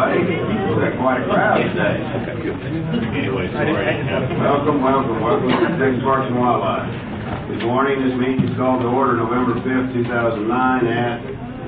everybody. We've got quite a crowd today. Welcome to Texas Parks and Wildlife. Good morning. This meeting is called to order November 5th, 2009 at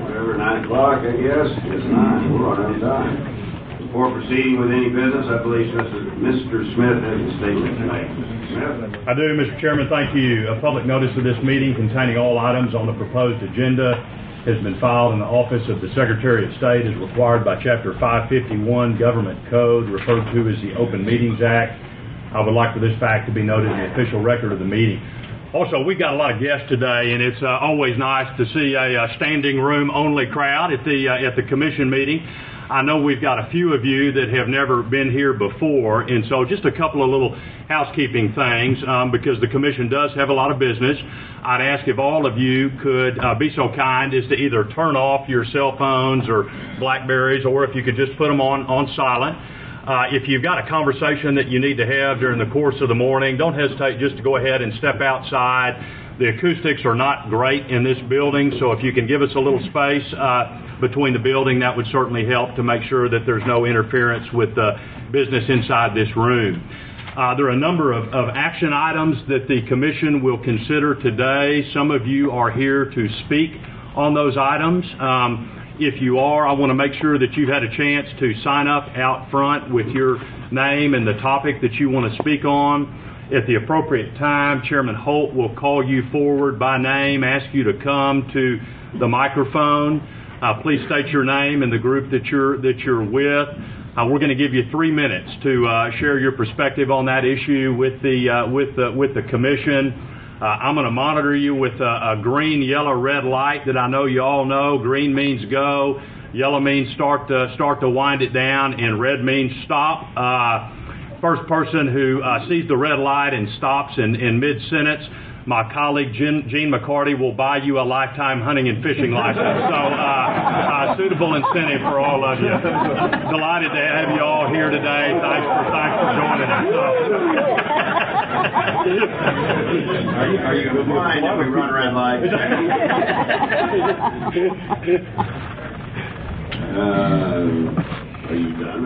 9 o'clock, I guess. It's 9. We're right on time. Before proceeding with any business, I believe Mr. Smith has a statement to make. Mr. Smith? I do, Mr. Chairman. Thank you. A public notice of this meeting containing all items on the proposed agenda has been filed in the office of the Secretary of State as required by Chapter 551 Government Code, referred to as the Open Meetings Act. I would like for this fact to be noted in the official record of the meeting. Also, we've got a lot of guests today, and it's always nice to see a standing room only crowd at the commission meeting. I know we've got a few of you that have never been here before, and so just a couple of little housekeeping things, because the commission does have a lot of business. I'd ask if all of you could be so kind as to either turn off your cell phones or Blackberries, or if you could just put them on silent. If you've got a conversation that you need to have during the course of the morning, don't hesitate just to go ahead and step outside. The acoustics are not great in this building, so if you can give us a little space between the building, that would certainly help to make sure that there's no interference with the business inside this room. There are a number of action items that the Commission will consider today. Some of you are here to speak on those items. If you are, I want to make sure that you've had a chance to sign up out front with your name and the topic that you want to speak on. At the appropriate time, Chairman Holt will call you forward by name, ask you to come to the microphone. Please state your name and the group that you're with. We're going to give you 3 minutes to share your perspective on that issue with the Commission. I'm going to monitor you with a green, yellow, red light that I know you all know. Green means go, yellow means start to wind it down, and red means stop. First person who sees the red light and stops in mid-sentence, my colleague Gene McCarty will buy you a lifetime hunting and fishing license. So suitable incentive for all of you. Delighted to have you all here today. Thanks for joining us. Are you going to mind if we run red lights? Are you done?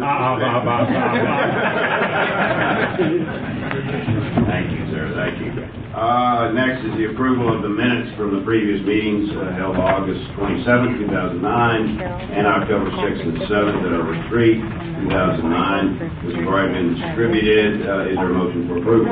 Thank you, sir. Thank you. Next is the approval of the minutes from the previous meetings held August 27, 2009, and October 6th and 7th at our retreat, 2009. This has already been distributed. Is there a motion for approval?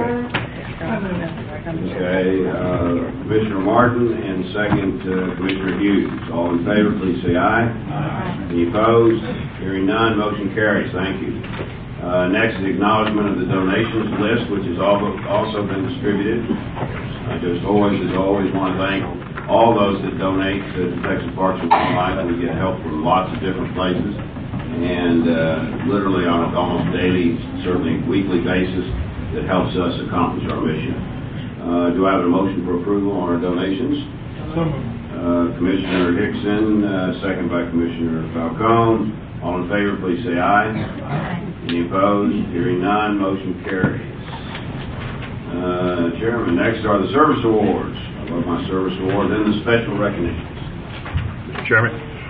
Okay. Commissioner Martin and second Commissioner Hughes. All in favor, please say aye. Aye. Any opposed? Hearing none, motion carries. Thank you. Next is acknowledgement of the donations list, which has also been distributed. I just always want to thank all those that donate to the Texas Parks and Wildlife. We get help from lots of different places, and literally on an almost daily, certainly weekly basis, that helps us accomplish our mission. Do I have a motion for approval on our donations? Commissioner Hickson, second by Commissioner Falcone. All in favor, please say aye. Aye. Any opposed? Hearing none, motion carries. Chairman, next are the service awards. I love my service awards and the special recognitions. Mr. Chairman.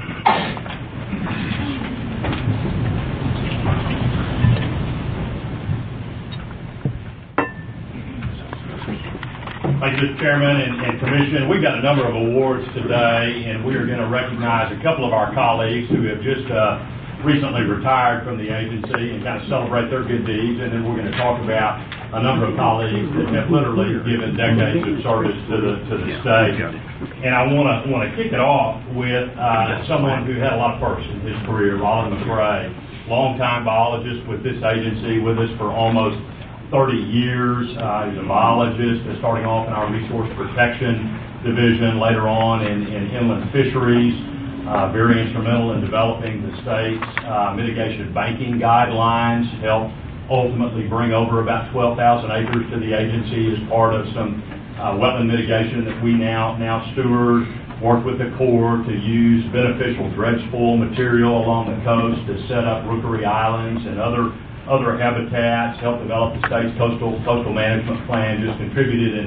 Thank you, Mr. Chairman and Commission. We've got a number of awards today, and we are going to recognize a couple of our colleagues who have just recently retired from the agency and kind of celebrate their good deeds, and then we're going to talk about a number of colleagues that have literally given decades of service to the state. And I want to kick it off with someone who had a lot of firsts in his career, Rolland McRae, longtime biologist with this agency, with us for almost 30 years. He's a biologist, starting off in our resource protection division, later on in inland fisheries. Very instrumental in developing the state's mitigation banking guidelines, helped ultimately bring over about 12,000 acres to the agency as part of some wetland mitigation that we now steward. Worked with the Corps to use beneficial dredge spoil material along the coast to set up rookery islands and other habitats, helped develop the state's coastal management plan, just contributed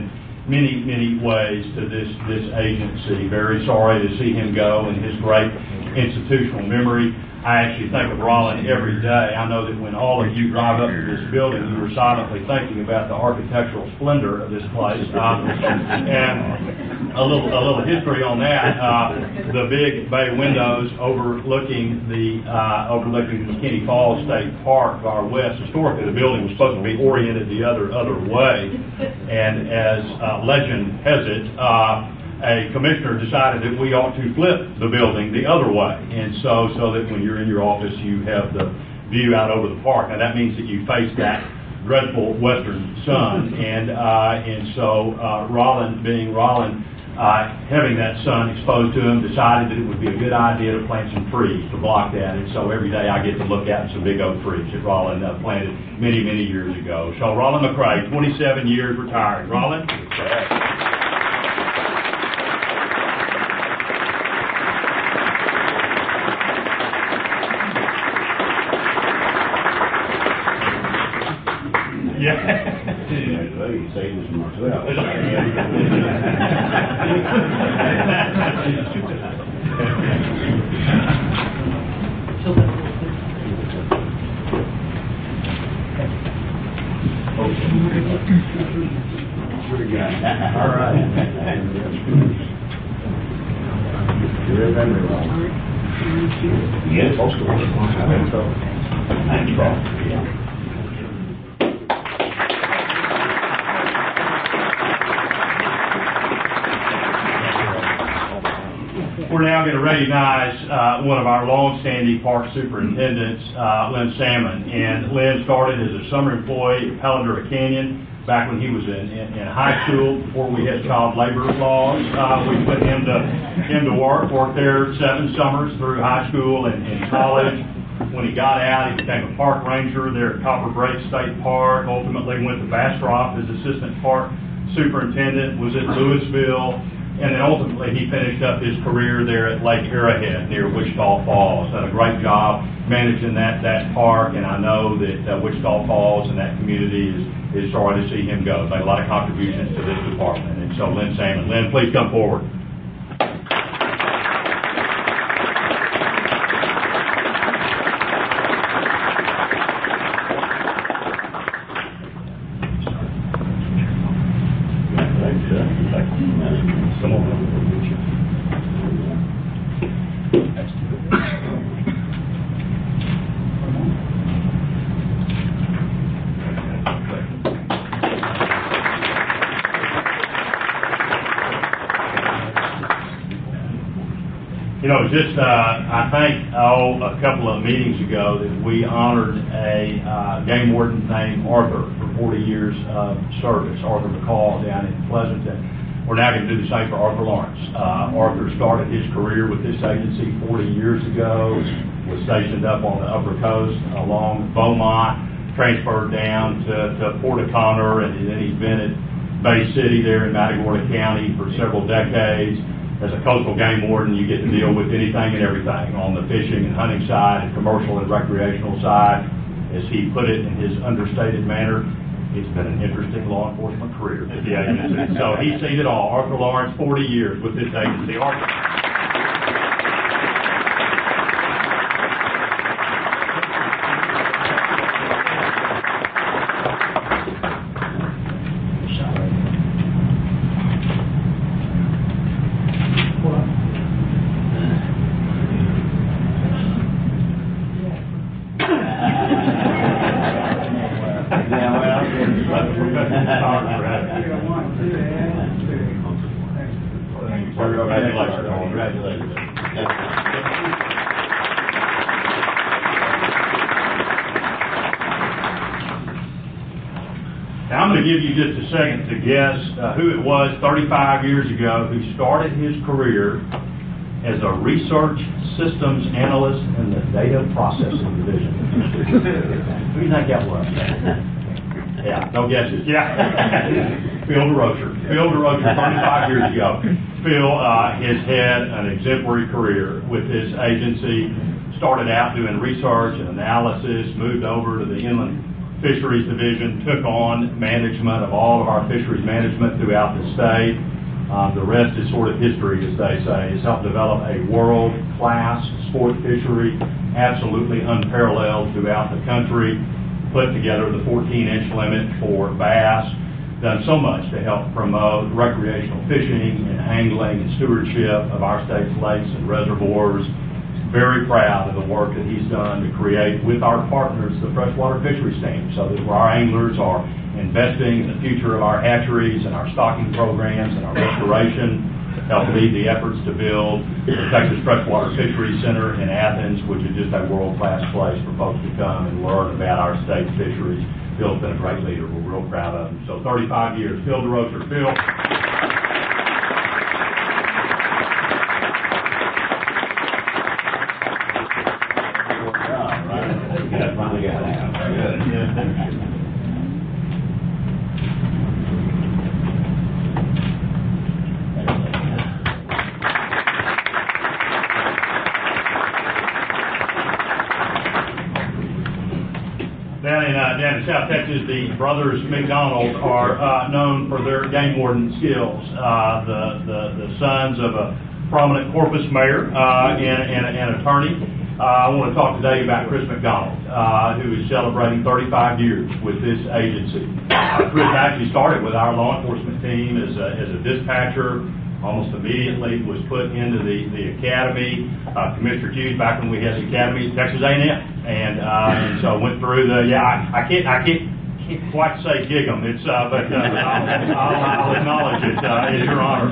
many, many ways to this agency. Very sorry to see him go and his great institutional memory. I actually think of Rollin every day. I know that when all of you drive up to this building, you were silently thinking about the architectural splendor of this place. And a little history on that. The big bay windows overlooking McKinney Falls State Park far west. Historically, the building was supposed to be oriented the other way, and as legend has it, a commissioner decided that we ought to flip the building the other way, and so that when you're in your office, you have the view out over the park. Now that means that you face that dreadful western sun, and so Rollin, being Rollin, having that sun exposed to him, decided that it would be a good idea to plant some trees to block that. And so every day I get to look at some big oak trees that Rollin planted many, many years ago. So Rollin McCray, 27 years retired. Rollin? Yeah. You say this myself. All right. You remember well. Yes, of course. Thanks, Bob. Yeah. We're now going to recognize one of our long-standing park superintendents, Lynn Salmon. And Lynn started as a summer employee at Palladura Canyon back when he was in high school, before we had child labor laws. We put him to work there 7 summers through high school and college. When he got out, he became a park ranger there at Copper Break State Park, ultimately went to Bastrop as assistant park superintendent, was at Louisville, and then ultimately he finished up his career there at Lake Arrowhead near Wichita Falls. Done a great job managing that park, and I know that Wichita Falls and that community is sorry to see him go. Made a lot of contributions to this department. And so Lynn Salmon. Lynn, please come forward. Come on. You know, just I think a couple of meetings ago that we honored a game warden named Arthur for 40 years of service, Arthur McCall down in Pleasanton. We're now going to do the same for Arthur Lawrence. Arthur started his career with this agency 40 years ago, was stationed up on the Upper Coast along Beaumont, transferred down to Port O'Connor, and then he's been at Bay City there in Matagorda County for several decades. As a coastal game warden, you get to deal with anything and everything on the fishing and hunting side and commercial and recreational side. As he put it in his understated manner, it's been an interesting law enforcement career at the agency. So he's seen it all. Arthur Lawrence, 40 years with this agency. Arthur. Now, I'm going to give you just a second to guess who it was 35 years ago who started his career as a research systems analyst in the data processing division. Who do you think that was? Yeah, no guesses. Yeah. Phil DeRocher. Phil DeRocher, 35 years ago. Phil has had an exemplary career with this agency. Started out doing research and analysis, moved over to the inland Fisheries Division took on management of all of our fisheries management throughout the state. The rest is sort of history, as they say. It's helped develop a world-class sport fishery, absolutely unparalleled throughout the country. Put together the 14-inch limit for bass. Done so much to help promote recreational fishing and angling and stewardship of our state's lakes and reservoirs. Very proud of the work that he's done to create, with our partners, the freshwater fisheries team, so that our anglers are investing in the future of our hatcheries and our stocking programs and our restoration. Help lead the efforts to build the Texas Freshwater Fisheries Center in Athens, which is just a world-class place for folks to come and learn about our state's fisheries. Phil's been a great leader. We're real proud of him. So 35 years. Phil DeRocher. Phil. Finally got out. Down in South Texas, the brothers McDonald are known for their game warden skills. The sons of a prominent Corpus mayor and an attorney. I want to talk today about Chris McDonald, who is celebrating 35 years with this agency. Chris actually started with our law enforcement team as a dispatcher. Almost immediately was put into the academy. Commissioner Hughes, back when we had the academy, Texas A&M, and so went through I can't quite say gig 'em. It's but I'll acknowledge it. It's your honor.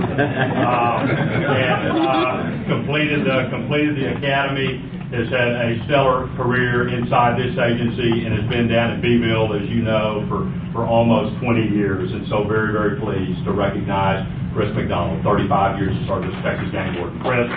And completed the academy. Has had a stellar career inside this agency and has been down in Beeville, as you know, for almost 20 years. And so very, very pleased to recognize Chris McDonald, 35 years of service, Texas Game Warden. Chris.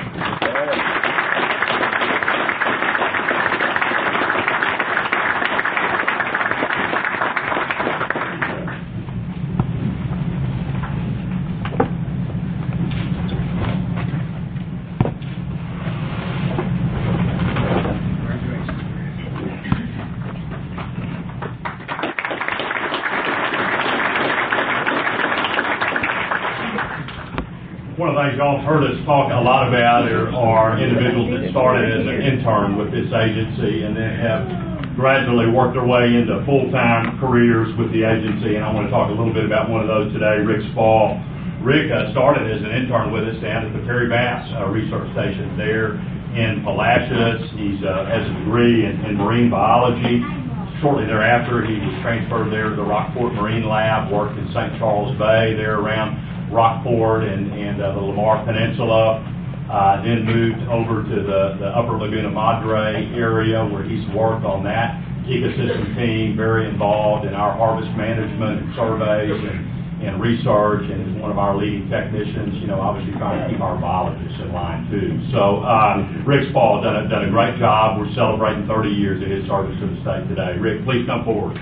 One of the things y'all heard us talk a lot about are individuals that started as an intern with this agency and then have gradually worked their way into full-time careers with the agency. And I want to talk a little bit about one of those today, Rick Spall. Rick started as an intern with us down at the Perry Bass Research Station there in Palacios. He has a degree in marine biology. Shortly thereafter, he was transferred there to the Rockport Marine Lab, worked in St. Charles Bay there around Rockport and the Lamar Peninsula, then moved over to the Upper Laguna Madre area where he's worked on that ecosystem team, very involved in our harvest management and surveys and research, and is one of our leading technicians, obviously trying to keep our biologists in line too. So Rick Spall done a great job. We're celebrating 30 years of his service to the state today. Rick, please come forward.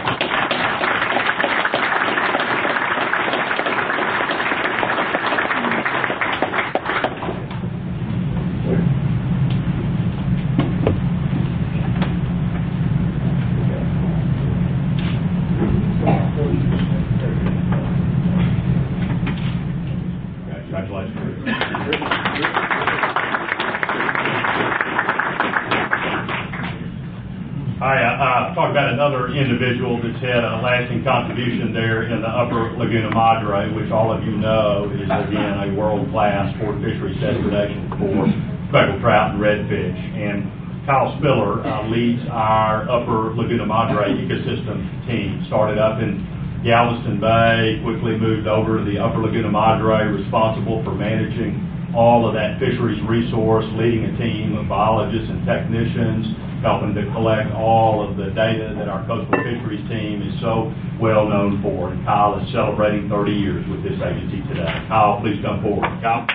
Talk about another individual that's had a lasting contribution there in the Upper Laguna Madre, which all of you know is, again, a world-class sport fisheries destination for speckled trout and redfish. And Kyle Spiller leads our Upper Laguna Madre ecosystem team. Started up in Galveston Bay, quickly moved over to the Upper Laguna Madre, responsible for managing all of that fisheries resource, leading a team of biologists and technicians, helping to collect all of the data that our coastal fisheries team is so well known for. And Kyle is celebrating 30 years with this agency today. Kyle, please come forward. Kyle.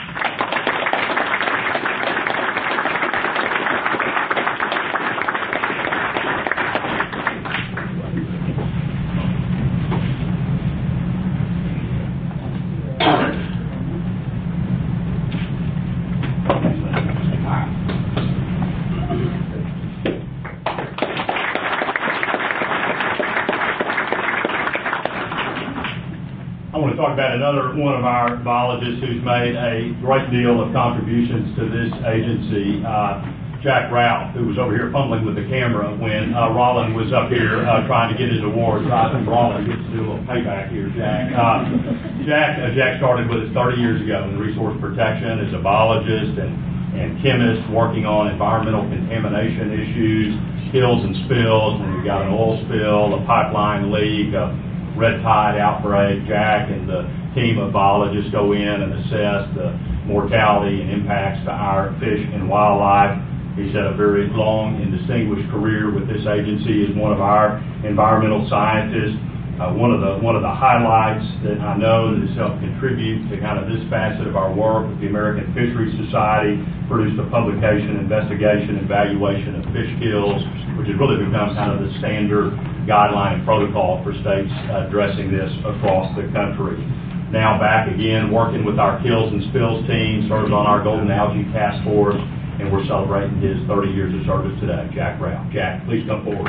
got another one of our biologists who's made a great deal of contributions to this agency, Jack Ralph, who was over here fumbling with the camera when Rollin was up here trying to get his award. So I think Rollin gets to do a little payback here, Jack. Jack started with us 30 years ago in resource protection as a biologist and chemist working on environmental contamination issues, spills and spills. When we got an oil spill, a pipeline leak, a red tide outbreak, Jack and the team of biologists go in and assess the mortality and impacts to our fish and wildlife. He's had a very long and distinguished career with this agency as one of our environmental scientists. One of the highlights that I know that has helped contribute to kind of this facet of our work with the American Fisheries Society, produced a publication, Investigation and Evaluation of Fish Kills, which has really become kind of the standard guideline and protocol for states addressing this across the country. Now back again working with our Kills and Spills team, serves on our Golden Algae Task Force, and we're celebrating his 30 years of service today. Jack Ralph. Jack, please come forward.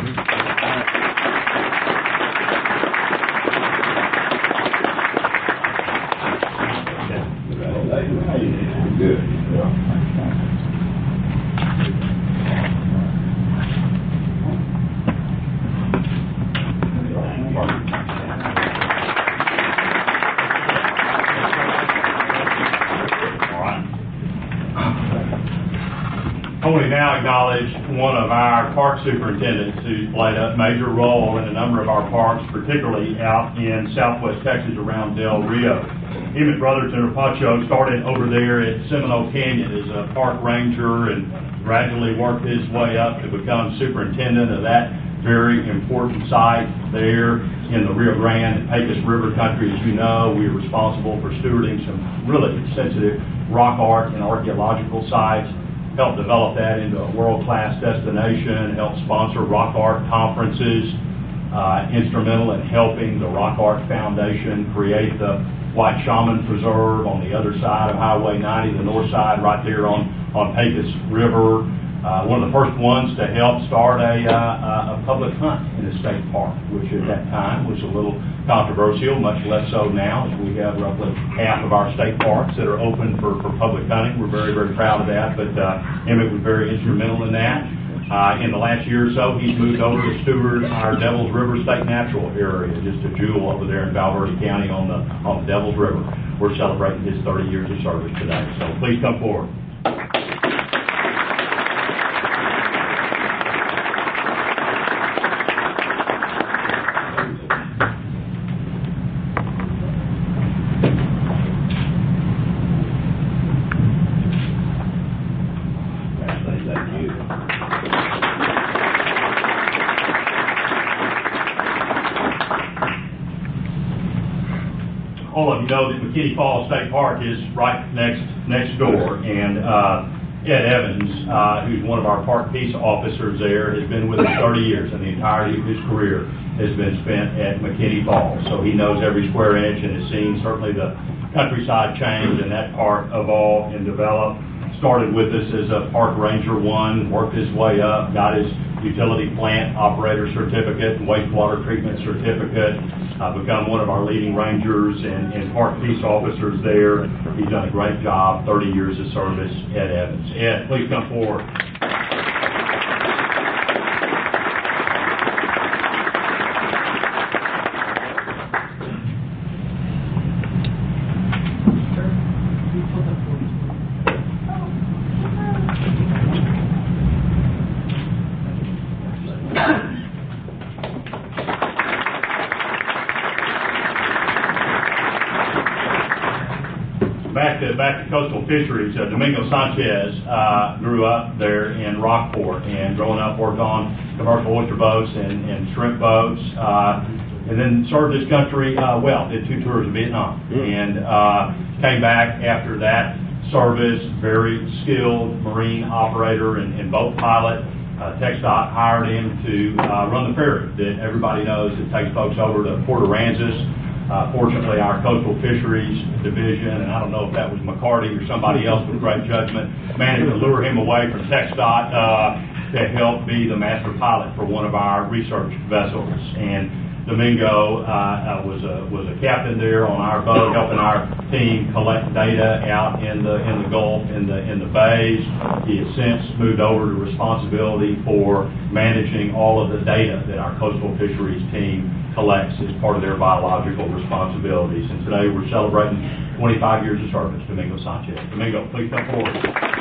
Good. I want to now acknowledge one of our park superintendents who's played a major role in a number of our parks, particularly out in southwest Texas around Del Rio. Emmett Brotherton, or Pacho, started over there at Seminole Canyon as a park ranger and gradually worked his way up to become superintendent of that very important site there in the Rio Grande and Pecos River country. As you know, we are responsible for stewarding some really sensitive rock art and archaeological sites, helped develop that into a world-class destination, helped sponsor rock art conferences, instrumental in helping the Rock Art Foundation create the White Shaman Preserve on the other side of Highway 90, the north side, right there on Pecos River. One of the first ones to help start a public hunt in the state park, which at that time was a little controversial, much less so now, as we have roughly half of our state parks that are open for public hunting. We're very, very proud of that, but Emmett was very instrumental in that. In the last year or so, he's moved over to steward our Devils River State Natural Area, just a jewel over there in Val Verde County on the Devils River. We're celebrating his 30 years of service today, so please come forward. All of you know that McKinney Falls State Park is right next door, and Ed Evans, who's one of our park peace officers there, has been with us 30 years, and the entirety of his career has been spent at McKinney Falls. So he knows every square inch and has seen certainly the countryside change and that park evolve and develop. Started with us as a Park Ranger 1, worked his way up, got his utility plant operator certificate and wastewater treatment certificate, become one of our leading rangers and park peace officers there. He's done a great job, 30 years of service. Ed Evans. Ed, please come forward. Back to coastal fisheries. Domingo Sanchez grew up there in Rockport, and growing up worked on commercial oyster boats and shrimp boats, and then served his country well. Did 2 tours of Vietnam, and came back after that service. Very skilled marine operator and boat pilot. TxDOT hired him to run the ferry that everybody knows that takes folks over to Port Aransas. Fortunately, our coastal fisheries division, and I don't know if that was McCarty or somebody else with great judgment, managed to lure him away from TxDOT to help be the master pilot for one of our research vessels. And Domingo was a captain there on our boat, helping our team collect data out in the Gulf, in the bays. He has since moved over to responsibility for managing all of the data that our coastal fisheries team collects as part of their biological responsibilities. And today we're celebrating 25 years of service, Domingo Sanchez. Domingo, please come forward.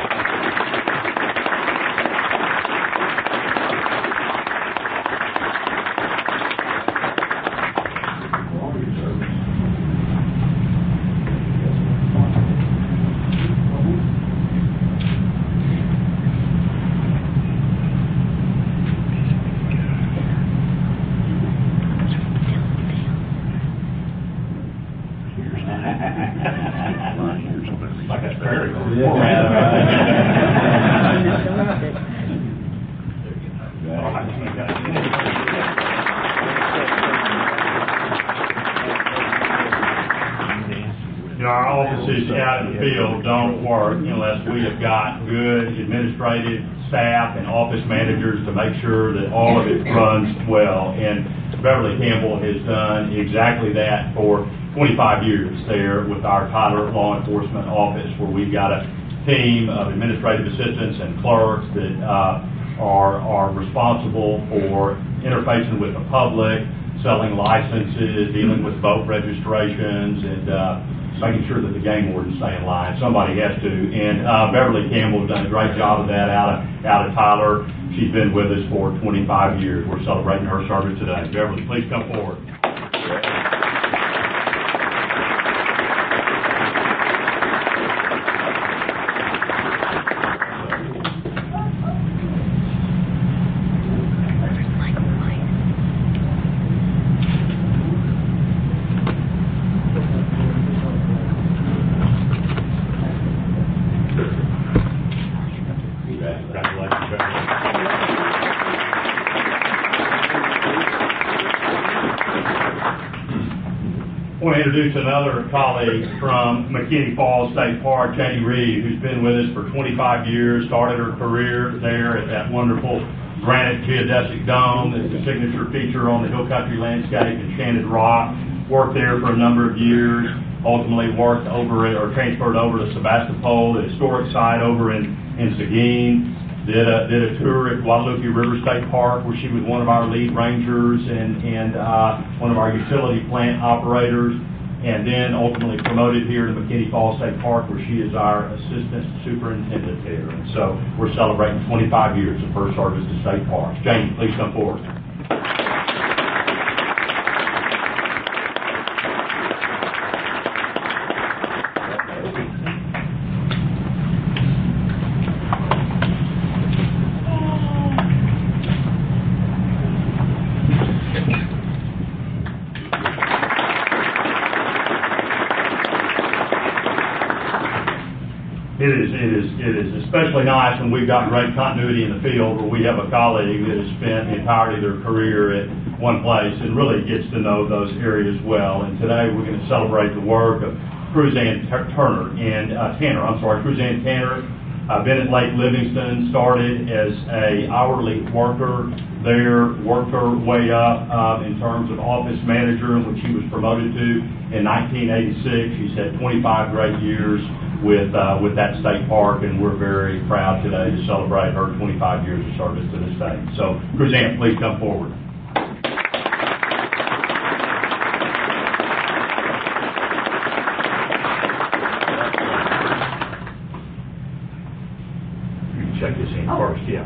Like a fairy. Our offices out in the field don't work unless we have got good administrative staff and office managers to make sure that all of it runs well. And Beverly Campbell has done exactly that for 25 years there with our Tyler Law Enforcement Office, where we've got a team of administrative assistants and clerks that are responsible for interfacing with the public, selling licenses, dealing with boat registrations, and making sure that the game wardens stay in line. Somebody has to. And Beverly Campbell has done a great job of that out of Tyler. She's been with us for 25 years. We're celebrating her service today. Beverly, please come forward. I want to introduce another colleague from McKinney Falls State Park, Janie Reed, who's been with us for 25 years, started her career there at that wonderful granite geodesic dome that's the signature feature on the hill country landscape, Enchanted Rock. Worked there for a number of years, ultimately worked over it or transferred over to Sebastopol, the historic site over in Seguin. Did a tour at Guadalupe River State Park, where she was one of our lead rangers and one of our utility plant operators, and then ultimately promoted here to McKinney Falls State Park, where she is our assistant superintendent there. And so we're celebrating 25 years of her service to state parks. Jane, please come forward. It is especially nice when we've got great continuity in the field, where we have a colleague that has spent the entirety of their career at one place and really gets to know those areas well. And today we're going to celebrate the work of Cruzanne Tanner. Been at Lake Livingston, started as a hourly worker there, worked her way up in terms of office manager, which she was promoted to in 1986. She's had 25 great years with that state park, and we're very proud today to celebrate her 25 years of service to the state. So, Cruzanne, please come forward. Check this in first, yeah.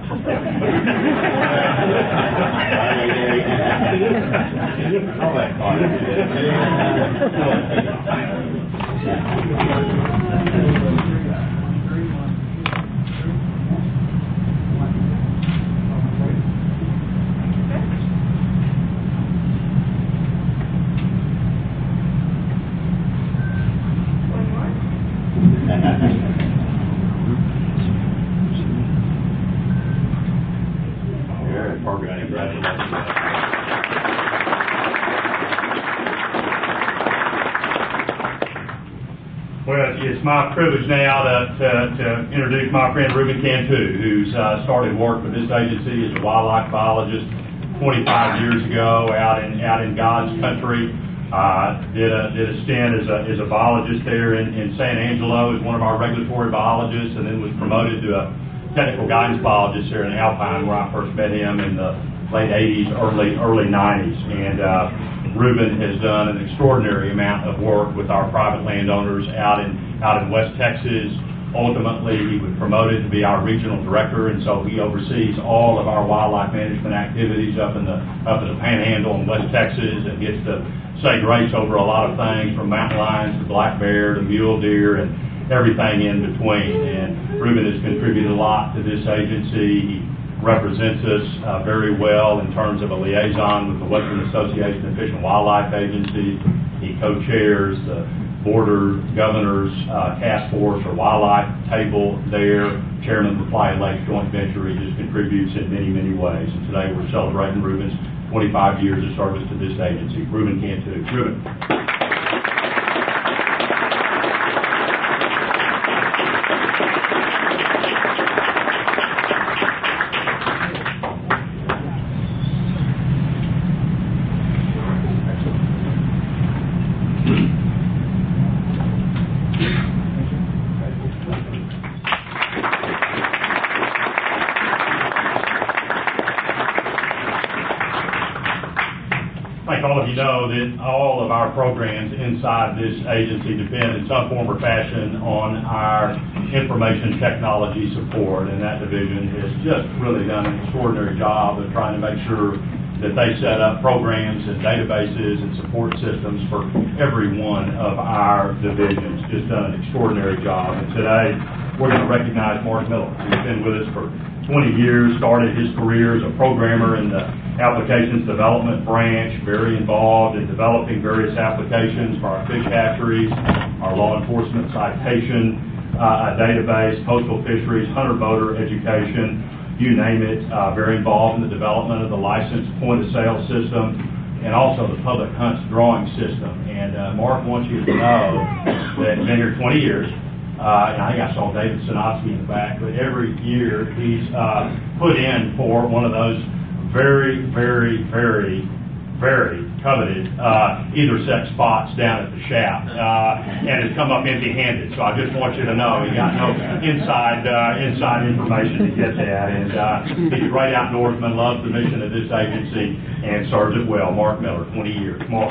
Well, it's my privilege now to introduce my friend Ruben Cantu, who's started work with this agency as a wildlife biologist 25 years ago out in God's country. Did a stint as a biologist there in San Angelo as one of our regulatory biologists, and then was promoted to a technical guidance biologist here in Alpine, where I first met him in the late 80s, early 90s. And Reuben has done an extraordinary amount of work with our private landowners out in West Texas. Ultimately, he was promoted to be our regional director, and so he oversees all of our wildlife management activities up in the Panhandle in West Texas, and gets to say grace over a lot of things, from mountain lions to black bear to mule deer and everything in between. And Reuben has contributed a lot to this agency. He represents us very well in terms of a liaison with the Western Association of Fish and Wildlife Agencies. He co-chairs the Border Governors Task Force or Wildlife Table there, chairman of the Playa Lakes Joint Venture. He just contributes in many, many ways. And today we're celebrating Reuben's 25 years of service to this agency. Reuben Cantu. Reuben. All of you know that all of our programs inside this agency depend in some form or fashion on our information technology support, and that division has just really done an extraordinary job of trying to make sure that they set up programs and databases and support systems for every one of our divisions. Just done an extraordinary job. And today we're going to recognize Mark Miller. He's been with us for 20 years, started his career as a programmer in the applications development branch, very involved in developing various applications for our fish hatcheries, our law enforcement citation database, coastal fisheries, hunter boater education, you name it, very involved in the development of the licensed point-of-sale system and also the public hunts drawing system. And Mark wants you to know that he's been here 20 years. And I think I saw David Sinofsky in the back, but every year he's put in for one of those very, very, very, very coveted either sex spots down at the shaft, and has come up empty-handed. So I just want you to know he got no inside information to get that. And he's a great outdoorsman, loves the mission of this agency, and serves it well. Mark Miller, 20 years. Mark.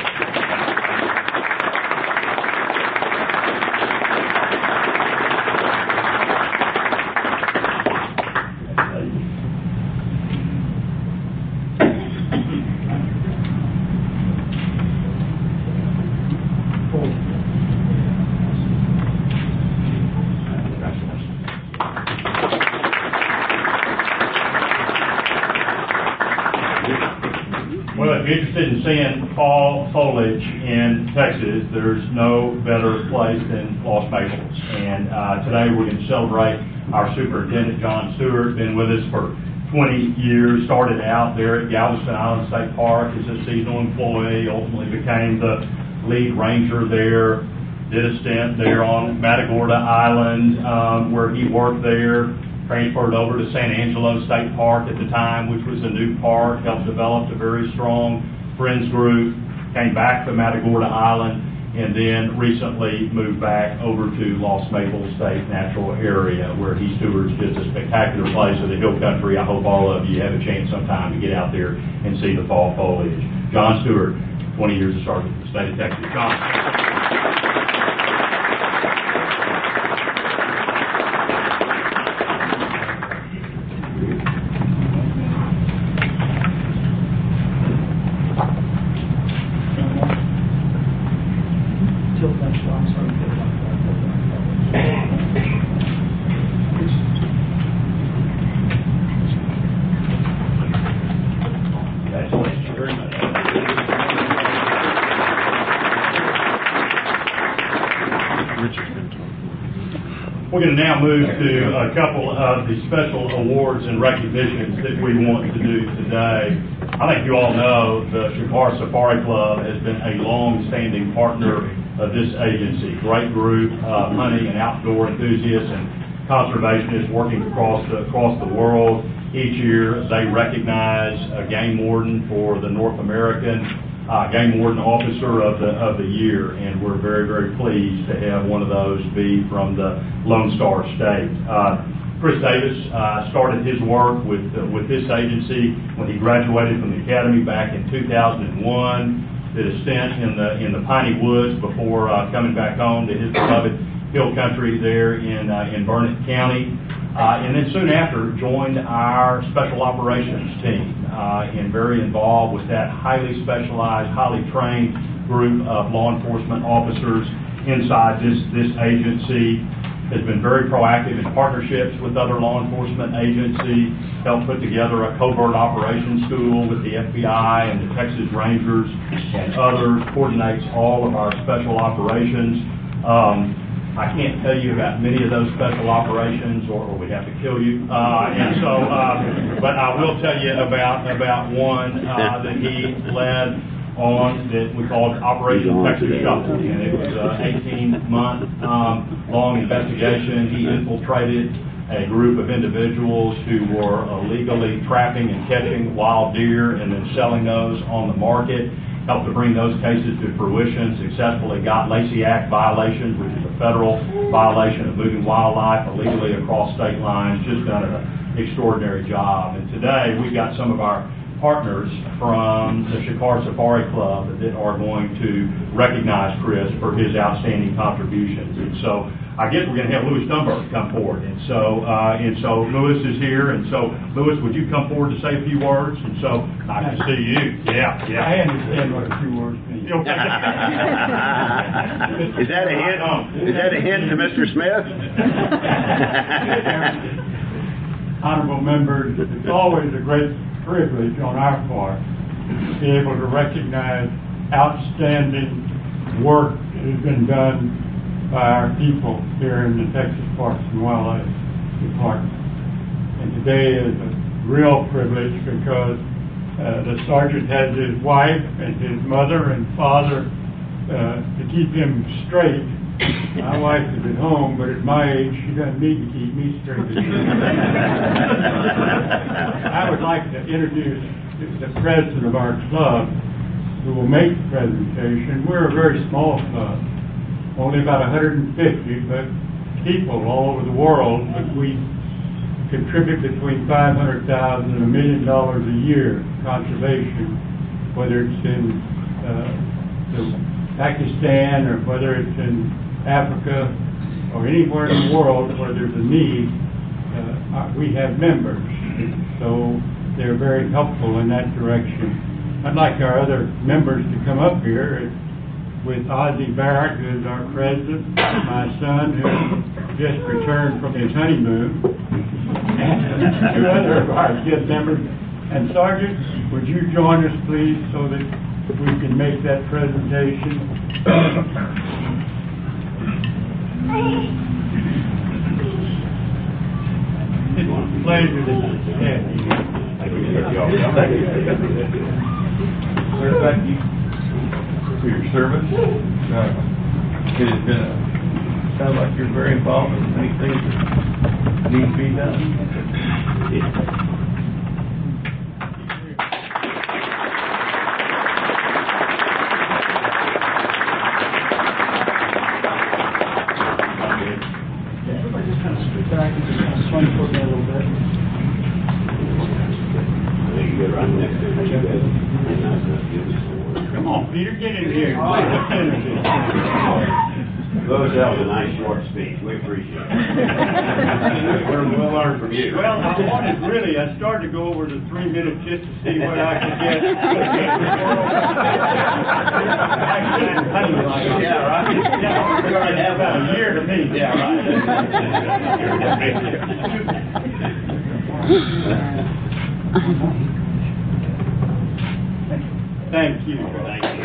Well, if you're interested in seeing fall foliage in Texas, there's no better place than Lost Maples. And today we're going to celebrate our superintendent, John Stewart. Been with us for 20 years, started out there at Galveston Island State Park as a seasonal employee, ultimately became the lead ranger there, did a stint there on Matagorda Island where he worked there, transferred over to San Angelo State Park at the time, which was a new park, helped develop a very strong friends group, came back to Matagorda Island, and then recently moved back over to Lost Maples State Natural Area, where he stewards just a spectacular place of the hill country. I hope all of you have a chance sometime to get out there and see the fall foliage. John Stewart, 20 years of service in the state of Texas. John. We're going to now move to a couple of the special awards and recognitions that we want to do today. I think you all know the Shakar Safari Club has been a long-standing partner of this agency. Great group of hunting and outdoor enthusiasts and conservationists working across the world. Each year, they recognize a game warden for the North American Game Warden Officer of the Year, and we're very, very pleased to have one of those be from the Lone Star State. Chris Davis started his work with this agency when he graduated from the Academy back in 2001. Did a stint in the Piney Woods before coming back home to his beloved hill country there in Burnett County. And then soon after joined our Special Operations team and very involved with that highly specialized, highly trained group of law enforcement officers inside this agency. Has been very proactive in partnerships with other law enforcement agencies, helped put together a covert operations school with the FBI and the Texas Rangers and others, coordinates all of our special operations. I can't tell you about many of those special operations, or we'd have to kill you. But I will tell you about one that he led on that we called Operation Texas Shuffle, and it was an 18-month long investigation. He infiltrated a group of individuals who were illegally trapping and catching wild deer and then selling those on the market. Helped to bring those cases to fruition, successfully got Lacey Act violations, which is a federal violation of moving wildlife illegally across state lines. Just done an extraordinary job. And today we've got some of our partners from the Shikar Safari Club that are going to recognize Chris for his outstanding contributions. And so I guess we're going to have Louis Dunbar come forward. And so Louis is here. And so Louis, would you come forward to say a few words? And so nice to see you. Yeah. I understand what a few words mean. Is that a hint? Is that a hint to Mr. Smith? Honorable members, it's always a great privilege on our part to be able to recognize outstanding work that has been done by our people here in the Texas Parks and Wildlife Department. And today is a real privilege because the sergeant has his wife and his mother and father to keep him straight. My wife is at home, but at my age, she doesn't need to keep me straight. I would like to introduce the president of our club, who will make the presentation. We're a very small club, only about 150, but people all over the world, but we contribute between $500,000 and $1 million a year to conservation, whether it's in Pakistan or whether it's in Africa or anywhere in the world where there's a need. We have members, so they're very helpful in that direction. I'd like our other members to come up here with Ozzie Barrett, who is our president, my son, who just returned from his honeymoon, and two other of our guest members. And Sergeant, would you join us, please, so that we can make that presentation? It's a pleasure to have you. Thank you for your service. It has been sounds like you're very involved in many things that need to be done. Come on, Peter, get in here. Louis, that was a nice short speech. We appreciate it. We'll learn from you. Well, I started to go over the 3 minutes just to see what I could get. Yeah, right. We're going to have about a year to meet. Yeah, right. Thank you. Thank you.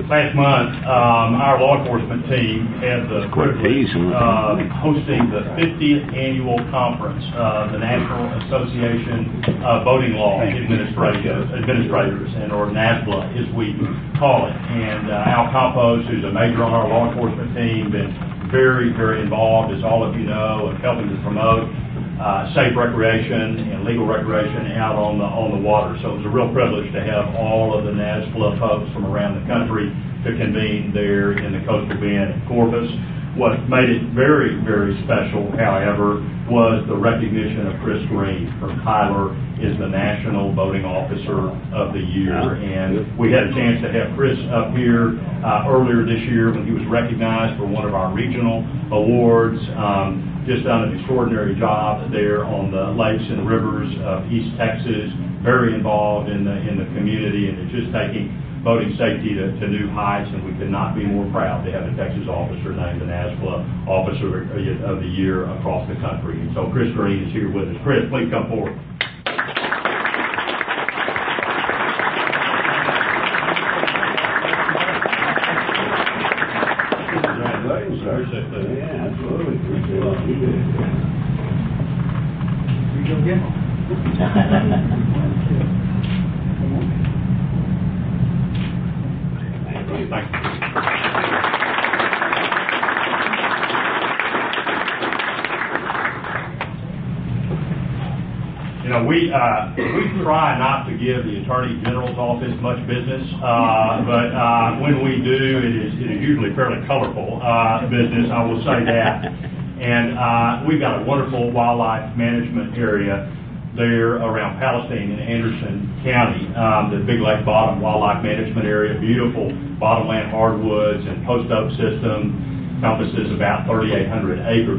Last month, our law enforcement team had the privilege of hosting the 50th annual conference of the National Association of Boating Law Administrators, or NASBLA, as we call it. And Al Campos, who's a major on our law enforcement team, been very, very involved, as all of you know, in helping to promote safe recreation and legal recreation out on the water. So it was a real privilege to have all of the NASBLA folks from around the country to convene there in the Coastal Bend in Corpus. What made it very, very special, however, was the recognition of Chris Green from Tyler as the National Boating Officer of the Year. And we had a chance to have Chris up here earlier this year when he was recognized for one of our regional awards. Just done an extraordinary job there on the lakes and rivers of East Texas, very involved in the community, and it's just taking boating safety to new heights, and we could not be more proud to have a Texas officer named the NASBLA Officer of the Year across the country. And so Chris Green is here with us. Chris, please come forward. Congratulations, sir. Yeah, absolutely. You did. You go get Thank you. You know, we try not to give the Attorney General's office much business, but when we do, it is usually fairly colorful business, I will say that. And we've got a wonderful wildlife management area there around Palestine in Anderson County, the Big Lake Bottom Wildlife Management Area, beautiful bottomland hardwoods and post oak system, encompasses about 3,800 acres.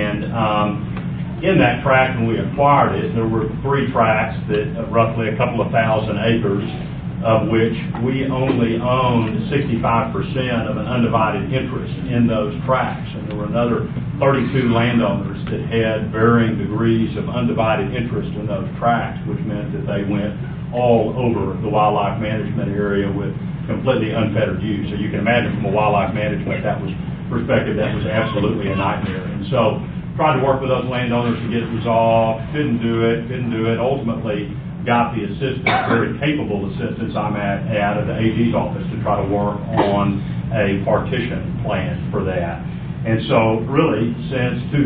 And in that tract, when we acquired it, there were 3 tracts that roughly a couple of thousand acres, of which we only owned 65% of an undivided interest in those tracts. And there were another 32 landowners that had varying degrees of undivided interest in those tracts, which meant that they went all over the wildlife management area with completely unfettered use. So you can imagine from a wildlife management perspective, that was absolutely a nightmare. And so tried to work with those landowners to get it resolved, couldn't do it, ultimately got the assistance, very capable assistance I'm at the AG's office to try to work on a partition plan for that. And so really, since 2000,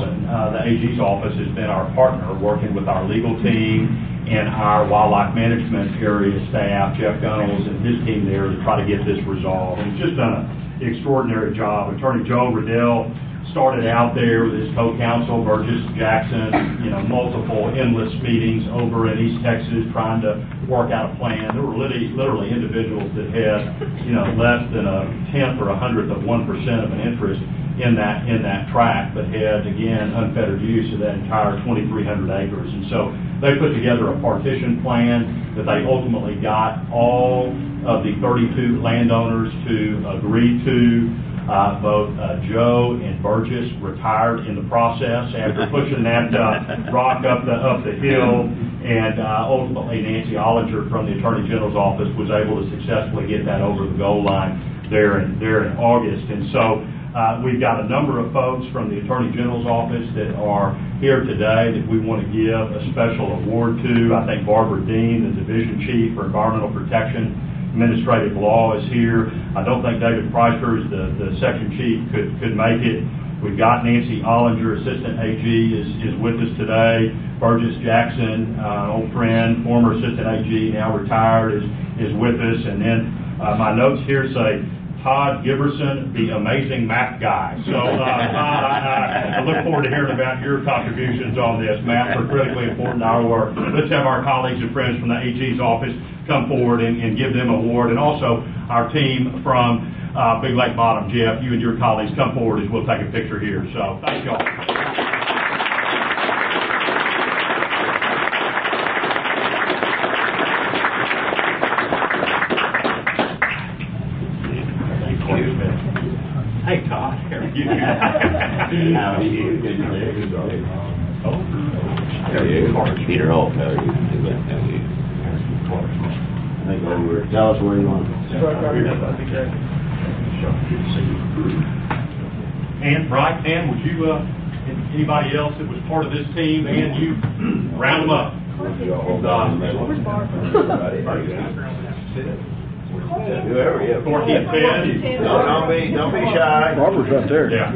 the AG's office has been our partner, working with our legal team and our wildlife management area staff, Jeff Gunnels and his team there, to try to get this resolved. And he's just done an extraordinary job. Attorney Joe Riddell started out there with his co-counsel, Burgess Jackson, multiple endless meetings over in East Texas trying to work out a plan. There were literally individuals that had, less than 1/10 or 100th of 1% of an interest in that tract, but had, again, unfettered use of that entire 2,300 acres. And so they put together a partition plan that they ultimately got all of the 32 landowners to agree to. Both Joe and Burgess retired in the process after pushing that rock up the hill, and ultimately Nancy Ollinger from the Attorney General's office was able to successfully get that over the goal line there in August. And so we've got a number of folks from the Attorney General's office that are here today that we want to give a special award to. I think Barbara Dean, the Division Chief for Environmental Protection Administrative Law, is here. I don't think David Preister, the Section Chief, could make it. We've got Nancy Ollinger, Assistant AG, is with us today. Burgess Jackson, old friend, former Assistant AG, now retired, is with us. And then my notes here say, Todd Giberson, the amazing math guy. So, Todd, I look forward to hearing about your contributions on this. Math are critically important to our work. Let's have our colleagues and friends from the AG's office come forward and give them an award. And also our team from Big Lake Bottom, Jeff, you and your colleagues come forward as we'll take a picture here. So, thank you all. Hey, Todd. How are you? How are you? Good to see you. How are you? Peter Holt, how are you? I think over. Tell us where you want to go. And, right, and would you, and anybody else that was part of this team, and you, round them up. Whoever, yeah. Corky and Ted. No, don't be shy. Barbara's right there. Yeah.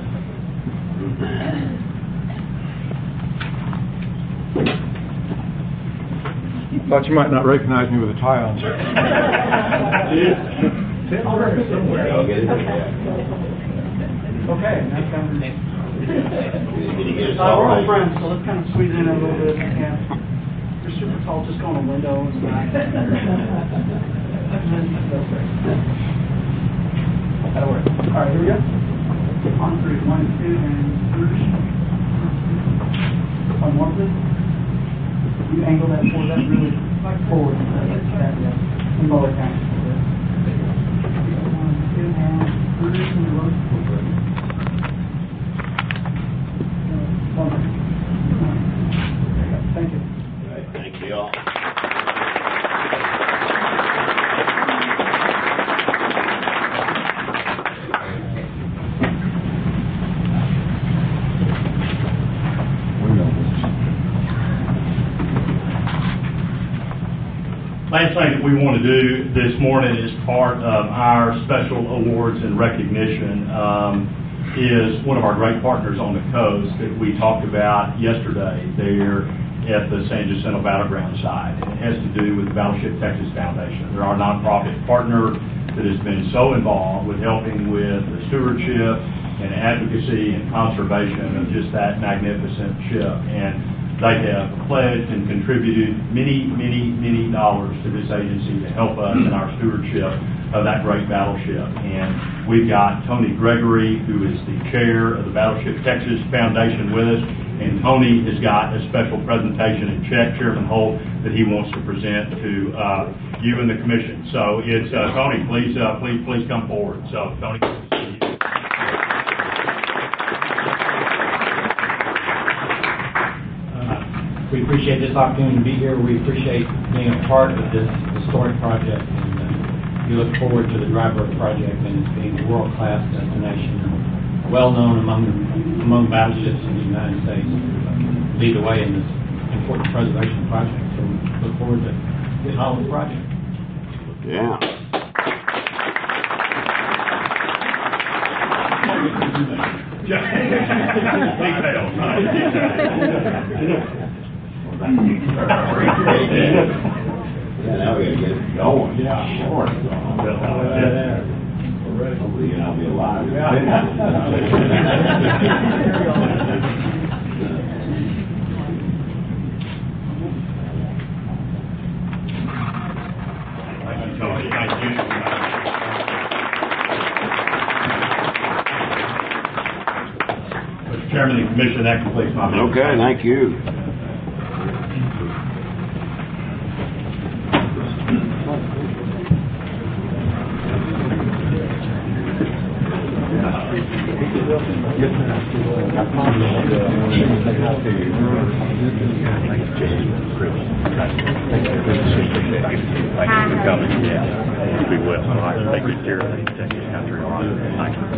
Thought you might not recognize me with a tie on. I'll get it. Okay, that's kind of Did he get his we're all friends, so let's kind of squeeze in a little bit if we can. You're super tall, just go on a window and back. That'll work. All right, here we go. On three, 1, 2, and Bruce. One more, please. You angle that forward, that's really forward. And lower down. 1, 2, and Bruce, and lower. Thank you. All right, thank you all. Last thing that we want to do this morning as part of our special awards and recognition is one of our great partners on the coast that we talked about yesterday there at the San Jacinto Battleground site. And it has to do with the Battleship Texas Foundation. They're our nonprofit partner that has been so involved with helping with the stewardship and advocacy and conservation of just that magnificent ship. And they have pledged and contributed many, many, many dollars to this agency to help us in our stewardship of that great battleship. And we've got Tony Gregory, who is the chair of the Battleship Texas Foundation with us. And Tony has got a special presentation and check, Chairman Holt, that he wants to present to you and the commission. So it's, Tony, please come forward. So, Tony. We appreciate this opportunity to be here. We appreciate being a part of this historic project, and we look forward to the Dry Brook project and it being a world-class destination, and well-known among battleships in the United States, to lead the way in this important preservation project. So we look forward to getting on with the project. Yeah. Details, right? Yeah, now we gotta get it going. Yeah. Sure. Hopefully I'll be alive. Thank you, Tony. Thank you. Mr. Chairman and Commission, that completes my meeting. Okay, thank you. Be well. Take good care of the Texas country. Thank you.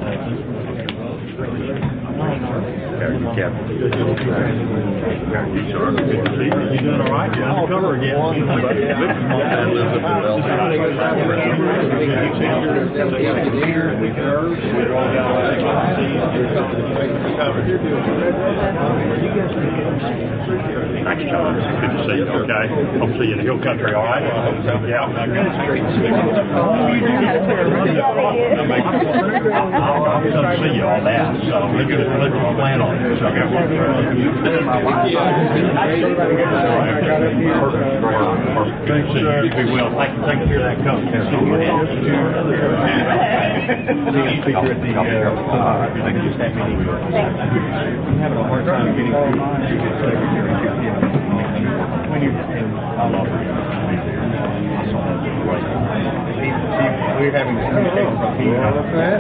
Very good, Captain. You doing all right? You're on the cover again. Thank you, John. Good to see you. Okay. Hope to see you in the hill country, all right? Yeah. I'll come see you on that. So we're going to plan on it. So Thanks, you be well. Take care of that coat. I'm having a hard time getting through. We're having communication from him. Well, that's that.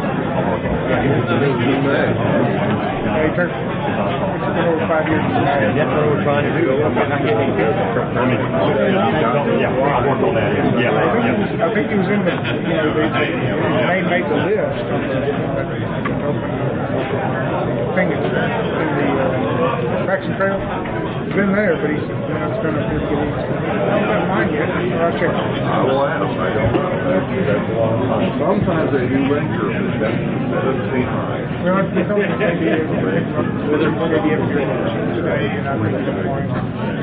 He turned over 5 years ago. That's what we're trying to do. Yeah, I'll work on that. Yeah. I think he was in the, they made the list of the thing in the Jackson Trail. He's in there, but he's not going to get it. I don't mind yet. I'll check. I will ask. I don't know. That's a long time. Sometimes they do linger, but that doesn't seem right. Well, it's maybe every today, and I think that's the point.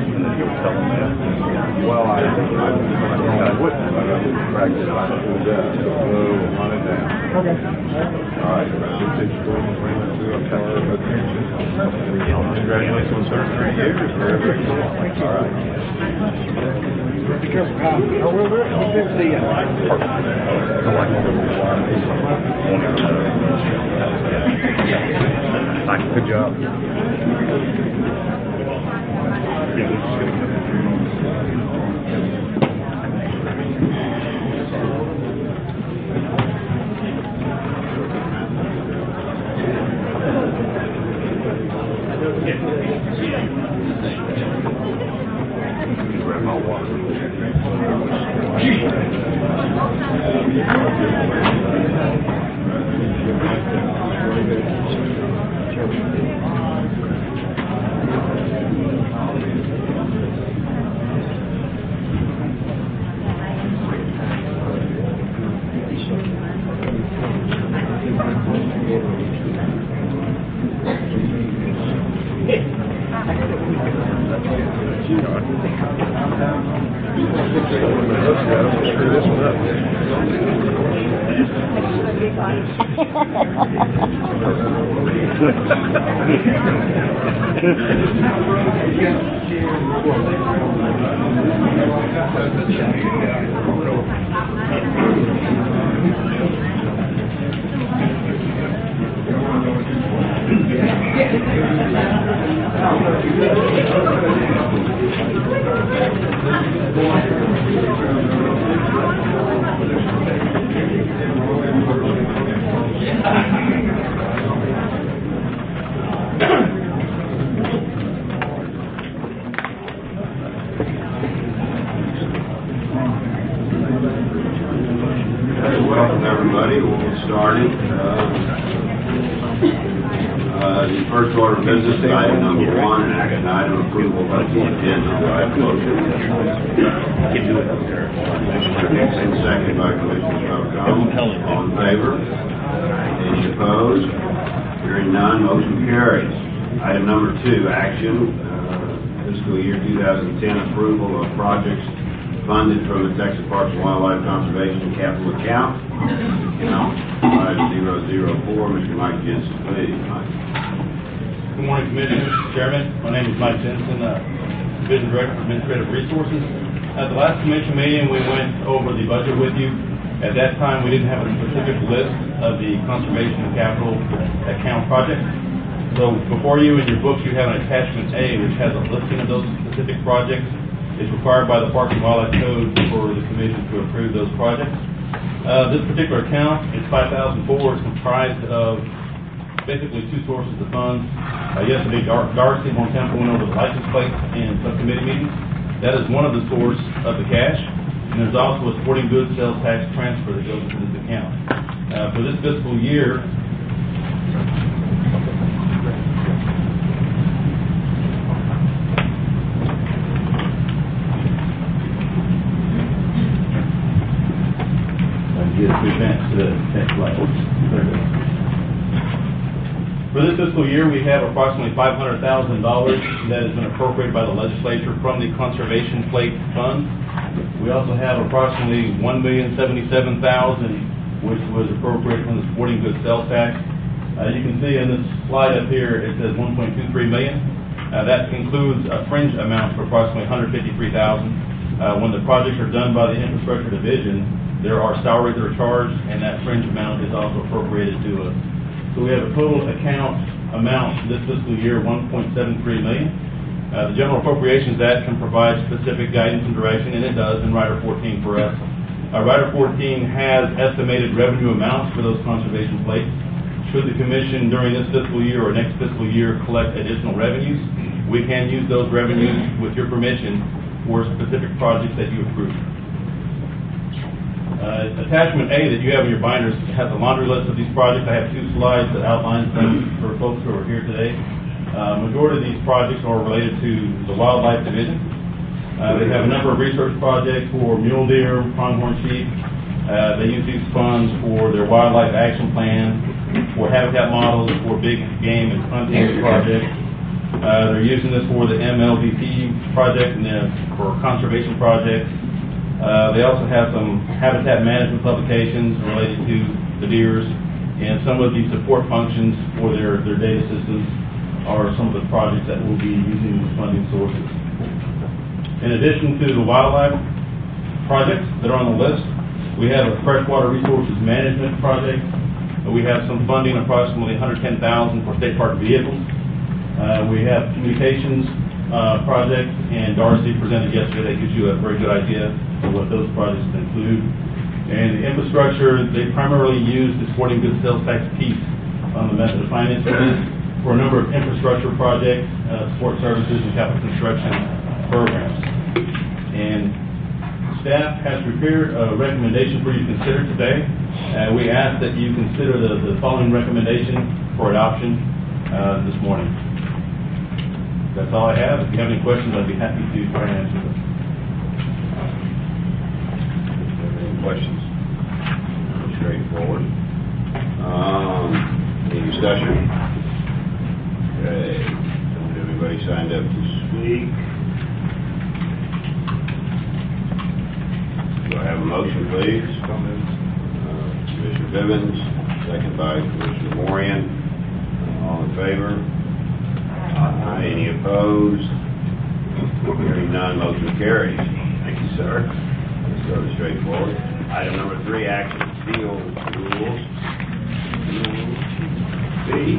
Well, I wouldn't. I wouldn't practice. I would run it down. Okay. All right. I'll tell her about Congratulations, sir. 3 years. Very cool. All right. Be careful. I will do it. Be good to see you. Good job. Grab my water. Welcome, everybody. We'll get started. The first order of business is item number 1, an action item approval of the agenda. Do I have a motion? And second by Commissioner Slocum. All in favor? Any opposed? Hearing none, motion carries. Item number 2, action, fiscal year 2010 approval of projects funded from the Texas Parks and Wildlife Conservation Capital Account, account 5004. Mr. Mike Jensen, please. Mike. Good morning, Commissioners, Chairman. My name is Mike Jensen, Division Director for Administrative Resources. At the last commission meeting, we went over the budget with you. At that time, we didn't have a specific list of the Conservation Capital Account projects. So before you in your books, you have an attachment A, which has a listing of those specific projects. It's required by the Parks and Wildlife Code for the Commission to approve those projects. This particular account is 5004. It's comprised of basically 2 sources of funds. Yesterday, Darcy on Temple went over the license plates in subcommittee meetings. That is one of the sources of the cash. And there's also a sporting goods sales tax transfer that goes into this account. For this fiscal year, For this fiscal year, we have approximately $500,000 that has been appropriated by the legislature from the conservation plate fund. We also have approximately $1,077,000, which was appropriated from the sporting goods sales tax. You can see in this slide up here, it says $1.23 million. That includes a fringe amount for approximately $153,000. When the projects are done by the infrastructure division, there are salaries that are charged, and that fringe amount is also appropriated to us. So we have a total account amount this fiscal year, $1.73 million. The General Appropriations Act can provide specific guidance and direction, and it does in Rider 14 for us. Rider 14 has estimated revenue amounts for those conservation plates. Should the Commission during this fiscal year or next fiscal year collect additional revenues, we can use those revenues with your permission for specific projects that you approve. Attachment A that you have in your binders has a laundry list of these projects. I have 2 slides that outlines them for folks who are here today. Majority of these projects are related to the Wildlife Division. They have a number of research projects for mule deer, pronghorn sheep. They use these funds for their wildlife action plan, for habitat models, for big game and hunting projects. They're using this for the MLVP project and then for conservation projects. They also have some habitat management publications related to the deers, and some of the support functions for their data systems are some of the projects that will be using these funding sources. In addition to the wildlife projects that are on the list, we have a freshwater resources management project. We have some funding, approximately $110,000 for state park vehicles. We have communications project, and Darcy presented yesterday. That gives you a very good idea of what those projects include. And the infrastructure, they primarily use the sporting goods sales tax piece on the method of financing for a number of infrastructure projects, support services, and capital construction programs. And staff has prepared a recommendation for you to consider today. We ask that you consider the following recommendation for adoption this morning. That's all I have. If you have any questions, I'd be happy to try and answer them. Any questions? Straightforward. Any discussion? Okay. Don't have anybody signed up to speak. Do I have a motion, please? Commissioner Bivens, second by Commissioner Morian. All in favor? Aye. Any opposed? Hearing none, motion carries. Thank you, sir. That's sort of straightforward. Item number 3, action seal rules. B.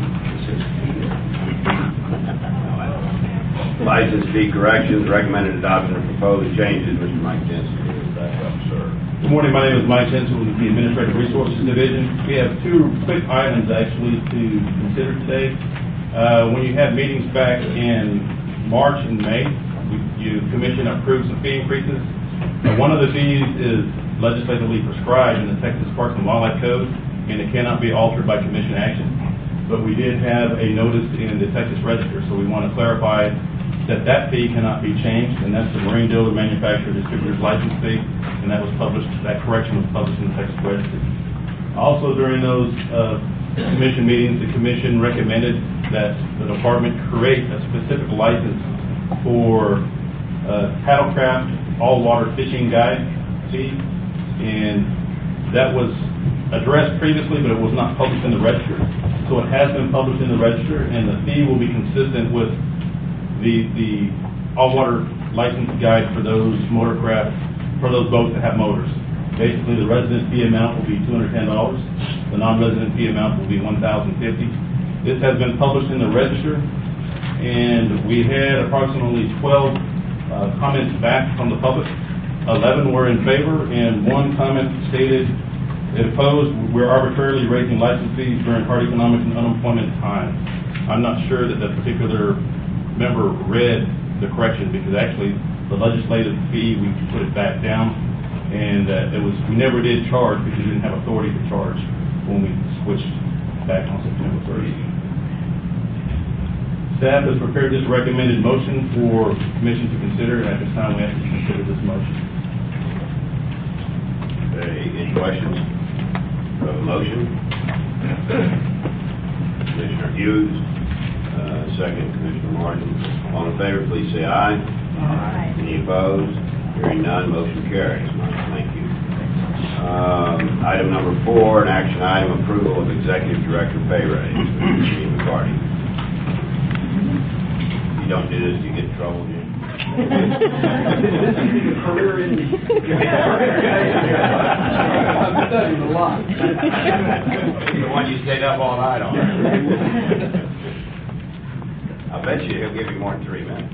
License fee corrections, recommended adoption of proposed changes. Mr. Mike Jensen, back up, sir. Good morning. My name is Mike Jensen with the Administrative Resources Division. We have 2 quick items actually to consider today. When you had meetings back in March and May, you commission approved some fee increases. One of the fees is legislatively prescribed in the Texas Parks and Wildlife Code, and it cannot be altered by commission action. But we did have a notice in the Texas Register, so we want to clarify that fee cannot be changed, and that's the Marine Dealer Manufacturer Distributor's License fee, and that correction was published in the Texas Register. Also, during those commission meetings, the commission recommended that the department create a specific license for Paddlecraft all-water fishing guide fee, and that was addressed previously, but it was not published in the register. So it has been published in the register, and the fee will be consistent with the all-water license guide for those motorcraft, for those boats that have motors. Basically, the resident fee amount will be $210. The non-resident fee amount will be $1,050. This has been published in the register, and we had approximately 12 comments back from the public. 11 were in favor, and 1 comment stated it opposed. We're arbitrarily raising license fees during hard economic and unemployment times. I'm not sure that that particular member read the correction, because actually the legislative fee, we put it back down, and we never did charge because we didn't have authority to charge when we switched back on September 30th. Staff has prepared this recommended motion for commission to consider, and at this time we have to consider this motion. Okay, any questions? We have a motion. Commissioner Hughes, second Commissioner Martin. All in favor, please say aye. Aye. Any opposed? Hearing none, motion carries. Thank you. Item number 4, an action item, approval of executive director pay raise. Mr. McCarty. You don't do this, you get in trouble, do you? Career ending. I'm studying a lot. The one you stayed up all night on. I bet you he'll give you more than 3 minutes.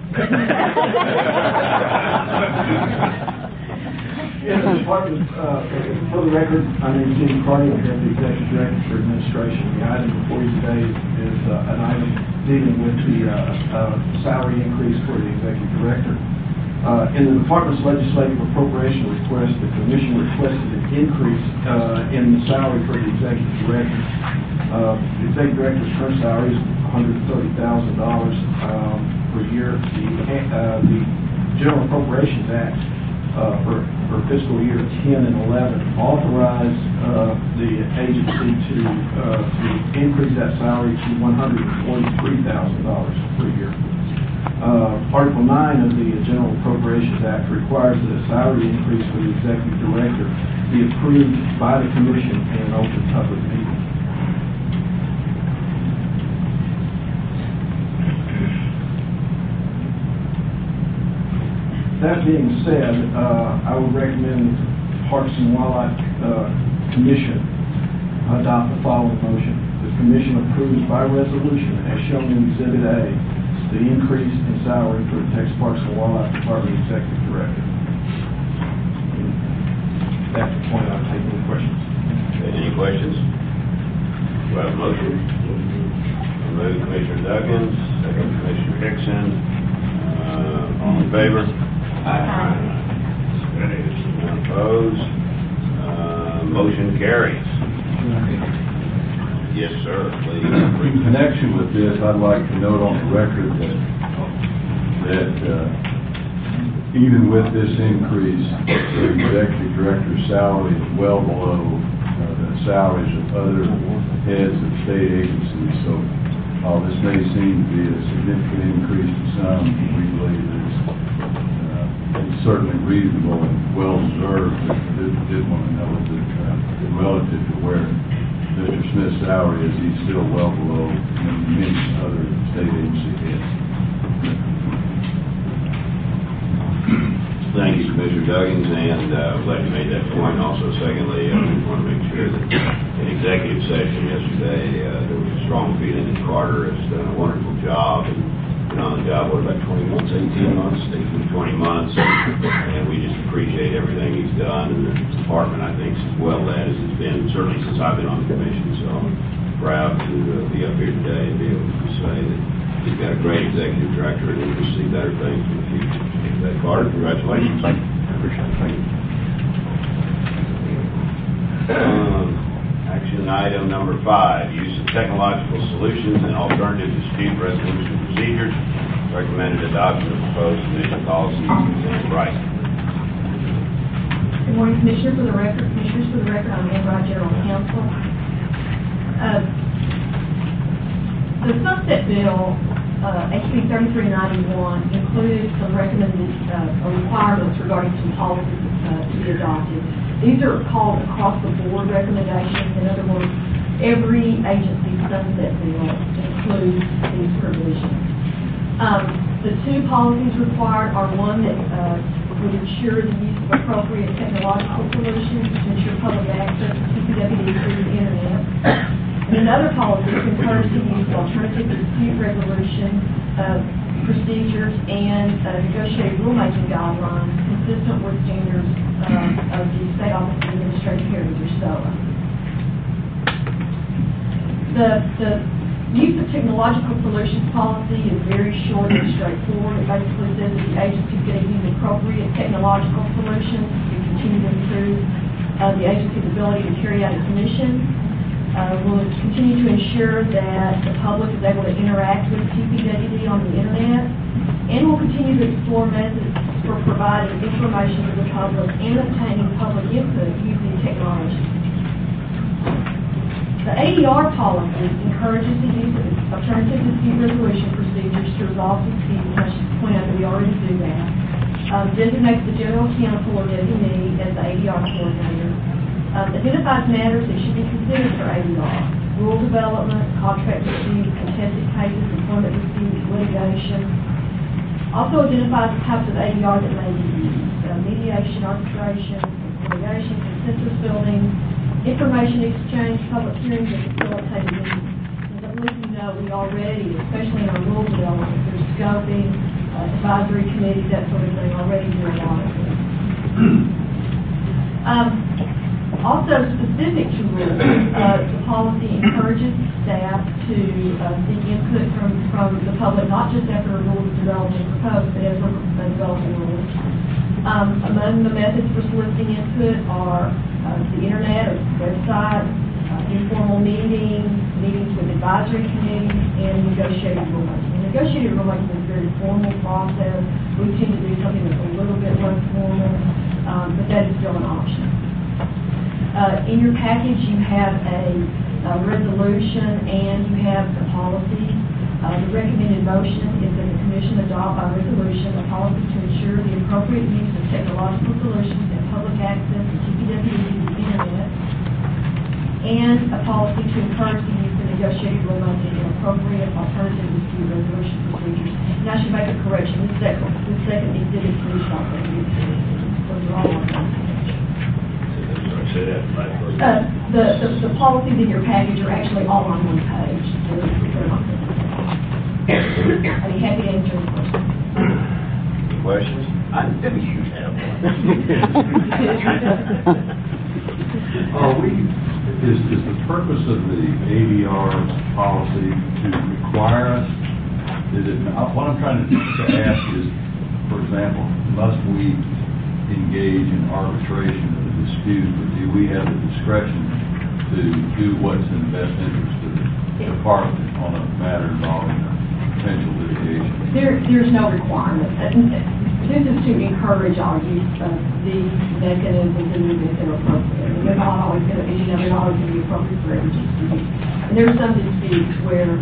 Yes, the department, for the record, my name is Jim Carter, I'm the Executive Director for Administration. The item before you today is an item dealing with the salary increase for the Executive Director. In the department's legislative appropriation request, the commission requested an increase in the salary for the Executive Director. The Executive Director's current salary is $130,000 per year. The General Appropriations Act for fiscal year 10 and 11 authorized the agency to increase that salary to $143,000 per year. Article 9 of the General Appropriations Act requires that a salary increase for the Executive Director be approved by the Commission in an open public meeting. That being said, I would recommend Parks and Wildlife Commission adopt the following motion. The Commission approves by resolution, as shown in Exhibit A, the increase in salary for the Texas Parks and Wildlife Department Executive Director. That's the point. I'll take any questions. Any questions? Do I have a motion? I move Commissioner Duggins, second Commissioner Hickson. All in favor? Aye. None opposed? Motion carries. Yes, sir, please. In connection with this, I'd like to note on the record that even with this increase, the Executive Director's salary is well below the salaries of other heads of state agencies. So while this may seem to be a significant increase to some, we believe it's certainly reasonable and well-deserved. I did want to note that relative to where Mr. Smith's salary is, he's still well below many other state agency heads. Thank you, Commissioner Duggins, and glad you made that point. Also, secondly, I just want to make sure that in executive session yesterday, there was a strong feeling that Carter has done a wonderful job and been on the job, what, about 20 months, 18 months, 20 months, and we just appreciate everything he's done, and the department, I think, is as well led as it's been, certainly since I've been on the commission, so I'm proud to be up here today and be able to say that he's got a great executive director and we'll see better things in the future. Carter, congratulations. Thank you. I appreciate it. Thank you. Action item number 5, use of technological solutions and alternative dispute resolution procedures. Recommended adoption of proposed commission policies. Right. Good morning, Commissioners. For the record, I'm Ann Wright, General Counsel. The Sunset Bill, HB 3391, includes some recommended requirements regarding some policies to be adopted. These are called across-the-board recommendations. In other words, every agency's Sunset Bill includes these provisions. The 2 policies required are one that would ensure the use of appropriate technological solutions to ensure public access to CPWD through the Internet. And another policy concurs the use of alternative dispute resolution procedures and negotiated rulemaking guidelines consistent with standards of the State Office of Administrative Hearings, or SOA. The use of technological solutions policy is very short and straightforward. It basically says that the agency is going to use appropriate technological solutions to continue to improve the agency's ability to carry out its mission. We'll continue to ensure that the public is able to interact with CPWD on the Internet, and we'll continue to explore methods for providing information to the public and obtaining public input using technology. The ADR policy encourages the use of alternative dispute resolution procedures to resolve disputes. I should point out that we already do that. Designates the general counsel or designee as the ADR coordinator. Identifies matters that should be considered for ADR. Rule development, contract disputes, contested cases, employment disputes, litigation. Also identifies the types of ADR that may be used. Mediation, arbitration, litigation, consensus building, information exchange, public hearings, and facilitated meetings. As I believe you know, we already, especially in our rule development scoping, advisory committees, that sort of thing, already do a lot of it. Also, specific to rules, the policy encourages staff to seek input from the public, not just after a rule is developed and proposed, but as we're developing rules. Among the methods for soliciting input are the internet or website, informal meetings, meetings with advisory committees, and negotiated rulemaking. And negotiated rulemaking is a very formal process. We tend to do something that's a little bit less formal, but that is still an option. In your package, you have a resolution and you have the policy. The recommended motion is that the Commission adopt by resolution a policy to ensure the appropriate use of technological solutions and public access to TPWD to the Internet, and a policy to encourage the use of negotiated rulemaking and appropriate alternative dispute resolution procedures. And I should make a correction. This second exhibit is not going to be those are all on one page. The policies in your package are actually all on one page. I'd be happy to answer any questions. Questions? I didn't you have Is the purpose of the ADR policy to require us, what I'm trying to ask is, for example, must we engage in arbitration of the dispute, or do we have the discretion to do what's in the best interest of the department on a matter involving potential litigation? There's no requirement. This is to encourage our use of these mechanisms and if they're appropriate. And they're not always going to be, they're not always going to be appropriate for every dispute. And there's some disputes where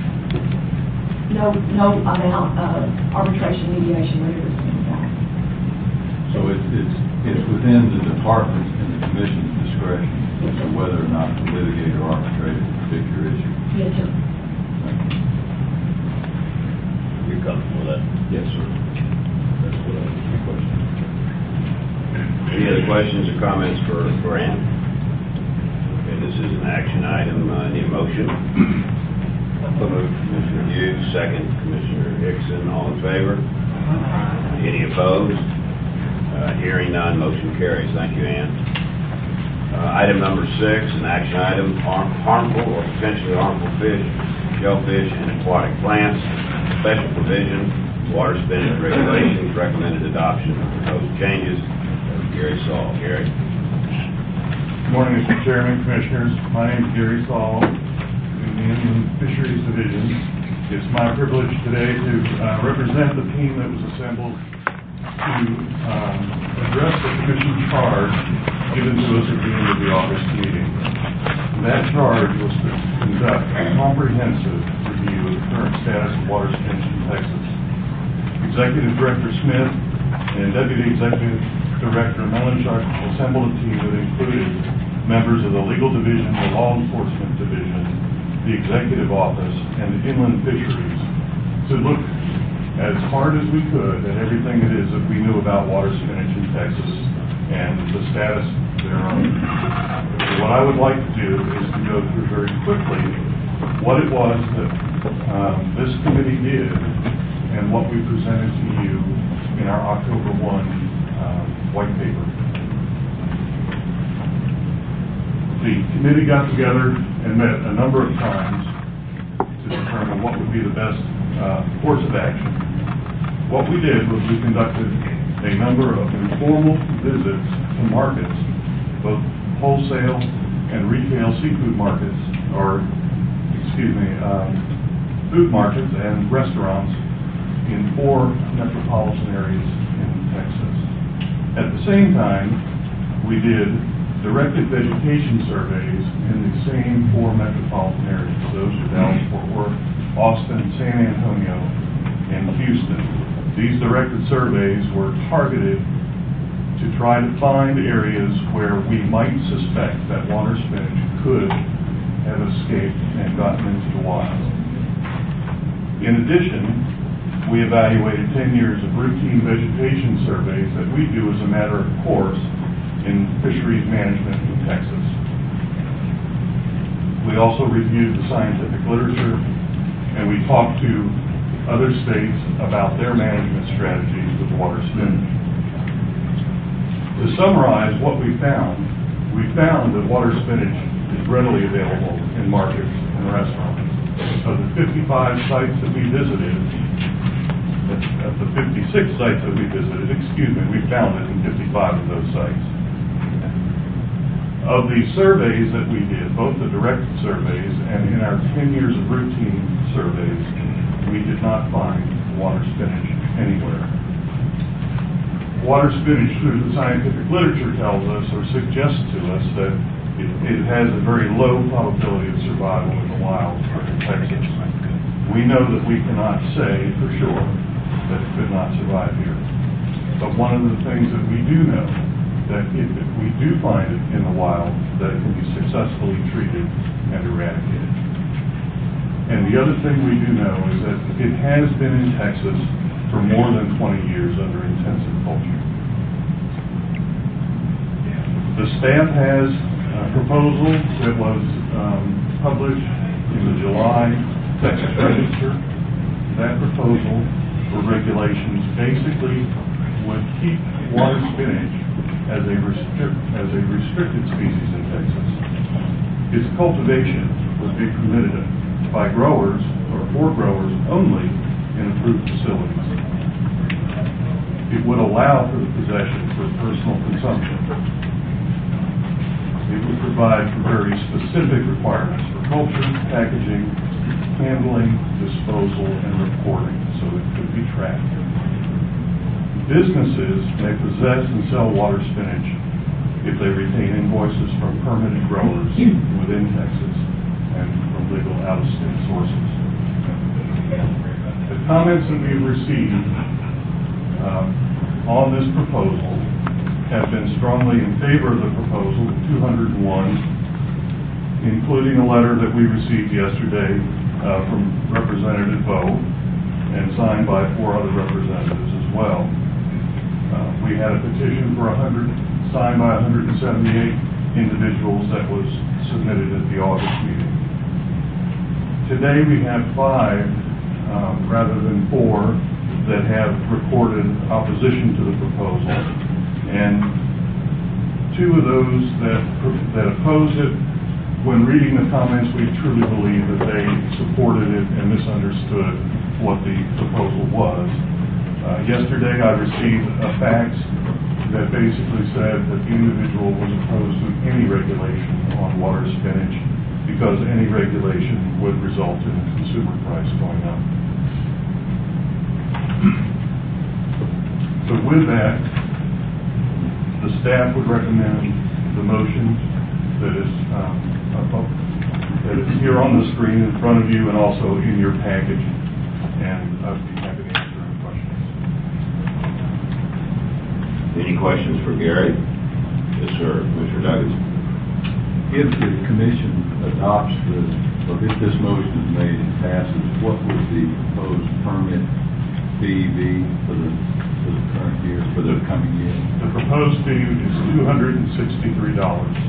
no amount of arbitration, mediation, whatever is being done. So it's within the department's and the commission's discretion as to whether or not to litigate or arbitrate a particular issue? Yes, sir. You're comfortable with that? Yes, sir. That's what I was requesting. Any other questions or comments for Ann? Okay, this is an action item. Need a motion? Commissioner Hughes, second. Commissioner Hickson, all in favor? Any opposed? Hearing none, motion carries. Thank you, Ann. Item number 6, an action item, harmful or potentially harmful fish, shellfish, and aquatic plants, special provision, water spending regulations, recommended adoption of proposed changes. Gary Saul. Gary. Good morning, Mr. Chairman, Commissioners. My name is Gary Saul, in the Inland Fisheries Division. It's my privilege today to represent the team that was assembled to address the Commission charge given to us at the end of the August meeting. That charge was to conduct a comprehensive review of the current status of water spending in Texas. Executive Director Smith and Deputy Executive Director Melanchuk assembled a team that included members of the Legal Division, the Law Enforcement Division, the Executive Office, and the Inland Fisheries to look as hard as we could at everything it is that we knew about water spinach in Texas and the status thereof. What I would like to do is to go through very quickly what it was that this committee did and what we presented to you in our October 1 white paper. The committee got together and met a number of times to determine what would be the best course of action. What we did was we conducted a number of informal visits to markets, both wholesale and retail seafood markets, food markets and restaurants in 4 metropolitan areas in Texas. At the same time, we did directed vegetation surveys in the same 4 metropolitan areas. Those are Dallas, Fort Worth, Austin, San Antonio, and Houston. These directed surveys were targeted to try to find areas where we might suspect that water spinach could have escaped and gotten into the wild. In addition, we evaluated 10 years of routine vegetation surveys that we do as a matter of course in fisheries management in Texas. We also reviewed the scientific literature, and we talked to other states about their management strategies with water spinach. To summarize what we found that water spinach is readily available in markets and restaurants. Of the 55 sites that we visited, of the 56 sites that we visited, we found it in 55 of those sites. Of the surveys that we did, both the direct surveys and in our 10 years of routine surveys, we did not find water spinach anywhere. Water spinach, through the scientific literature, tells us or suggests to us that it has a very low probability of survival in the wild in Texas. We know that we cannot say for sure that it could not survive here. But one of the things that we do know, that if we do find it in the wild, that it can be successfully treated and eradicated. And the other thing we do know is that it has been in Texas for more than 20 years under intensive culture. The staff has a proposal that was published in the July Texas Register. That proposal for regulations basically would keep water spinach as a restricted species in Texas. Its cultivation would be permitted by growers or for growers only in approved facilities. It would allow for the possession for personal consumption. It would provide for very specific requirements for culture, packaging, handling, disposal, and reporting, so it could be tracked. Businesses may possess and sell water spinach if they retain invoices from permitted growers within Texas and from legal out-of-state sources. The comments that we've received on this proposal have been strongly in favor of the proposal, 201, including a letter that we received yesterday from Representative Bowe and signed by 4 other representatives as well. We had a petition for signed by 178 individuals that was submitted at the August meeting. Today we have 5 rather than 4 that have recorded opposition to the proposal, and 2 of those that oppose it, when reading the comments, we truly believe that they supported it and misunderstood what the proposal was. Yesterday I received a fax that basically said that the individual was opposed to any regulation on water spinach because any regulation would result in the consumer price going up. So with that, the staff would recommend the motion that is here on the screen in front of you and also in your package, and I'd be happy to answer any questions. Any questions for Gary? Yes, sir. Mr. Douglas. If the commission adopts or if this motion is made and passes, what would the proposed permit fee be for the current year, for the coming year? The proposed fee is $263.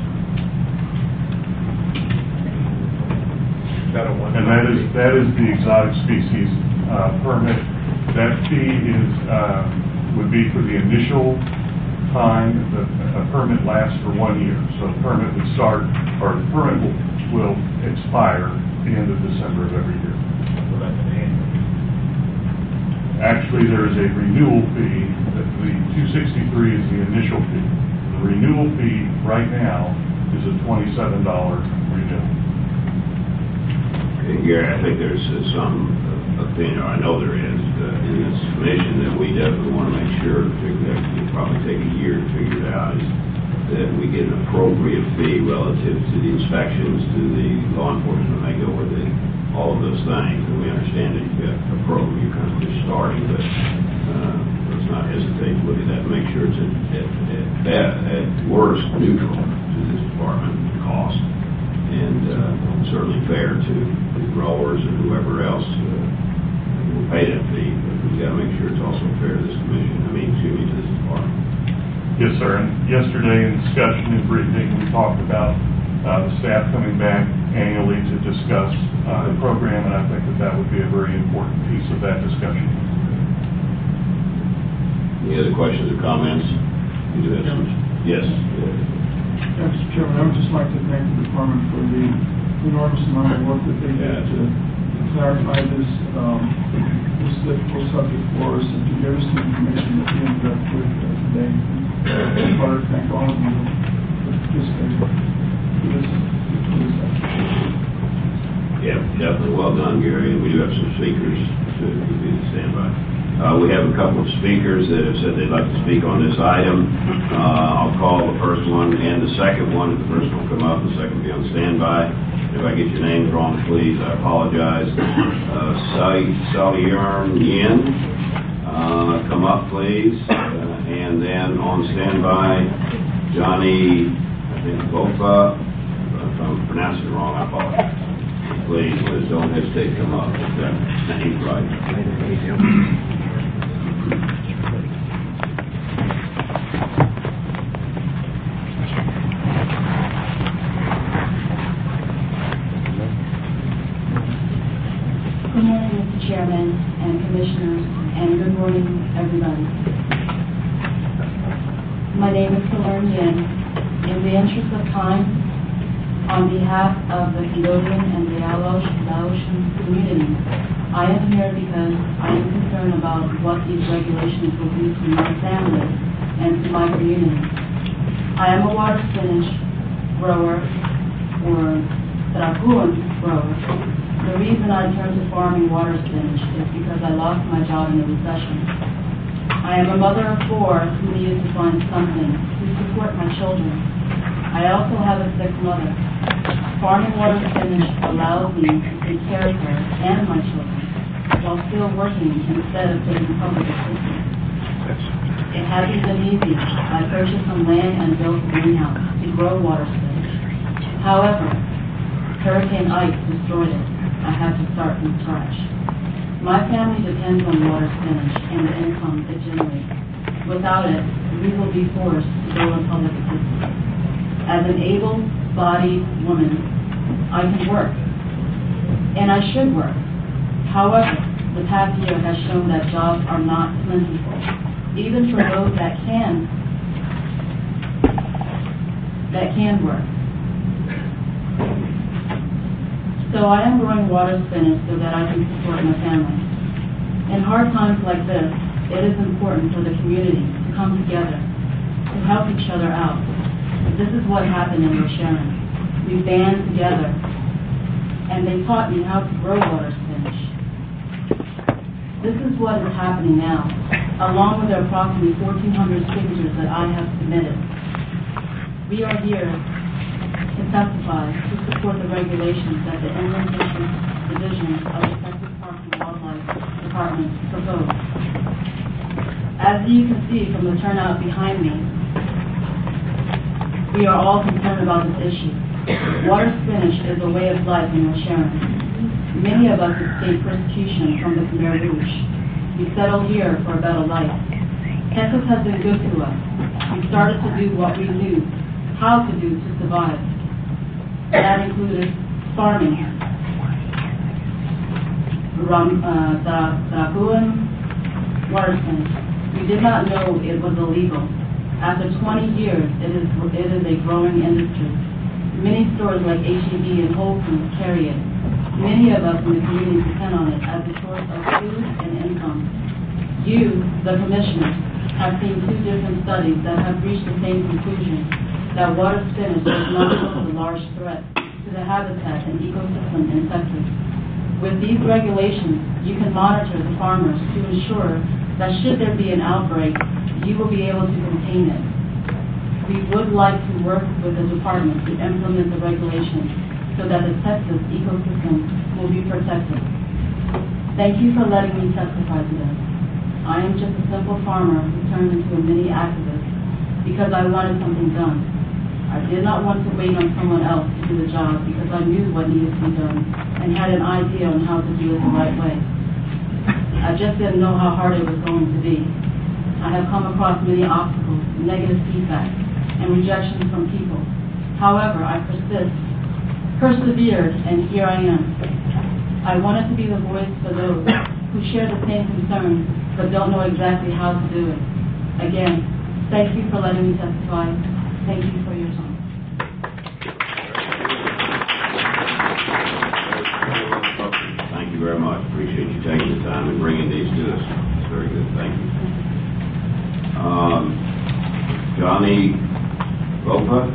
And that is the exotic species permit. That fee would be for the initial time. A permit lasts for 1 year, so the permit would start, or the permit will expire at the end of December of every year. So that's an annual. Actually, there is a renewal fee. The $263 is the initial fee. The renewal fee right now is a $27 renewal. Okay, Gary, I think there's some opinion, or I know there is, in this commission that we definitely want to make sure, particularly it'll probably take a year to figure it out, is that we get an appropriate fee relative to the inspections, to the law enforcement may go over all of those things. And we understand that you've got a program, you're kind of just starting, but let's not hesitate to look at that and make sure it's at worst neutral to this department cost, and certainly fair to the growers and whoever else will pay that fee. But we've got to make sure it's also fair to this commission, to this department. Yes, sir. And yesterday in discussion and briefing, we talked about the staff coming back annually to discuss the program, and I think that would be a very important piece of that discussion. Any other questions or comments? You do have some? Yes. Mr. Chairman, I would just like to thank the department for the enormous amount of work that they did to clarify this difficult subject for us and to give us the information that we ended up with today. I want to thank all of you for participating in this effort. Yeah, definitely well done, Gary. And we do have some speakers to be the standby. We have a couple of speakers that have said they'd like to speak on this item. I'll call the first one and the second one. If the first one will come up, the second will be on standby. If I get your names wrong, please, I apologize. Salyurn Yin, come up, please. And then on standby, Johnny, I think, Bofa. If I'm pronouncing it wrong, I apologize. Please, don't hesitate to come up. If that name's right. Good morning, Mr. Chairman and Commissioners, and good morning, everybody. My name is Salyurn Yin. In the interest of time, on behalf of the Cambodian and the Laotian community, I am here because I am concerned about what these regulations will do to my family and to my community. I am a water spinach grower, or Dragoon grower. The reason I turned to farming water spinach is because I lost my job in the recession. I am a mother of 4 who needed to find something to support my children. I also have a sick mother. Farming water spinach allows me to take care of her and my children while still working instead of taking public assistance. It hasn't been easy. I purchased some land and built a greenhouse to grow water spinach. However, Hurricane Ike destroyed it. I had to start from scratch. My family depends on water spinach and the income it generates. Without it, we will be forced to go on public assistance. As an able-bodied woman, I can work, and I should work. However, the past year has shown that jobs are not plentiful, even for those that can work. So I am growing water spinach so that I can support my family. In hard times like this, it is important for the community to come together, to help each other out. This is what happened in Sharon. We band together, and they taught me how to grow water spinach. This is what is happening now, along with the approximately 1,400 signatures that I have submitted. We are here to testify to support the regulations that the Inland Fisheries Division of the Texas Parks and Wildlife Department proposed. As you can see from the turnout behind me, we are all concerned about this issue. Water spinach is a way of life in Sharon. Many of us escaped persecution from the Khmer Rouge. We settled here for a better life. Texas has been good to us. We started to do what we knew how to do to survive. That included farming, Dragoon, water spinach. We did not know it was illegal. After 20 years, it is a growing industry. Many stores like H-E-B and Whole Foods carry it. Many of us in the community depend on it as a source of food and income. You, the commissioners, have seen 2 different studies that have reached the same conclusion, that water spinach does not pose a large threat to the habitat and ecosystem in Texas. With these regulations, you can monitor the farmers to ensure that should there be an outbreak, you will be able to contain it. We would like to work with the department to implement the regulations so that the Texas ecosystem will be protected. Thank you for letting me testify to this. I am just a simple farmer who turned into a mini activist because I wanted something done. I did not want to wait on someone else to do the job because I knew what needed to be done and had an idea on how to do it the right way. I just didn't know how hard it was going to be. I have come across many obstacles, negative feedback, and rejection from people. However, I persist persevered, and here I am. I wanted to be the voice for those who share the same concerns but don't know exactly how to do it. Again, thank you for letting me testify. Thank you for your time. Thank you very much. Appreciate you taking the time and bringing these to us. It's very good. Thank you. Johnny Bopa?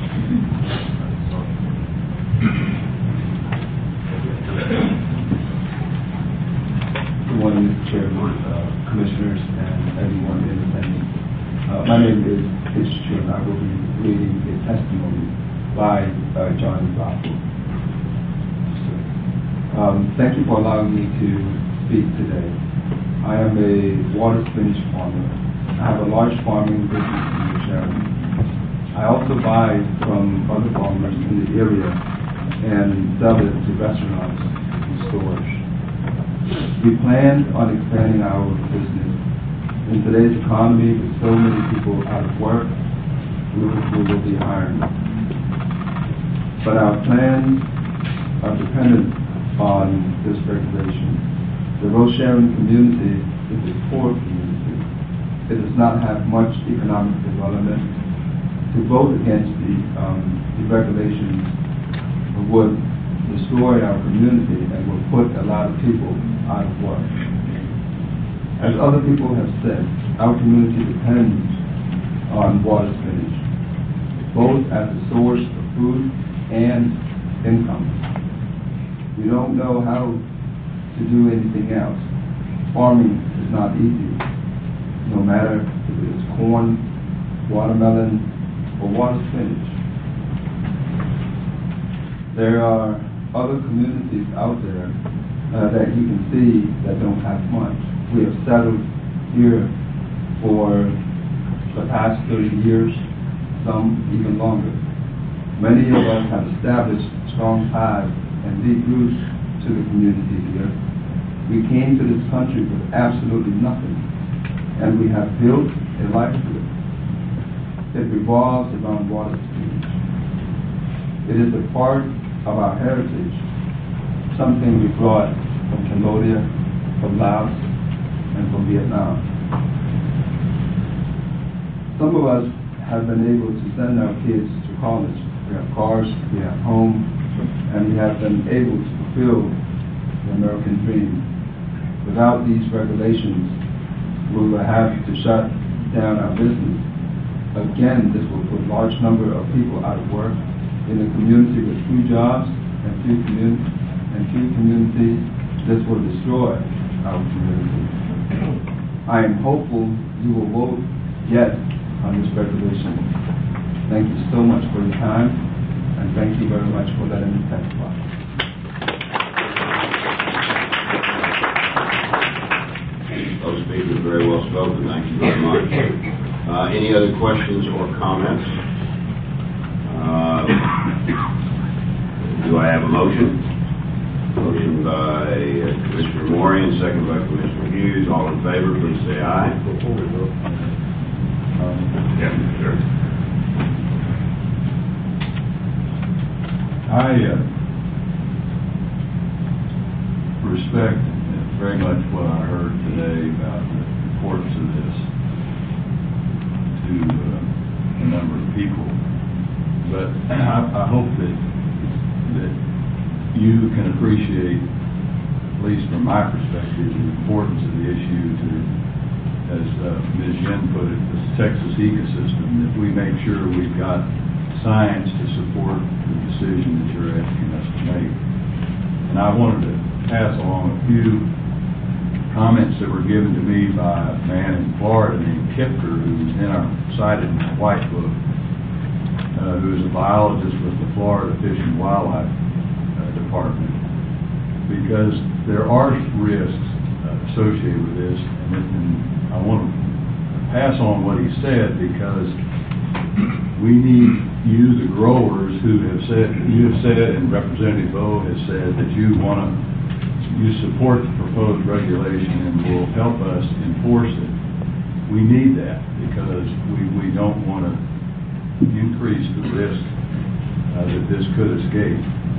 Good morning, Mr. Chairman, Commissioners, and everyone in attendance. My name is Fisher, and I will be reading a testimony by Johnny Bopa. Thank you for allowing me to speak today. I am a water spinach farmer. I have a large farming business in New Sharon. I also buy from other farmers in the area and sell it to restaurants and stores. We plan on expanding our business. In today's economy, with so many people out of work, we will be hiring. But our plans are dependent on this regulation. The Rose Sharon community is a poor community. It does not have much economic development. To vote against the regulations would destroy our community and would put a lot of people out of work. As other people have said, our community depends on water spinach, both as a source of food and income. We don't know how to do anything else. Farming is not easy, no matter if it is corn, watermelon, or water spinach. There are other communities out there that you can see that don't have much. We have settled here for the past 30 years, some even longer. Many of us have established strong ties and deep roots to the community here. We came to this country with absolutely nothing, and we have built a life here. It revolves around water spinach. It is a part of our heritage, something we brought from Cambodia, from Laos, and from Vietnam. Some of us have been able to send our kids to college. We have cars, we have homes, and we have been able to fulfill the American dream. Without these regulations, we will have to shut down our business. Again, this will put a large number of people out of work in a community with few jobs and few communities. This will destroy our community. I am hopeful you will vote yes on this regulation. Thank you so much for your time, and thank you very much for letting me testify. Those speakers are very well spoken. Thank you very much. Any other questions or comments? Do I have a motion? Motion by Commissioner Moore, second by Commissioner Hughes. All in favor, please say aye. Before we vote. Yeah, sure. I respect very much what I heard today about the importance of this to a number of people. But I hope that you can appreciate, at least from my perspective, the importance of the issue to, as Ms. Yen put it, the Texas ecosystem, that we make sure we've got science to support the decision that you're asking us to make. And I wanted to pass along a few comments that were given to me by a man in Florida named Kipker, who's cited in the White Book, who is a biologist with the Florida Fish and Wildlife Department, because there are risks associated with this, and I want to pass on what he said, because we need you, the growers, who have said, you have said, and Representative Bo has said that you support the proposed regulation and will help us enforce it. We need that, because we don't want to increase the risk that this could escape.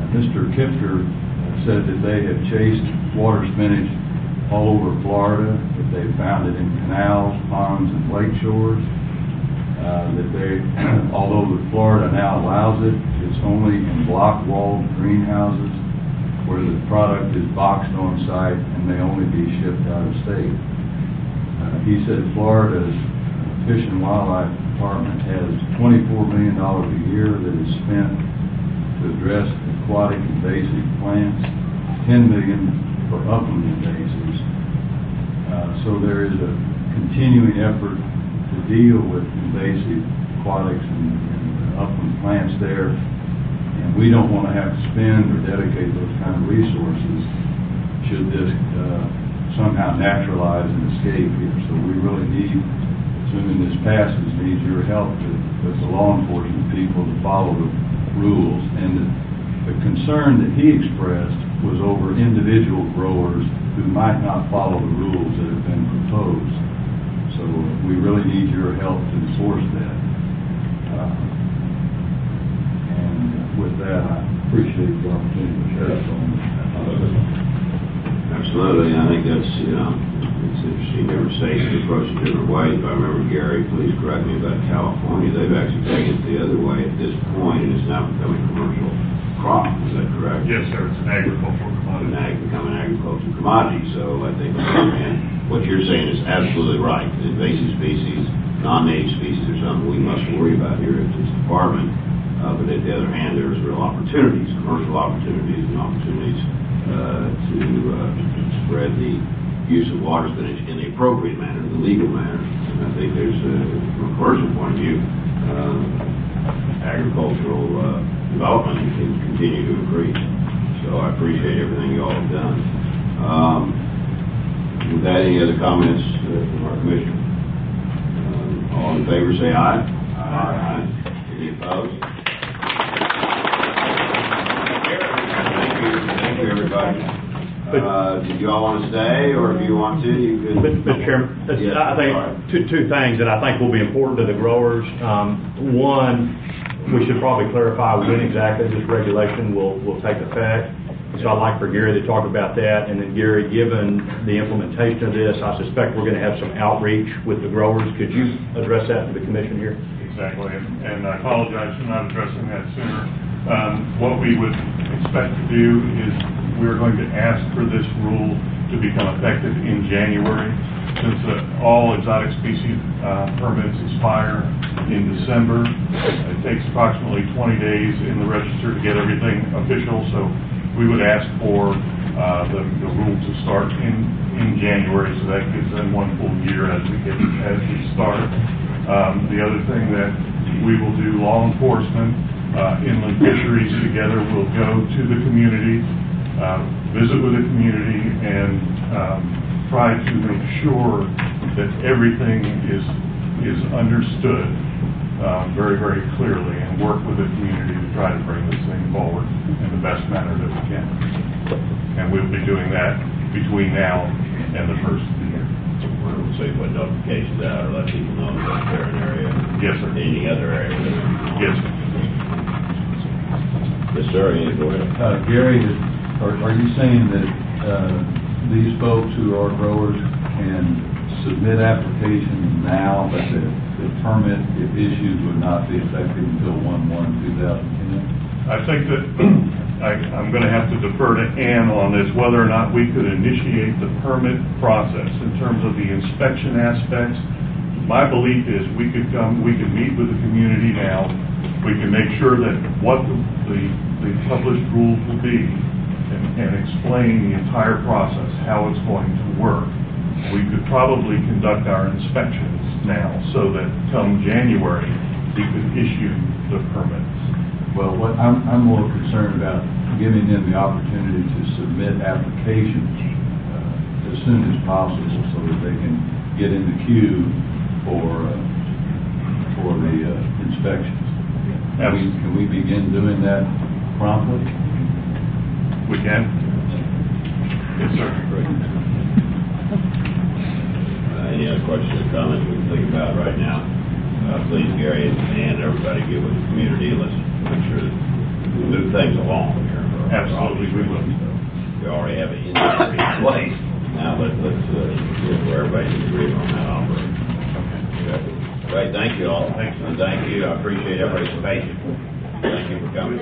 Mr. Kipker said that they have chased water spinach all over Florida, that they found it in canals, ponds, and lake shores. That they, although Florida now allows it, it's only in block-walled greenhouses where the product is boxed on site and may only be shipped out of state. He said Florida's Fish and Wildlife Department has $24 million a year that is spent to address aquatic invasive plants, $10 million for upland invasives. So there is a continuing effort to deal with invasive aquatics and upland plants there, and we don't want to have to spend or dedicate those kind of resources should this somehow naturalize and escape here. So we really need, assuming this passes, need your help with the law enforcement people to follow the rules. And the concern that he expressed was over individual growers who might not follow the rules that have been proposed. So we really need your help to enforce that. And with that, I appreciate the opportunity to share this on. Absolutely. I think that's, it's interesting. Different states approach it different ways. If I remember, Gary, please correct me about California. They've actually taken it the other way at this point, and it's now becoming a commercial crop. Is that correct? Yes, sir. It's an agricultural commodity. Become an agricultural commodity. So I think what you're saying is absolutely right. The invasive species, non-native species are something we must worry about here at this department. But at the other hand, there's real opportunities, commercial opportunities, and opportunities to spread the use of water spinach in the appropriate manner, the legal manner. And I think there's, from a commercial point of view, agricultural development can continue to increase. So I appreciate everything you all have done. With that, any other comments from our commissioner? All in favor, say aye. Aye. Any opposed? Thank you, everybody. Did you all want to stay, or if you want to, you can... Mr. Chairman, yes, I think two things that I think will be important to the growers. One, we should probably clarify when exactly this regulation will take effect. So I'd like for Gary to talk about that. And then, Gary, given the implementation of this, I suspect we're going to have some outreach with the growers. Could you address that to the commission here? Exactly, and I apologize for not addressing that sooner. What we would expect to do is we're going to ask for this rule to become effective in January. Since all exotic species permits expire in December, it takes approximately 20 days in the register to get everything official. So we would ask for the rule to start in January, so that gives them one full year as we start. The other thing that we will do, law enforcement, inland fisheries together will go to the community, visit with the community, and try to make sure that everything is understood very, very clearly, and work with the community to try to bring this thing forward in the best manner that we can. And we'll be doing that between now and the first of the year. So you put notifications out or let people know that they're in an area? Yes, sir. Any other area? Yes, sir. Yes, sir. Go ahead. Gary, are you saying that these folks who are growers can submit applications now, but the permit, if issued, would not be effective until 1/1/2010? I think that I'm going to have to defer to Ann on this, whether or not we could initiate the permit process in terms of the inspection aspects. My belief is we could meet with the community now. We can make sure that what the published rules will be and explain the entire process, how it's going to work. We could probably conduct our inspections now so that come January we could issue the permits. Well, what I'm more concerned about giving them the opportunity to submit applications as soon as possible so that they can get in the queue for the inspections. Can we begin doing that promptly? We can. Yes, sir. Great. Any other questions or comments we can think about right now? Please, Gary and everybody, get with the community. Let's make sure that we move things along here. Absolutely, we will. We already have an industry in place. Now let's get where everybody's agreed on that operation. Okay. Great, thank you all. Thanks. And thank you, I appreciate everybody's patience. Thank you for coming.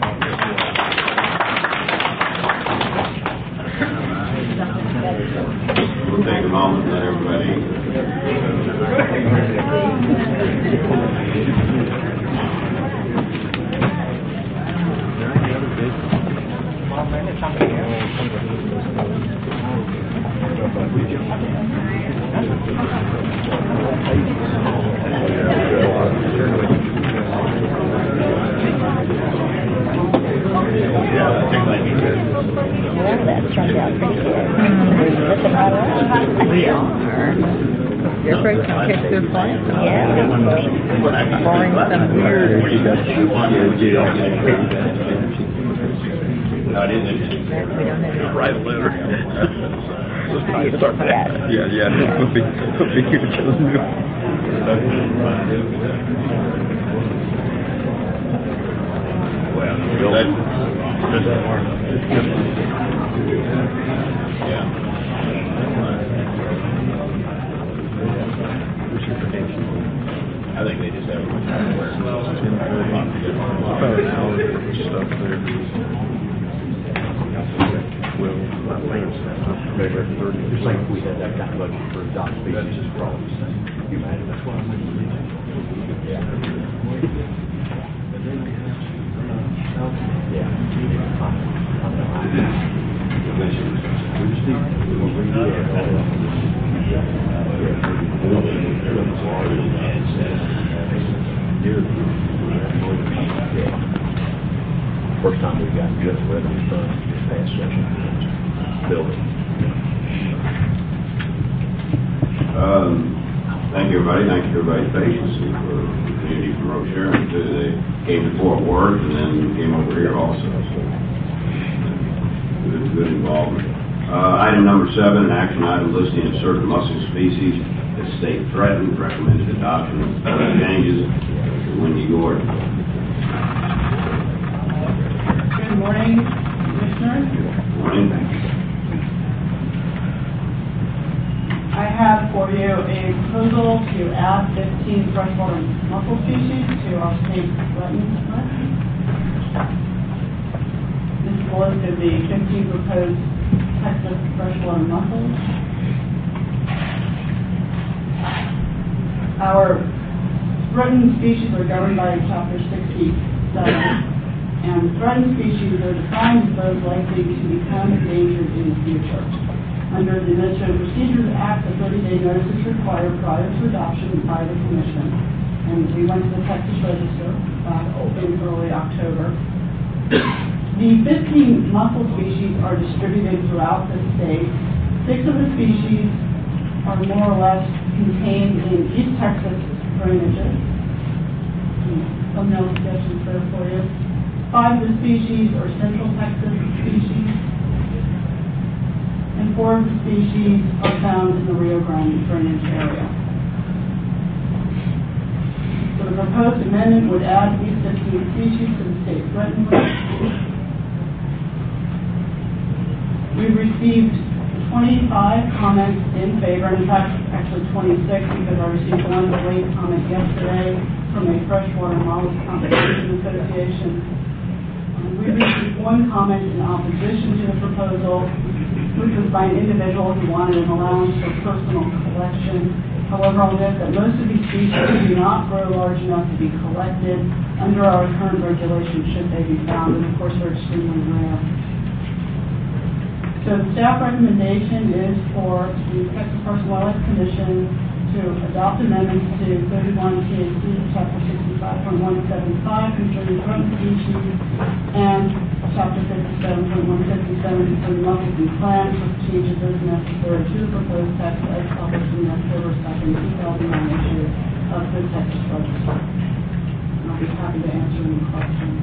We'll take a moment and let everybody. That turned out pretty good. We are. Everybody's going to catch their flight. Yeah. Barring some weird. Write a letter. Yeah. Would be huge. I think they just have Just like if we had that kind of budget for dock species, it's probably the same. You imagine, that's what I'm First time we got good revenue funds this past session, building. Thank you, everybody. Thank you for everybody's patience and for the community from Roche Sharon too. They came to Fort Worth and then came over here also. So good involvement. Item number 7, an action item listing of certain mussel species as state threatened. Recommended adoption of changes. Wendy Gordon. Good morning, Commissioners. Good morning. I have for you a proposal to add 15 freshwater mussel species to our state threatened list. This is a list of the 15 proposed Texas freshwater mussels. Our threatened species are governed by Chapter 67, and threatened species are defined as those likely to become endangered in the future. Under the Administrative Procedures Act, a 30-day notice is required prior to adoption by the Commission. And we went to the Texas Register in early October. The 15 mussel species are distributed throughout the state. 6 of the species are more or less contained in East Texas drainages. Thumbnail sketches there for you. 5 of the species are Central Texas species. And 4 of the species are found in the Rio Grande drainage area. So the proposed amendment would add these 15 species to the state threatened list. We received 25 comments in favor, and in fact, actually 26, because I received one late comment yesterday from a freshwater mollusk conservation association. We received one comment in opposition to the proposal, which was by an individual who wanted an allowance for personal collection. However, I'll note that most of these species do not grow large enough to be collected under our current regulations should they be found, and of course they're extremely rare. So the staff recommendation is for the Texas Parks and Wildlife Commission to adopt amendments to 31 TAC Chapter 65.175 concerning threatened species and Chapter 57.157 concerning mussels and clams with changes as necessary to the proposed text as published in the October 2nd, 2009 issue of the Texas Register. And I'll be happy to answer any questions.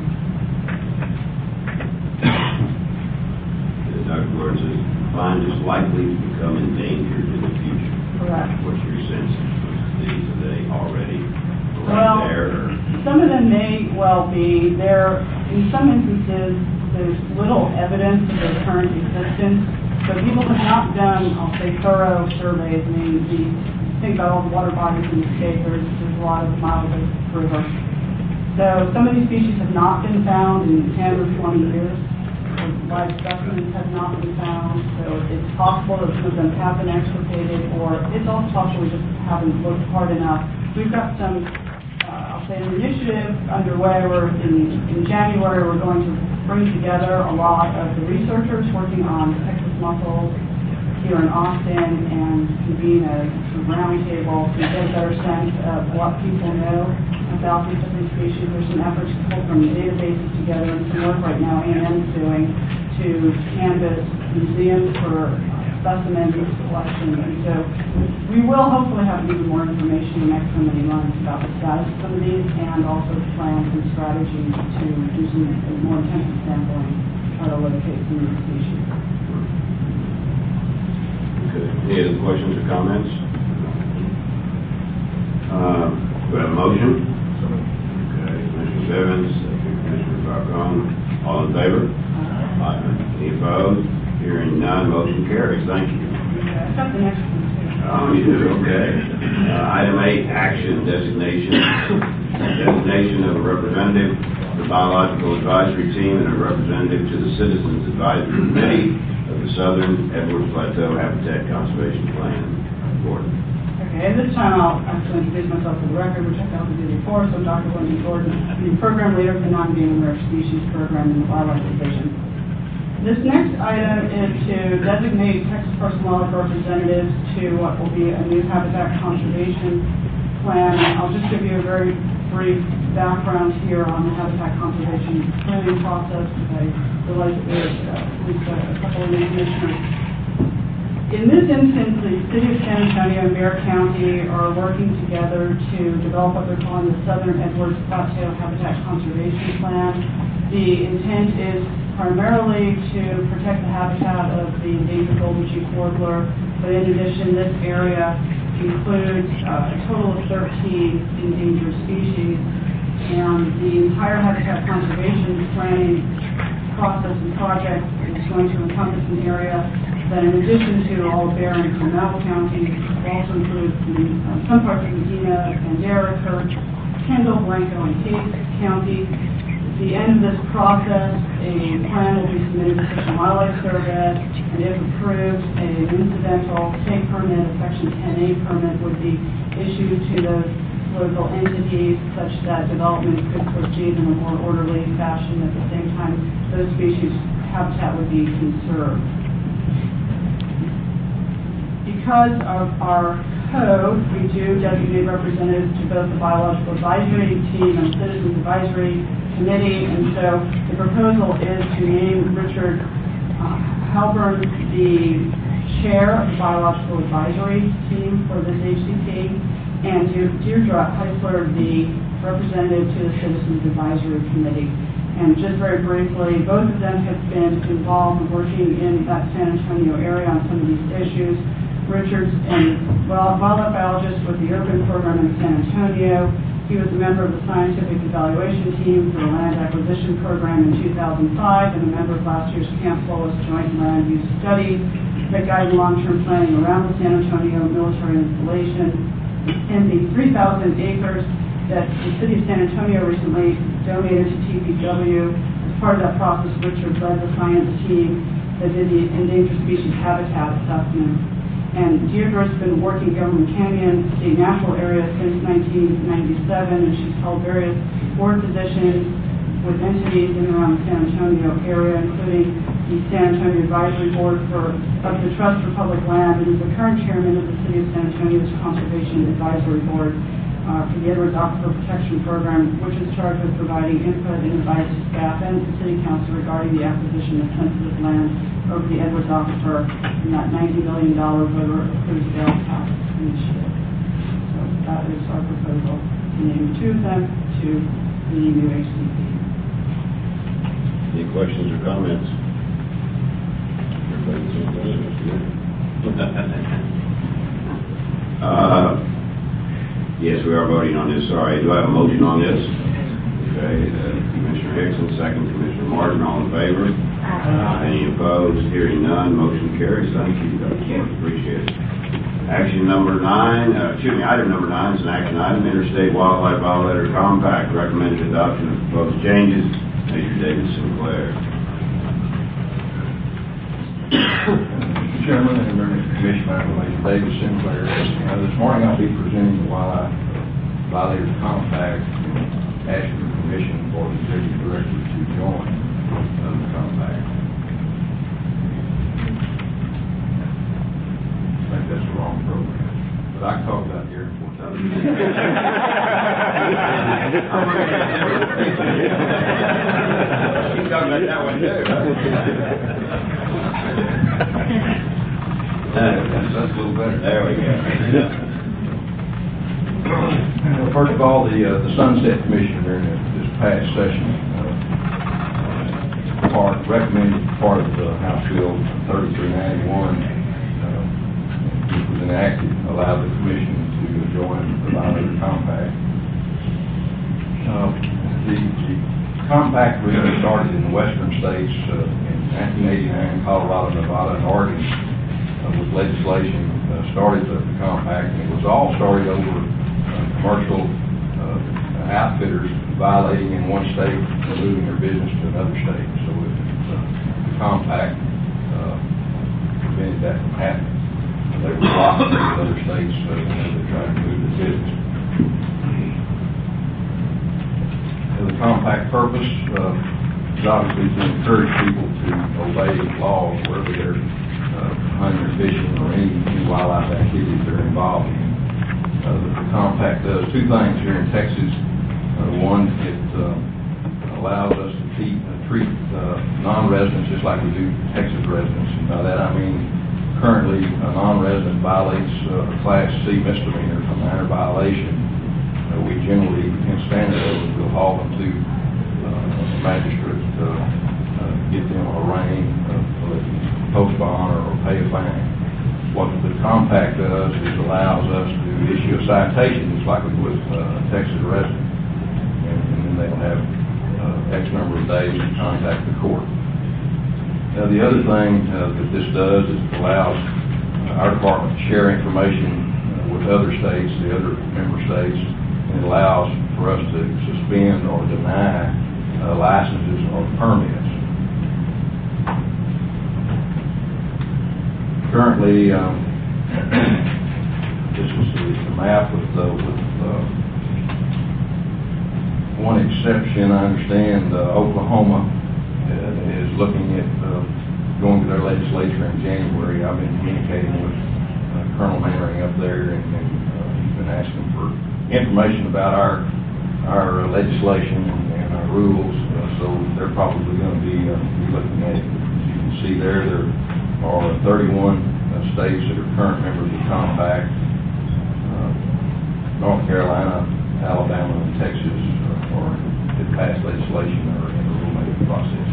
Dr. Gordon says, find is likely to become endangered in the future. Correct. What's your sense of these? Are they already Well, there? Or? Some of them may well be. There, in some instances, there's little evidence of their current existence. So people have not done, I'll say, thorough surveys. I mean, think about all the water bodies in the state. There's a lot of miles of river. So some of these species have not been found in 10 or 20 years. Live specimens have not been found. So it's possible that some of them have been extirpated, or it's also possible we just haven't looked hard enough. We've got some, I'll say, an initiative underway where in January we're going to bring together a lot of the researchers working on Texas mussels here in Austin and convene a roundtable to get a better sense of what people know about these different species. There's some efforts to pull from databases together and some work right now ANN is doing to canvass museums for specimen collection. And so we will hopefully have even more information in the next so many months about the status of some of these and also plans and strategies to do some more intensive sampling to locate some of these species. Okay. Any other questions or comments? Do I have a motion? Okay. Commissioner Bivens, Commissioner Falcone. All in favor? Aye. Any opposed? Hearing none, motion carries. Thank you. I've got the next one. Oh, you do? Okay. Item 8, action designation. Designation of a representative to the Biological Advisory Team and a representative to the Citizens Advisory Committee of the Southern Edwards Plateau Habitat Conservation Plan Board. Okay, at this time I'll actually introduce myself for the record, which I failed to do before. So I'm Dr. Wendy Gordon, the Program Leader for the Non-Game and Rare Species Program in the Wildlife Division. This next item is to designate Texas Parks and Wildlife representatives to what will be a new habitat conservation plan. I'll just give you a very brief background here on the habitat conservation planning process, because I realize that there's at least a couple of new commissioners. In this instance, the City of San Antonio and Bexar County are working together to develop what they're calling the Southern Edwards Plateau Habitat Conservation Plan. The intent is primarily to protect the habitat of the endangered golden cheek warbler, but in addition, this area includes a total of 13 endangered species, and the entire habitat conservation planning process and project is going to encompass an area that, in addition to all of Bexar and Coronado counties, also includes some parts of Medina, Bandera, Kirk, Kendall, Blanco, and Case counties. At the end of this process, a plan will be submitted to Fish and Wildlife Service, and if approved, an incidental state permit, a Section 10A permit, would be issued to those local entities such that development could proceed in a more orderly fashion. At the same time, those species habitat would be conserved. Because of our code, we do designate representatives to both the Biological Advisory Team and Citizens Advisory Committee, and so the proposal is to name Richard Halpern the chair of the Biological Advisory Team for this HCT, and Deirdre Heisler the representative to the Citizens Advisory Committee. And just very briefly, both of them have been involved in working in that San Antonio area on some of these issues. Richard's a wildlife biologist with the urban program in San Antonio. He was a member of the scientific evaluation team for the land acquisition program in 2005 and a member of last year's Camp Flawless Joint Land Use Study that guided long-term planning around the San Antonio military installation. And the 3,000 acres that the city of San Antonio recently donated to TPW, as part of that process, Richard led the science team that did the endangered species habitat assessment. And Deirdre's been working in Government Canyon State Natural Area since 1997, and she's held various board positions with entities in and around the San Antonio area, including the San Antonio Advisory Board of the Trust for Public Land, and is the current chairman of the City of San Antonio's Conservation Advisory Board for the Edwards Aquifer Protection Program, which is charged with providing input and advice to staff and the City Council regarding the acquisition of sensitive land over the Edwards Aquifer and that $90 million voter-approved sales tax initiative. So that is our proposal to name two of them to the new HCP. Any questions or comments? Yes, we are voting on this. Sorry. Do I have a motion on this? Okay, Commissioner Hickson, second Commissioner Martin, all in favor? Any opposed? Hearing none, motion carries. Thank you, Dr. Martin, appreciate it. Item number 9 is an action item, Interstate Wildlife Violator Compact, recommended adoption of proposed changes. Major David Sinclair. Mr. Chairman and members of the commission, my name is David Sinclair. This morning I'll be presenting the Wildlife Violator Compact and asking the commission for the executive director to join the compact. I think that's the wrong program, but I can talk about the airport. You can talk about that one too. That's a little better. There we go. First of all, the Sunset Commission during this past session recommended part of the House Bill 3391, which was enacted, allowed the commission to join the Violator Compact. The compact really started in the western states in 1989, Colorado, Nevada, and Oregon, with legislation started the compact, and it was all started over commercial outfitters violating in one state and moving their business to another state. So the compact prevented that from happening. They were blocking in other states when they tried to move the business. The compact purpose is obviously to encourage people to obey laws wherever they're hunting or fishing or any wildlife activities they're involved in. The compact does two things here in Texas. One, it allows us to treat non-residents just like we do Texas residents. And by that I mean currently a non-resident violates a Class C misdemeanor, a minor violation. We generally, in standard, will haul them to a magistrate, get them arraigned, post bond or pay a fine. What the compact does is allows us to issue a citation just like we would a Texas resident, and then they'll have X number of days to contact the court. Now, the other thing that this does is it allows our department to share information with other states, the other member states, and it allows for us to suspend or deny licenses or permits. Currently, this is the map with one exception. I understand Oklahoma is looking at going to their legislature in January. I've been communicating with Colonel Mannering up there, and he's been asking for information about our legislation and our rules. So they're probably going to be looking at it. As you can see there are 31 states that are current members of the compact. North Carolina, Alabama, and Texas have passed legislation or in the rulemaking process.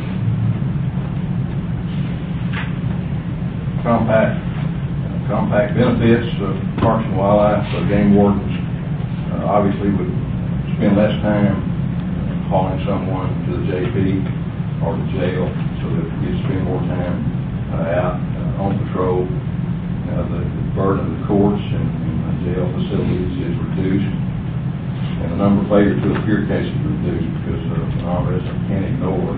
Compact benefits Parks and Wildlife game wardens obviously would spend less time hauling someone to the JP or the jail, so that we could spend more time out on patrol. The burden of the courts and jail facilities is reduced, and the number of failure to appear cases is reduced because the non-resident can't ignore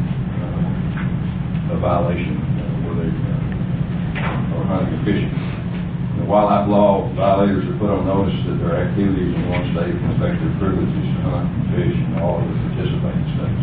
a violation where they are hunting or fishing. The wildlife law violators are put on notice that their activities in one state can affect their privileges to hunt and fish in all of the participating states.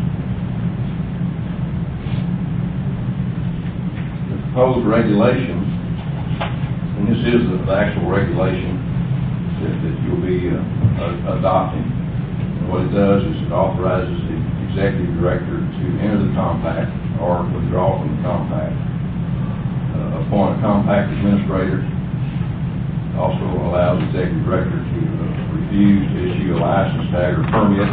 The proposed regulations, and this is the actual regulation that you'll be adopting. And what it does is it authorizes the executive director to enter the compact or withdraw from the compact, appoint a compact administrator. Also allows the executive director to refuse to issue a license, tag, or permit.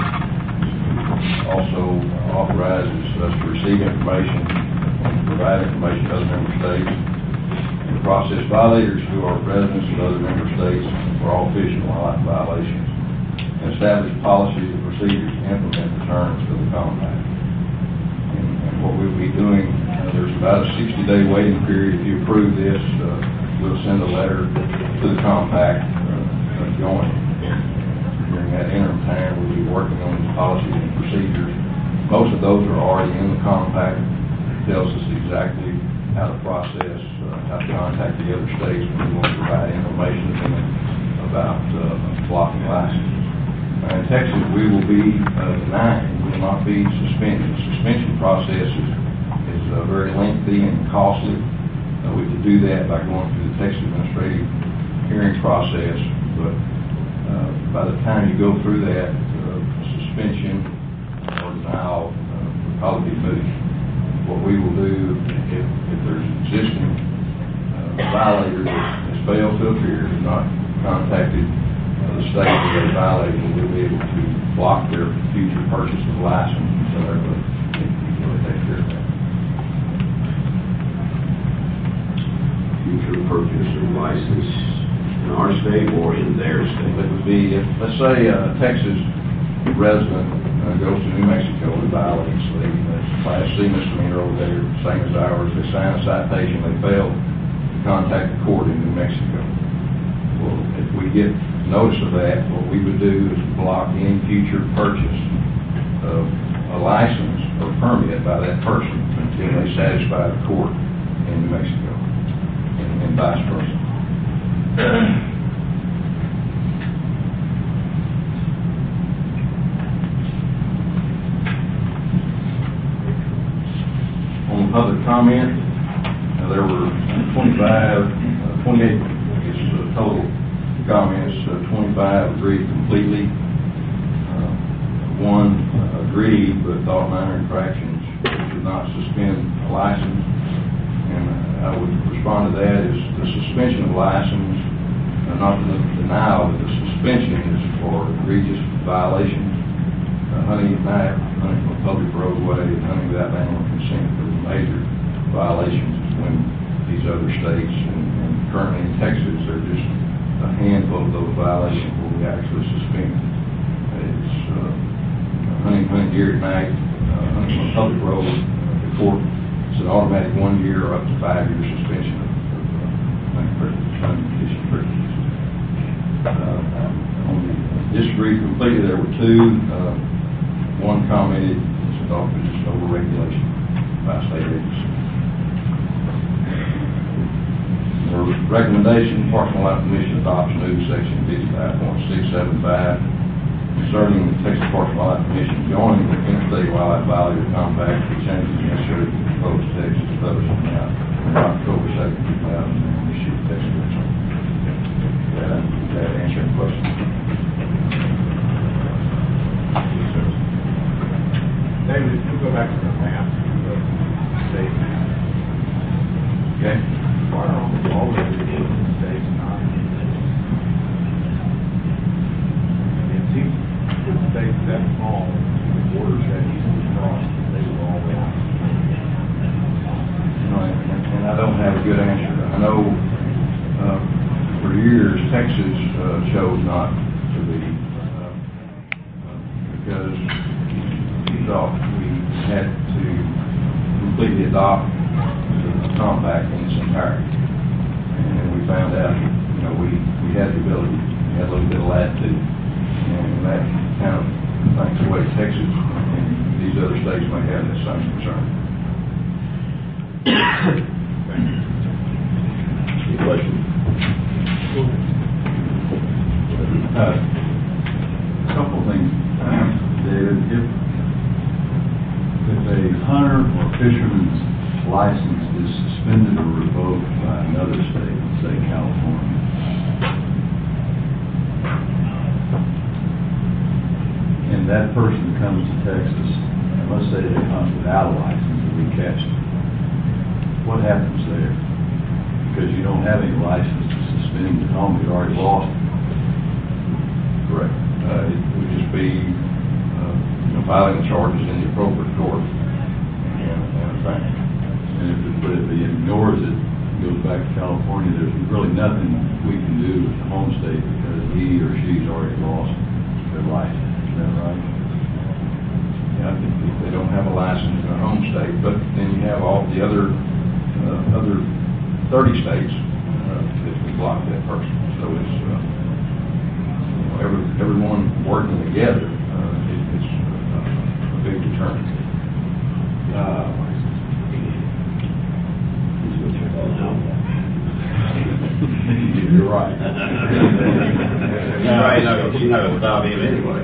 Also authorizes us to receive information and provide information to other member states, and to process violators who are residents of other member states for all fish and wildlife violations. and establish policies and procedures to implement the terms of the compact. And what we'll be doing, there's about a 60-day waiting period. If you approve this, we'll send a letter to the compact joining. During that interim time, we'll be working on these policies and procedures. Most of those are already in the compact. It tells us exactly how to process, how to contact the other states when we want to provide information to them about blocking licenses. In Texas, we will be denying, we will not be suspended. The suspension process is very lengthy and costly. We could do that by going through the Texas administrative hearing process, but by the time you go through that, suspension or denial will probably be moot. What we will do, if there's existing violators that has failed to appear, have not contacted the state that they violated, we'll be able to block their future purchase of license until everybody really takes care of that. Future purchase of license in our state or in their state? It would be, if, let's say, a Texas resident goes to New Mexico and violates the Class C misdemeanor over there, same as ours. They sign a citation, they fail to contact the court in New Mexico. Well, if we get notice of that, what we would do is block any future purchase of a license or permit by that person until they satisfy the court in New Mexico, and vice versa. On public comment, there were 28 total comments. 25 agreed completely. One agreed but thought minor infractions should not suspend a license. And I would respond to that as the suspension of license, not the denial, but the suspension is for egregious violations. Hunting at night, hunting on a public roadway, hunting without animal consent, those are major violations between these other states. And currently in Texas, there are just a handful of those violations where we actually suspend. It's hunting deer at night, hunting on a public road. The court, it's an automatic 1 year or up to 5 year suspension of hunting fishing privileges. On the disagreed completely, there were two. One commented it's just over-regulation by a state agency. The recommendation, Parks and Wildlife Commission adopts new section 55.675 concerning the Texas Parks and Wildlife Commission joining the Interstate Wildlife Violator Compact for changes necessary to propose Texas publishing now on October 2nd, 2000, and issue Texas website. That answer your question? David, if you go back to the map, the state map. Okay. Why are all of the states not? It seems states that small, the borders that easily cross, they were all out. And I don't have a good answer. I know for years Texas chose not to be because we thought we had to completely adopt the compact in its entirety. And we found out, we had the ability, we had a little bit of latitude, and that kind of thanks away Texas, and these other states may have that same concern. Any questions? A couple things, David. If a hunter or fisherman's license is suspended or revoked by another state, say California, and that person comes to Texas, and let's say they come without a license and we catch them, what happens there? Because you don't have any license to suspend at home, you already lost it. Correct. It would just be filing the charges in the appropriate court and a fine. But if he ignores it, goes back to California, there's really nothing we can do with the home state because he or she's already lost. their license, is that right? Yeah, if they don't have a license in their home state, but then you have all the other 30 states that we block that person. So it's everyone working together. It's a big deterrent. You're right. She's not going to stop him anyway.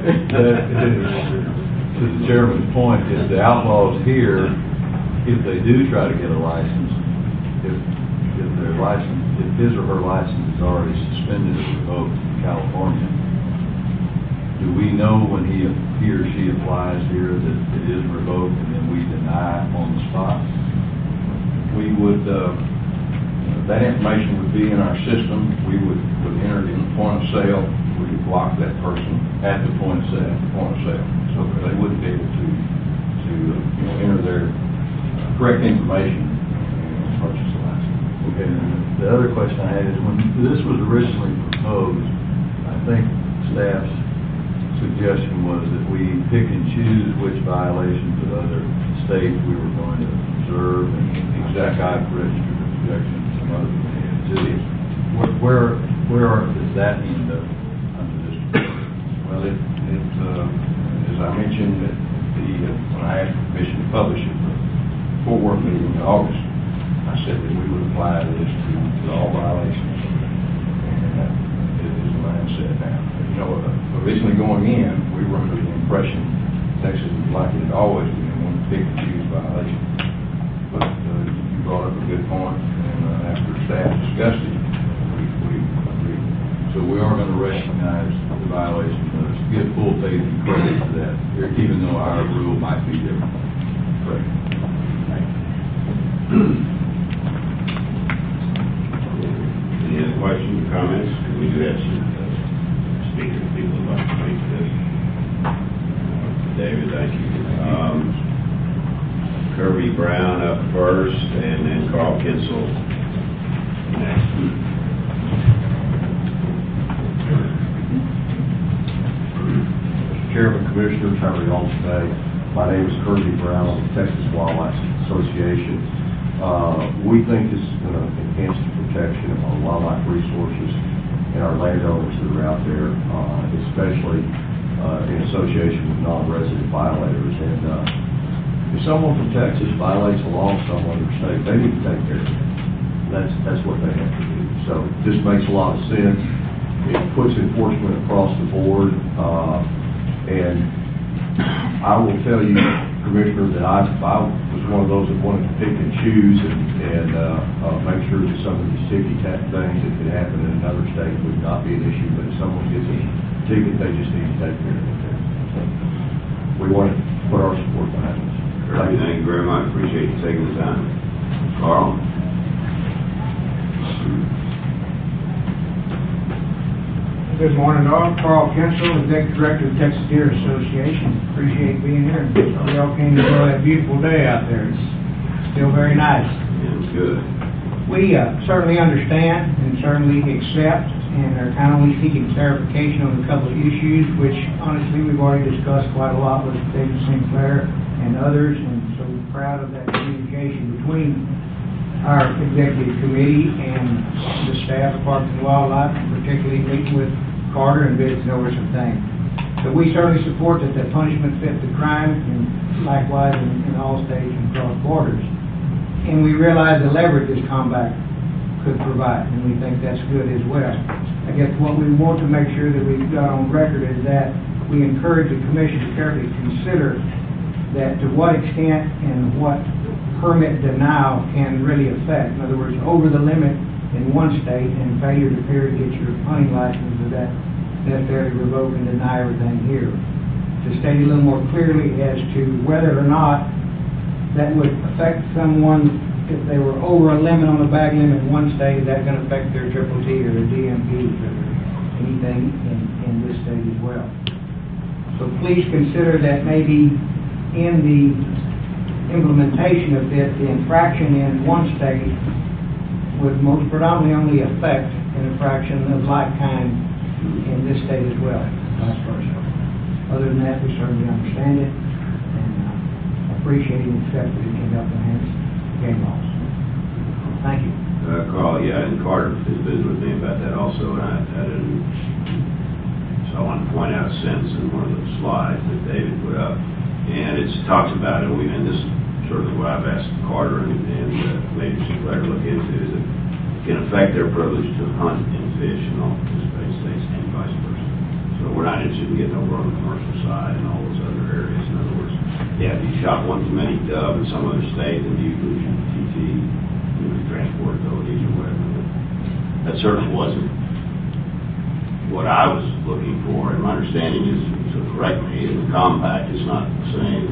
To the chairman's point, is the outlaws here, if they do try to get a license, if their license, if his or her license is already suspended or revoked in California, do we know when he or she applies here that it is revoked and then we deny on the spot? We would, that information would be in our system. We would enter it in the point of sale. We would block that person at the point of sale, so that they wouldn't be able to enter their correct information and purchase the license. Okay. The other question I had is when this was originally proposed, I think staff's suggestion was that we pick and choose which violations of other states we were going to observe and guide registered objections and some other cities. Where does that end up under this? Well, as I mentioned, when I asked permission to publish it for work meeting in August, I said that we would apply this to all violations, and that is the mindset now. You know, originally going in, we were under the impression Texas was like it had always been, one pick and choose violation. But you brought up a good point, and after staff discussed it, we agreed. So we are going to recognize the violation of this, give full faith and credit to that, even though our rule might be different. Correct. Any other questions or comments? We do have some speakers, people who like to speak to this. David, thank you. Kirby Brown up first, and then Carl Kinsel next. Mr. Chairman, Commissioners, how are you all today? My name is Kirby Brown of the Texas Wildlife Association. We think this is going to enhance the protection of our wildlife resources and our landowners that are out there, especially in association with non-resident violators. And if someone from Texas violates a law in some other state, they need to take care of it. That's what they have to do. So this makes a lot of sense. It puts enforcement across the board. And I will tell you, Commissioner, that I was one of those that wanted to pick and choose and make sure that some of these ticky-tack things that could happen in another state would not be an issue. But if someone gets a ticket, they just need to take care of it. So we want to put our support behind this. Thank you very much. Appreciate you taking the time. Carl? Good morning, all. Carl Kinsel, Executive Director of the Texas Deer Association. Appreciate being here. We all came to enjoy that beautiful day out there. It's still very nice. It's good. We certainly understand and certainly accept and are kind of only seeking clarification on a couple of issues, which honestly we've already discussed quite a lot with David Sinclair and others, and so we're proud of that communication between our executive committee and the staff of Parks and Wildlife, and particularly meeting with Carter and visiting over some things. So we certainly support that the punishment fit the crime, and likewise in all states and across borders. And we realize the leverage this combat could provide, and we think that's good as well. I guess what we want to make sure that we've got on record is that we encourage the Commission to carefully consider that to what extent and what permit denial can really affect. In other words, over the limit in one state and failure to appear to get your hunting license, does that necessarily revoke and deny everything here? To state a little more clearly as to whether or not that would affect someone if they were over a limit on the bag limit in one state, is that going to affect their Triple T or their DMP or anything in this state as well? So please consider that maybe in the implementation of this, the infraction in one state would most predominantly only affect an infraction of like kind in this state as well, vice versa. Other than that, we certainly understand it and appreciate and accept that it can help enhance game laws. Thank you. Carl, yeah, and Carter has visited with me about that also, and so I wanted to point out a sentence in one of the slides that David put up, and it talks about it, and this is sort of what I've asked Carter and maybe Sinclair to look into, is that it can affect their privilege to hunt and fish in all participating states and vice versa. So we're not interested in getting over on the commercial side and all those other areas. In other words, yeah, if you shot one too many dove in some other state, then you lose your TT, transport abilities or whatever. That certainly wasn't what I was looking for, and my understanding is, so correct me, in the compact is not the same.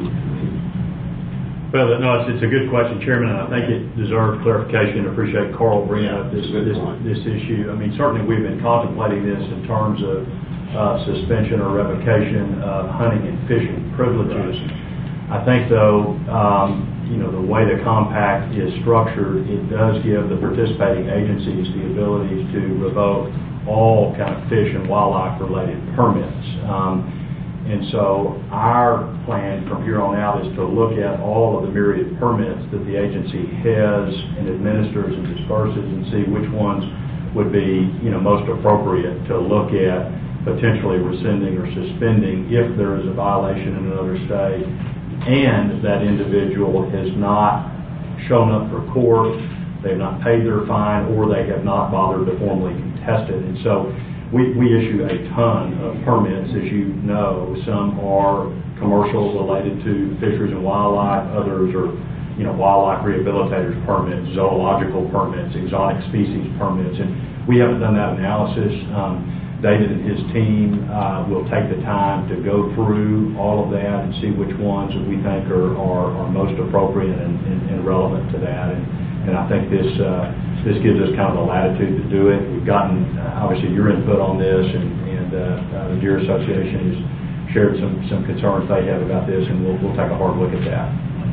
Well, no, it's a good question, Chairman, and I think it deserves clarification. I appreciate Carl bringing up this issue. I mean, certainly we've been contemplating this in terms of suspension or revocation of hunting and fishing privileges. I think, though, the way the compact is structured, it does give the participating agencies the ability to revoke all kind of fish and wildlife related permits. And so our plan from here on out is to look at all of the myriad permits that the agency has and administers and disperses and see which ones would be, most appropriate to look at potentially rescinding or suspending if there is a violation in another state and that individual has not shown up for court, they have not paid their fine, or they have not bothered to formally contest it. And so we issue a ton of permits, as you know. Some are commercial related to fisheries and wildlife, others are wildlife rehabilitators permits, zoological permits, exotic species permits, and we haven't done that analysis. David and his team will take the time to go through all of that and see which ones that we think are most appropriate and relevant to that. And I think this gives us kind of a latitude to do it. We've gotten, obviously, your input on this, and the Deer Association has shared some concerns they have about this, and we'll take a hard look at that.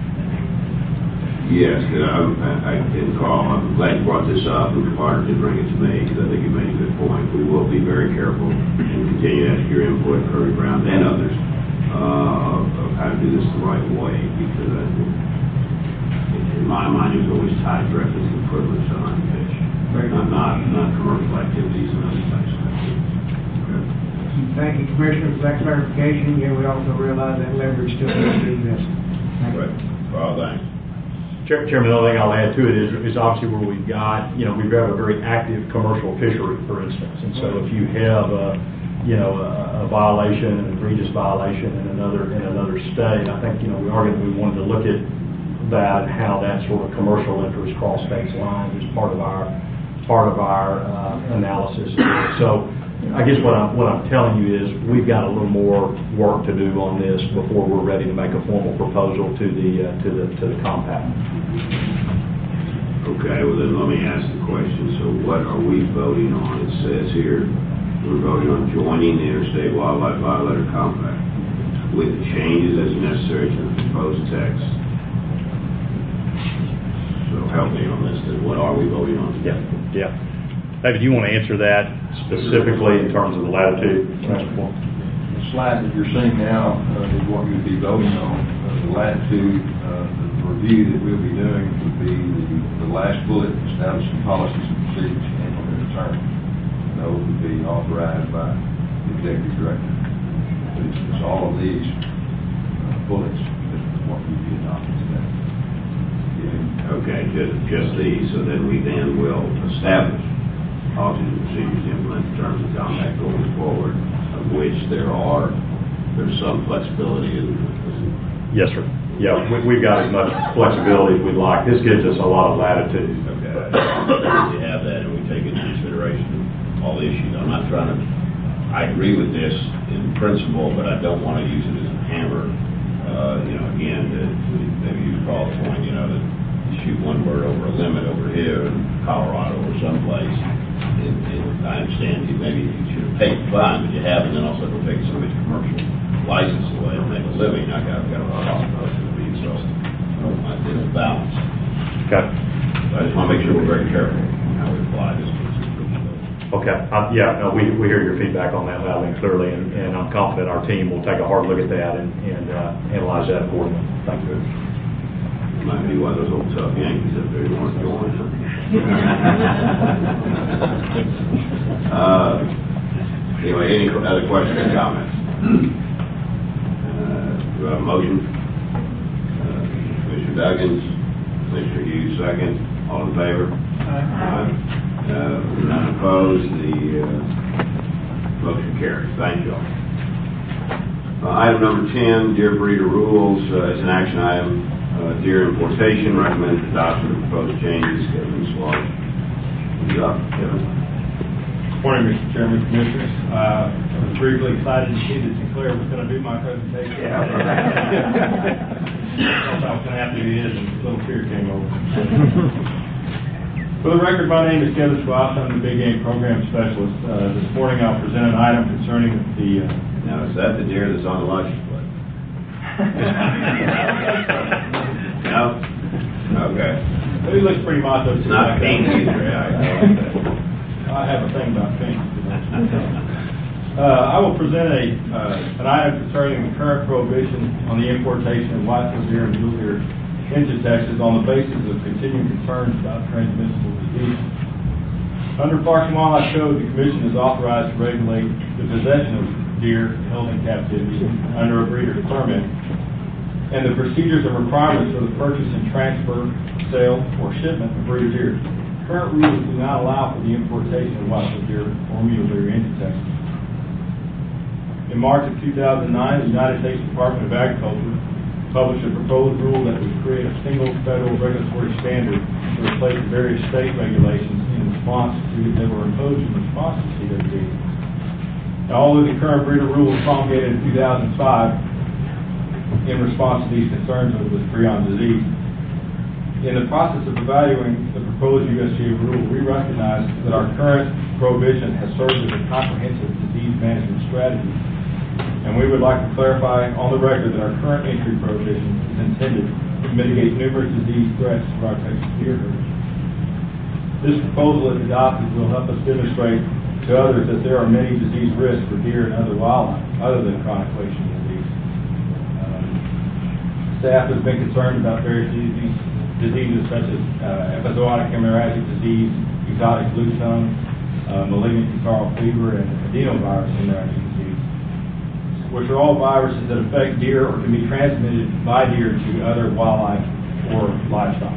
Yes, I didn't call. I'm glad you brought this up, and Carter did bring it to me, because I think you made a good point. We will be very careful and continue to ask your input, Kirby Brown and others, of how to do this the right way, because in my mind, it was always tied directly to the privilege to hunt and fish, not commercial activities and other types of activities. Okay. Thank you, Commissioner, for that clarification. Yeah, we also realize that leverage still needs to be invested. Thank you. Well, thanks. Chairman, the only thing I'll add to it is obviously where we've got a very active commercial fishery, for instance. And so if you have a violation, an egregious violation in another state, I think, we wanted to look at that, how that sort of commercial interest cross states lines is part of our analysis. So I guess what I'm telling you is we've got a little more work to do on this before we're ready to make a formal proposal to the compact. Okay, well then let me ask the question. So what are we voting on? It says here we're voting on joining the Interstate Wildlife Violator Compact with changes as necessary to the proposed text. So help me on this. Then what are we voting on? Yeah. David, do you want to answer that specifically in terms of the latitude principle? The slide that you're seeing now is what you'd be voting on. The latitude, the review that we'll be doing would be the last bullet, establishing policies and procedures to implement a term. Those would be authorized by the executive director. It's all of these bullets that what would be adopted today. Okay, just these. So then we will establish policies and procedures to implement the terms of compact going forward, of which there's some flexibility in. Yes, sir. Yeah, we've got as much flexibility as we'd like. This gives us a lot of latitude. Okay. We have that, and we take into consideration all the issues. I'm not trying to. I agree with this in principle, but I don't want to use it as a hammer. Again, maybe you call the point. That you shoot one bird over a limit over here in Colorado or someplace. I understand maybe you should have paid the fine, but you haven't, and also don't take somebody's commercial license away and make a living. I've got a lot of motion to be, so I think it's balanced. Okay. I just want to make sure we're very careful on how we apply this. Okay, yeah, no, we hear your feedback on that loudly and clearly, and I'm confident our team will take a hard look at that and analyze that accordingly. Thank you. Might be one of those old tough Yankees up there who want to join. Anyway, any other questions or comments? Do I have a motion? Commissioner Duggins, Commissioner Hughes, second. All in favor? Aye. None opposed. The motion carries. Thank you all. Item number 10, deer breeder rules. It's an action item. Deer importation, recommended adoption of proposed changes. Kevin Swallow. What's up, Kevin? Morning, Mr. Chairman, Commissioners. I was briefly excited to see that Sinclair was going to do my presentation. I thought I was going to have to do his, and a little fear came over. For the record, my name is Kevin Schwab. I'm the Big Game Program Specialist. This morning I'll present an item concerning the... Now, is that the deer that's on the license plate? No? Okay. But he looks pretty macho. It's not pink either. I have a thing about pink. I will present an item concerning the current prohibition on the importation of white-tailed deer and mule deer into Texas on the basis of continuing concerns about transmissible disease. Under Parks and Wildlife Code, the Commission is authorized to regulate the possession of deer held in captivity under a breeder's permit, and the procedures and requirements for the purchase and transfer, sale, or shipment of breeder deer. Current rules do not allow for the importation of white-tailed deer or mule deer into Texas. In March of 2009, the United States Department of Agriculture published a proposed rule that would create a single federal regulatory standard to replace the various state regulations that were imposed in response to CWD. Now, although the current breeder rule was promulgated in 2005 in response to these concerns over the prion disease, in the process of evaluating the proposed USDA rule, we recognize that our current prohibition has served as a comprehensive disease management strategy, and we would like to clarify on the record that our current entry prohibition is intended to mitigate numerous disease threats to our Texas deer herders. This proposal, if adopted, will help us demonstrate to others that there are many disease risks for deer and other wildlife other than chronic wasting disease. Staff has been concerned about various diseases such as epizootic hemorrhagic disease, exotic blue tongue, malignant catarrhal fever, and adenovirus hemorrhagic disease, which are all viruses that affect deer or can be transmitted by deer to other wildlife or livestock.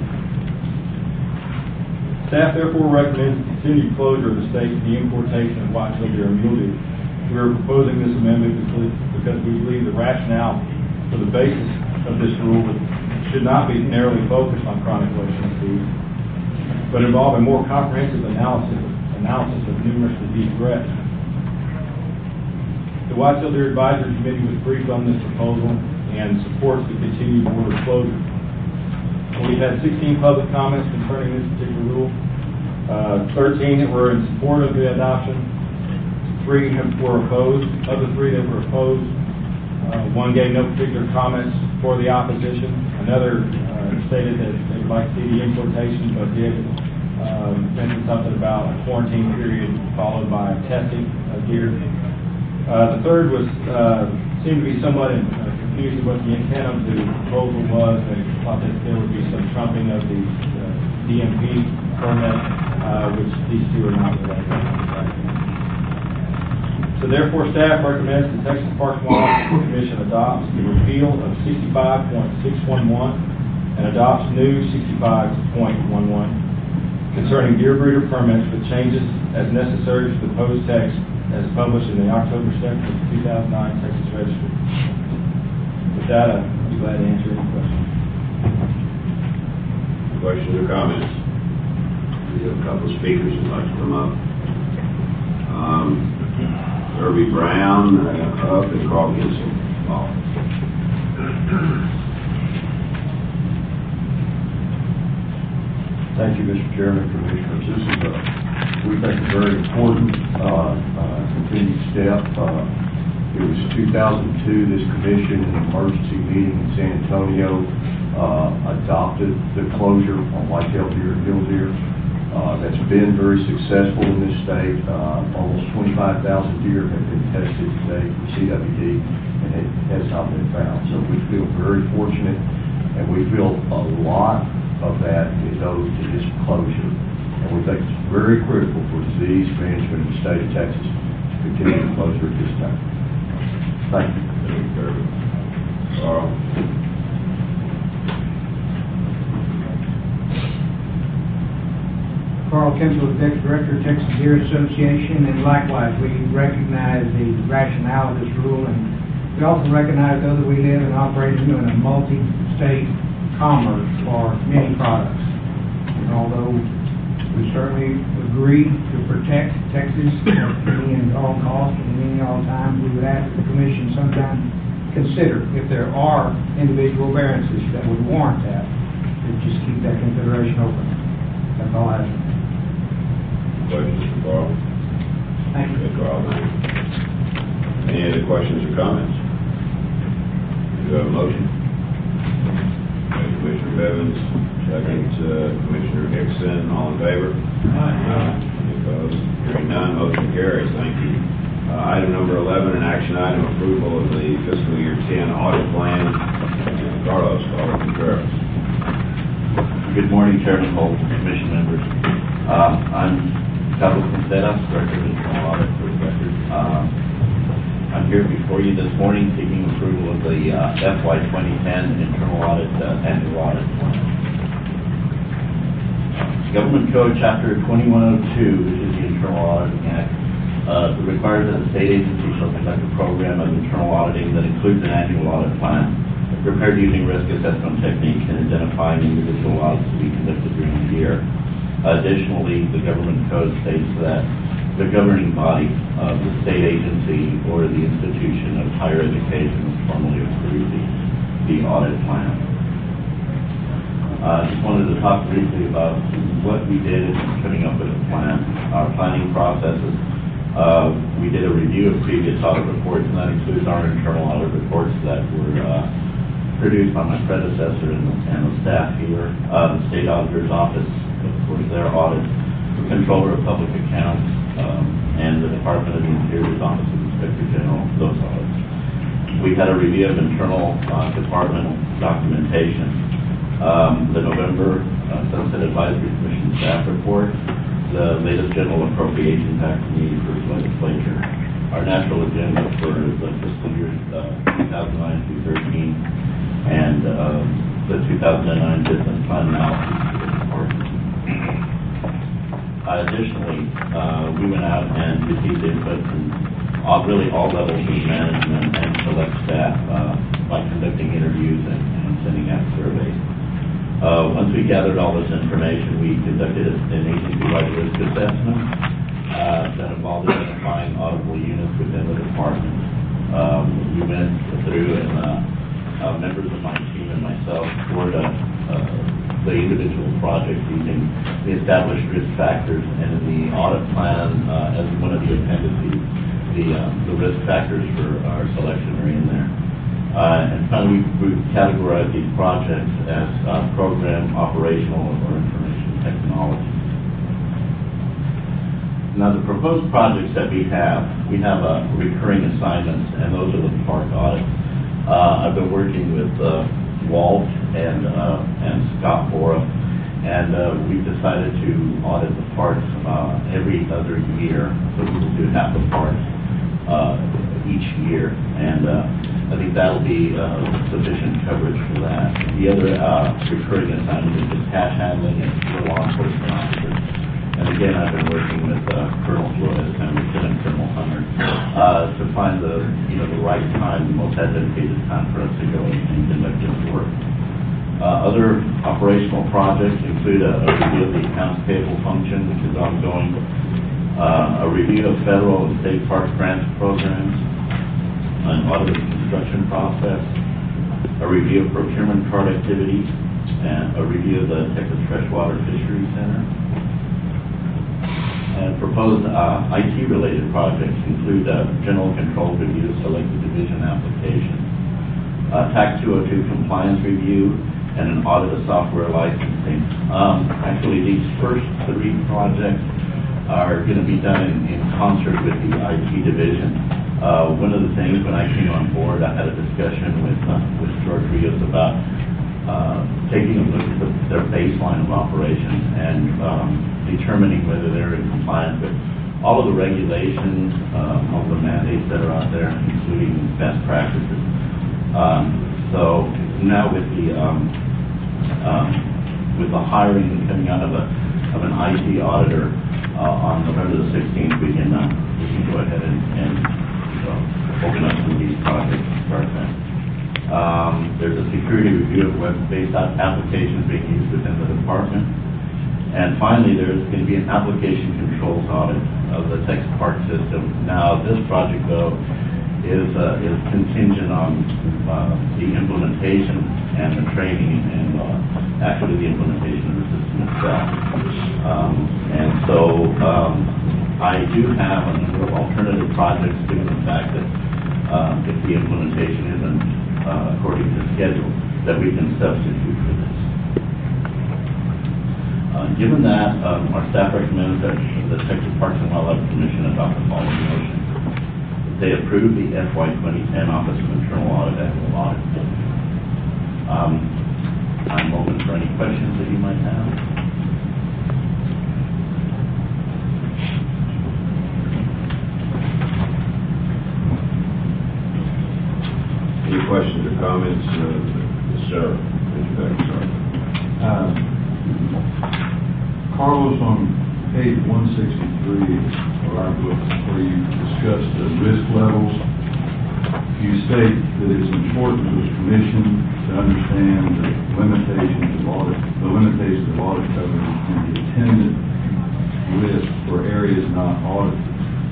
Staff therefore recommends the continued closure of the state for the importation of white-tailed deer and mule deer. We are proposing this amendment because we believe the rationale for the basis of this rule should not be narrowly focused on chronic wasting disease, but involve a more comprehensive analysis of numerous disease threats. The White-tailed Deer Advisory Committee was briefed on this proposal and supports the continued border closure. We've had 16 public comments concerning this particular rule. 13 that were in support of the adoption. 3 were opposed. Of the 3 that were opposed, 1 gave no particular comments for the opposition. Another stated that they would like to see the importation, but did mention something about a quarantine period followed by testing of deer. The third was seemed to be somewhat confused with what the intent of the proposal was. They thought that there would be some trumping of the DMP permit, which these two are not related. So therefore, staff recommends the Texas Parks and Wildlife Commission adopts the repeal of 65.611 and adopts new 65.11 concerning deer breeder permits with changes as necessary to the proposed text as published in the October 2nd of 2009 Texas Register. With that, I'd be glad to answer any questions. Questions or comments? We have a couple of speakers who'd like to come up. Irby Brown, up, and Carl Gibson. Thank you, Mr. Chairman, Commissioners. This is we think, a very important continued step. It was 2002, this commission, in an emergency meeting in San Antonio, adopted the closure on white-tailed deer and mule deer. that's been very successful in this state. Almost 25,000 deer have been tested today for CWD, and it has not been found. So we feel very fortunate, and we feel a lot of that is owed to this closure. And we think it's very critical for disease management in the state of Texas to continue the closure at this time. Thank you. Thank you, Kirby. Carl? Carl Kinsel, Executive Director of Texas Deer Association, and likewise, we recognize the rationale of this rule, and we also recognize, though, that we live and operate in a multi-state commerce for many products. And although we certainly agree to protect Texas at any and all costs and any and all time, we would ask the Commission sometime consider if there are individual variances that would warrant that, to just keep that consideration open. That's all I have. Questions for Carl? Thank you. Okay, Carl, thank you. Any other questions or comments? Do you have a motion? Okay, Commissioner Bevins, second, Commissioner Hickson, all in favor? Aye. Any opposed? Hearing none, motion carries. Thank you. Item number 11, an action item, approval of the fiscal year 10 audit plan. Carlos Contreras. Good morning, Chairman Holt, Commission members. I'm Carlos Contreras, Director of Internal Audit for the record. I'm here before you this morning seeking approval of the FY 2010 Internal Audit Annual Audit Plan. Government Code Chapter 2102, which is the Internal Auditing Act, requires that a state agency shall conduct a program of internal auditing that includes an annual audit plan prepared using risk assessment techniques and identifying individual audits to be conducted during the year. Additionally, the government code states that the governing body of the state agency or the institution of higher education will formally approve the audit plan. I just wanted to talk briefly about what we did in coming up with a plan, our planning processes. We did a review of previous audit reports, and that includes our internal audit reports that were produced by my predecessor and the staff here. The State Auditor's Office, of course, their audit, the Controller of Public Accounts, and the Department of the Interior's Office of Inspector General, those audits. We had a review of internal departmental documentation. The November Sunset Advisory Commission staff report, the latest General Appropriations Act needed for the legislature, our natural agenda for the fiscal year 2009 through 13, and the 2009 business plan analysis for the department. Additionally, we went out and received input from really all levels of management and select staff by conducting interviews and sending out surveys. Once we gathered all this information, we conducted an agency-wide risk assessment that involved identifying auditable units within the department. We went through and members of my team and myself scored the individual projects using the established risk factors, and in the audit plan, as one of the appendices, the risk factors for our selection are in there. And finally, we categorize these projects as program, operational, or information technology. Now, the proposed projects that we have recurring assignments, and those are the park audits. I've been working with Walt and Scott Bora, and we've decided to audit the parks every other year, so we will do half the parks each year, and I think that'll be sufficient coverage for that. The other recurring assignment is just cash handling and law enforcement officers. And again, I've been working with Colonel Flores and Lieutenant Colonel Hunter to find the right time, the most advantageous time for us to go and conduct this work. Other operational projects include a review of the accounts payable function, which is ongoing, a review of federal and state park grants programs, an audit of the construction process, a review of procurement card activities, and a review of the Texas Freshwater Fisheries Center. And proposed IT-related projects include general control review of selected division applications, Tax 202 compliance review, and an audit of software licensing. Actually, these first three projects are going to be done in concert with the IT division. One of the things when I came on board, I had a discussion with George Rios about taking a look at their baseline of operations and determining whether they're in compliance with all of the regulations, all the mandates that are out there, including best practices. So now with the hiring coming out of an IT auditor on November the 16th, we can go ahead and open up some of these projects and start them. There's a security review of web-based applications being used within the department. And finally, there's going to be an application controls audit of the Texas Park system. Now, this project, though, is contingent on the implementation and the training and actually the implementation of the system itself. And so I do have a number of alternative projects given the fact that if the implementation isn't according to schedule, that we can substitute for this. Given that, our staff recommends that the Texas Parks and Wildlife Commission adopt the following motion. They approve the FY 2010 Office of Internal Audit Annual Audit. I'm open for any questions that you might have. Any questions or comments? Sir, Carlos, on page 163 of our book, where you discuss the risk levels, you state that it's important for the commission to understand the limitations of audit coverage and the attendant risk for areas not audited.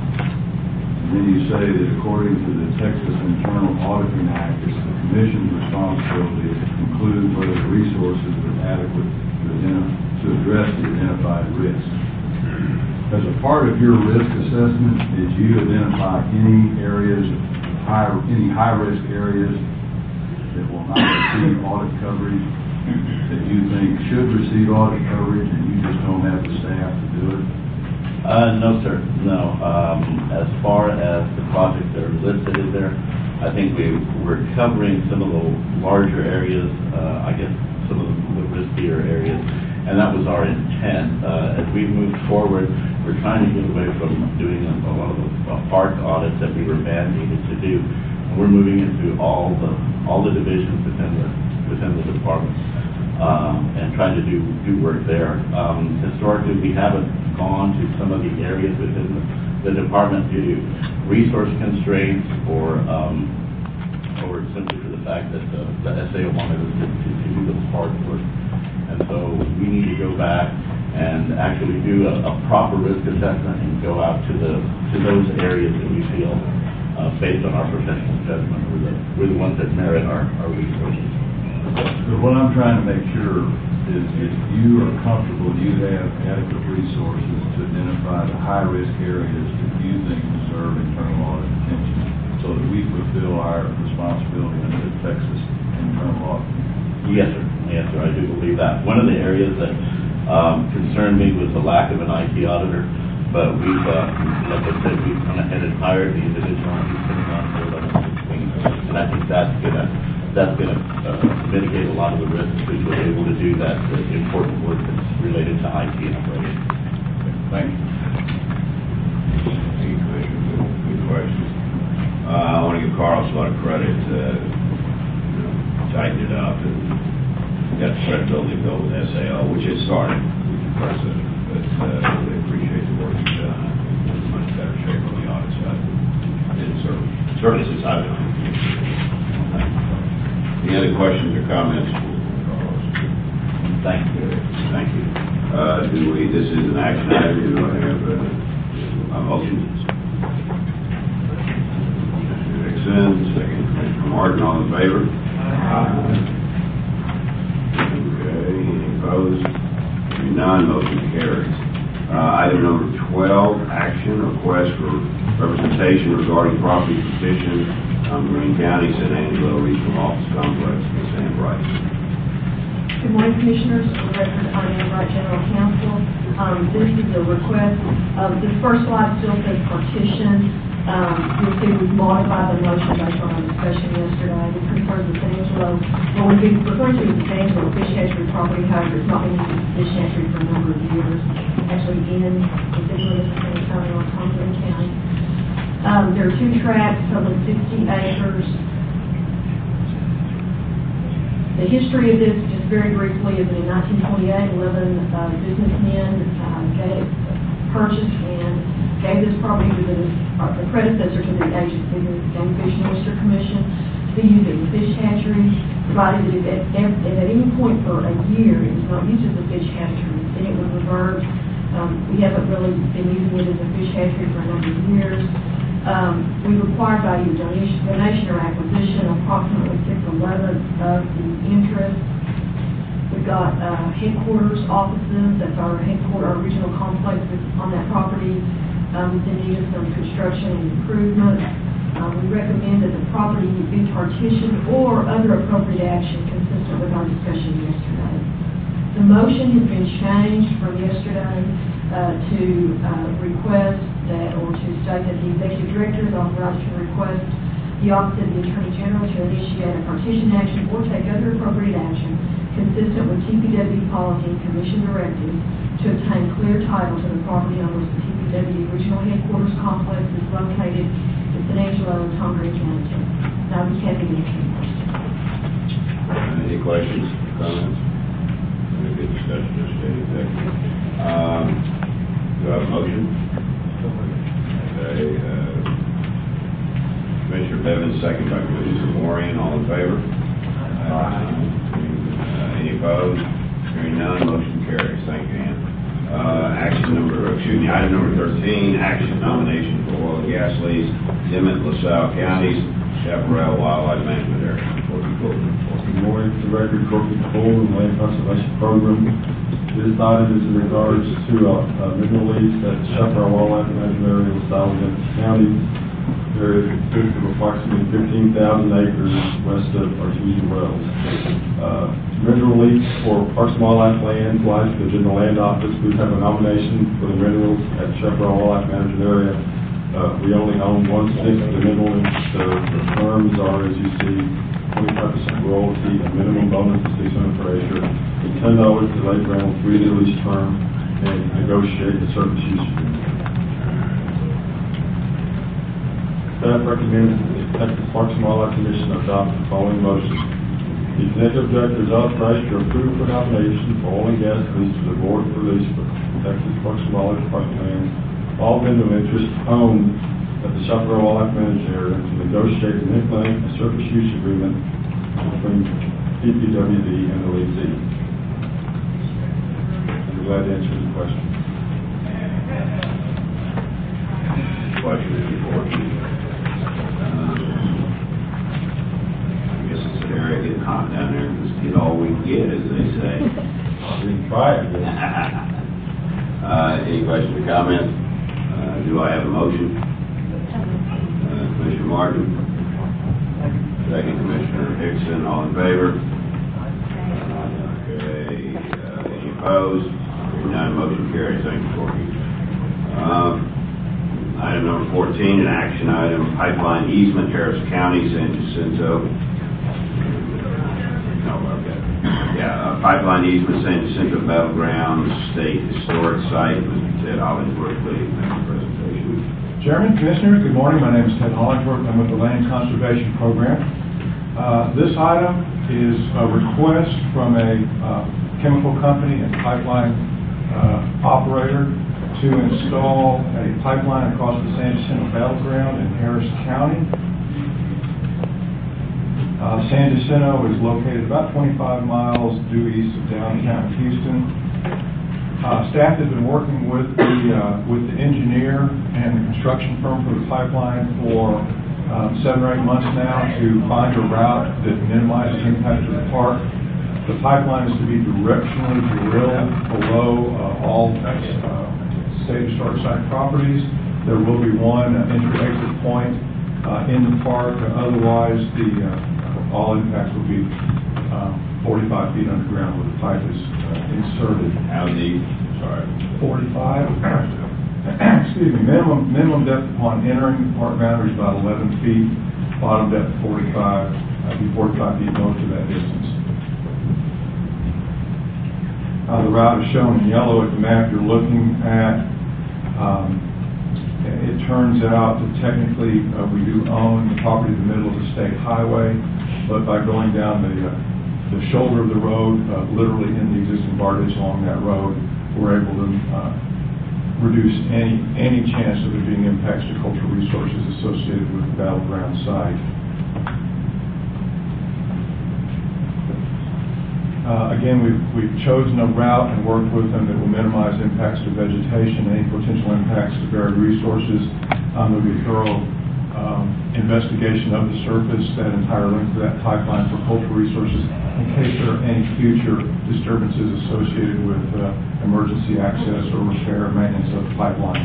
And then you say that according to the Texas Internal Auditing Act, it's the commission's responsibility to conclude whether the resources are adequate to address the identified risk. As a part of your risk assessment, did you identify any high-risk areas that will not receive audit coverage, that you think should receive audit coverage, and you just don't have the staff to do it? No, sir. No. As far as the projects that are listed in there, I think we're covering some of the larger areas, I guess some of the riskier areas, and that was our intent. As we move forward, we're trying to get away from doing a lot of the park audits that we were mandated to do. And we're moving into all the divisions within the department and trying to do work there. Historically, we haven't gone to some of the areas within the department due to resource constraints or simply for the fact that the SAO wanted us to do the hard work. And so we need to go back and actually do a proper risk assessment and go out to those areas that we feel, based on our professional judgment, we're the ones that merit our resources. So what I'm trying to make sure is if you are comfortable you have adequate resources to identify the high-risk areas that you think deserve internal audit attention so that we fulfill our responsibility under the Texas Internal Audit. Yes, sir. Yes, sir. I do believe that. One of the areas that concerned me was the lack of an IT auditor, but we've, like I said, we've gone ahead and hired the individual who's sitting on board on the 16th, and I think that's gonna mitigate a lot of the risks if we're able to do that important work that's related to IT and operations. Thank you. Any questions? Good questions. I want to give Carlos a lot of credit. Tightened it up and got the credibility to go with SAO, which is starting, which is impressive, but I really appreciate the work you've done. It's much better shape on the audit side. Certainly since I've been on. Any other questions or comments for Carlos? Thank you. Thank you. This is an action item. Do I have a motion? Commissioner Dixon, second Commissioner Martin, all in favor? Okay, any opposed? None, motion carries. Item number 12, action, request for representation regarding property petition, Marine County, San Angelo Regional Office Complex, Ms. Ann Bryce. Good morning, Commissioners. For the record, I am Wright General Counsel. This is a request. This first slide still says partition. You'll see we've modified the motion based on our discussion yesterday. We prefer the San Angelo, what we've been referring to as the San Angelo Fish Hatchery property, however, it's not been used as a fish hatchery for a number of years. Actually, in the city limits of San Antonio, Cumberland County. There are 2 tracts totaling 60 acres. The history of this, just very briefly, is in 1928, 11 businessmen purchased and gave this property to the predecessor to the agency, the Game Fish and Oyster Commission, to be used as a fish hatchery, provided that if at any point for a year it was not used as a fish hatchery, then it would revert. We haven't really been using it as a fish hatchery for a number of years. We required by your donation or acquisition approximately 6/11 of the interest. We've got headquarters offices. That's our regional complex that's on that property. It's in need of some construction and improvement. We recommend that the property be partitioned or other appropriate action consistent with our discussion yesterday. The motion has been changed from yesterday to request that, or to state that the executive director is authorized to request the Office of the Attorney General to initiate a partition action or take other appropriate action consistent with TPW policy and commission directives to obtain clear title to the property on which the TPW regional headquarters complex is located in San Angelo and Tom Green County. Now, we have any questions. Any questions, comments? Any good discussion, just getting executive. Do I have a motion? Okay, Commissioner Bevins, second by Commissioner Warren. All in favor? Any opposed? Hearing none, motion carries. Thank you, Ann. Item number 13, action nomination for oil and gas lease, Emmett, LaSalle counties, Chaparral Wildlife Management Area. Good morning. For the record, Corky Cole, and Land Conservation Program. This item is in regards to a mineral lease at Chaparral Wildlife Management Area, LaSalle, County. There is of approximately 15,000 acres west of Artesian Wells. Mineral lease for Parks and Wildlife land applies to the General Land Office. We have a nomination for the minerals at Chaparral Wildlife Management Area. We only own 1/6 of the mineral. The terms are, as you see, 25% royalty, a minimum bonus of $600 per acre, and $10 to lay ground, 3-year lease term, and negotiate the surface use agreement. Staff recommends that the Texas Parks and Wildlife Commission adopt the following motion. The executive director is authorized to approve for nomination for oil and gas lease to the board for lease for Texas Parks and Wildlife Department lands, all mineral interests owned at the Chaparral Wildlife Management Area to negotiate and implement a surface use agreement between TPWD and the lessee. I'm glad to answer the question. Question before you. I guess it's an area getting hot down there. Just get all we can get, as they say. We can try it. Any questions or comments? Do I have a motion? Commissioner Martin. Second, Commissioner Hickson. All in favor? Okay. Any opposed? Hearing none, motion carries. Thank you, Corky. Item number 14, an action item, pipeline easement, Harris County, San Jacinto. Pipeline easement, San Jacinto Battleground State Historic Site. Mr. Ted Hollingsworth, please make the presentation. Chairman, Commissioners, good morning. My name is Ted Hollingsworth. I'm with the Land Conservation Program. This item is a request from a chemical company and pipeline operator to install a pipeline across the San Jacinto Battleground in Harris County. San Jacinto is located about 25 miles due east of downtown Houston. Staff has been working with the engineer and the construction firm for the pipeline for 7 or 8 months now to find a route that minimizes impact to the park. The pipeline is to be directionally drilled below all state historic site properties. There will be one entry-exit point in the park. Otherwise, all impacts will be 45 feet underground where the pipe is inserted. How deep? Sorry. 45. Excuse me. Minimum depth upon entering the park boundary is about 11 feet. Bottom depth 45. Be 45 feet most of that distance. The route is shown in yellow at the map you're looking at. It turns out that technically we do own the property in the middle of the state highway, but by going down the shoulder of the road, literally in the existing bar ditch along that road, we're able to reduce any chance of there being impacts to cultural resources associated with the battleground site. Again, we've chosen a route and worked with them that will minimize impacts to vegetation, any potential impacts to buried resources. There'll be a thorough investigation of the surface, that entire length of that pipeline for cultural resources, in case there are any future disturbances associated with emergency access or repair or maintenance of the pipeline.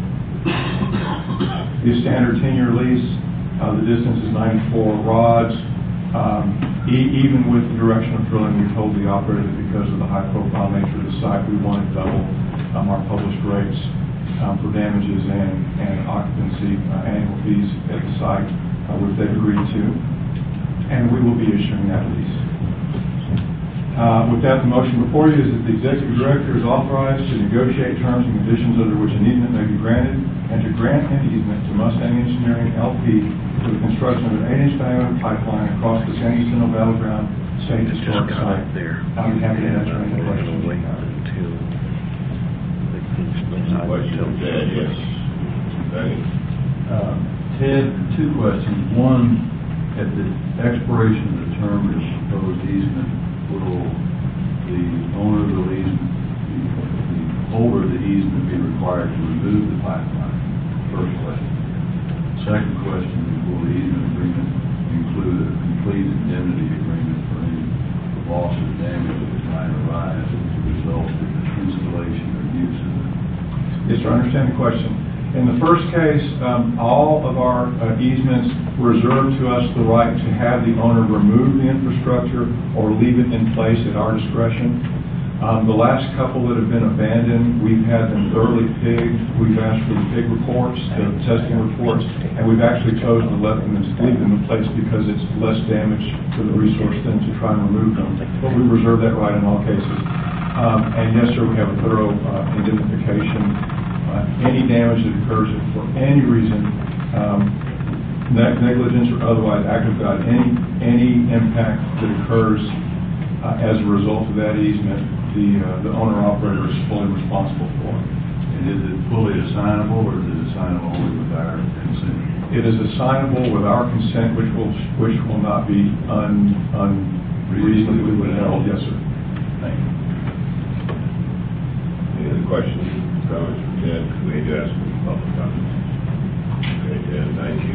The standard 10-year lease, the distance is 94 rods. Even with the direction of drilling, we told the operator that because of the high-profile nature of the site, we wanted to double our published rates for damages and occupancy annual fees at the site, which they've agreed to, and we will be issuing that lease. With that, the motion before you is that the executive director is authorized to negotiate terms and conditions under which an easement may be granted, and to grant an easement to Mustang Engineering LP for the construction of an 8-inch diameter pipeline across the San Jacinto Battleground State Historic Site. I'll be happy to answer any questions. Yes. Ted, two questions. One, at the expiration of the term of the proposed easement, will the owner of the easement, the holder of the easement, be required to remove the pipeline? First question. Second question is, will the easement agreement include a complete indemnity agreement for any loss or damage that might arise as a result of the installation or use of it? Yes, sir, I understand the question. In the first case, all of our easements reserve to us the right to have the owner remove the infrastructure or leave it in place at our discretion. The last couple that have been abandoned, we've had them thoroughly pigged. We've asked for the pig reports, the testing reports, and we've actually chosen to leave them in place because it's less damage to the resource than to try and remove them. But we reserve that right in all cases. And yes, sir, we have a thorough indemnification. Any damage that occurs for any reason, negligence or otherwise, act of God, any impact that occurs as a result of that easement, the owner-operator is fully responsible for it. And is it fully assignable, or is it assignable only with our consent? It is assignable with our consent, which will not be unreasonably withheld. Yes, sir. Thank you. Any other questions, comments for Ted? We need to ask for public comments. Okay, Ted, thank you.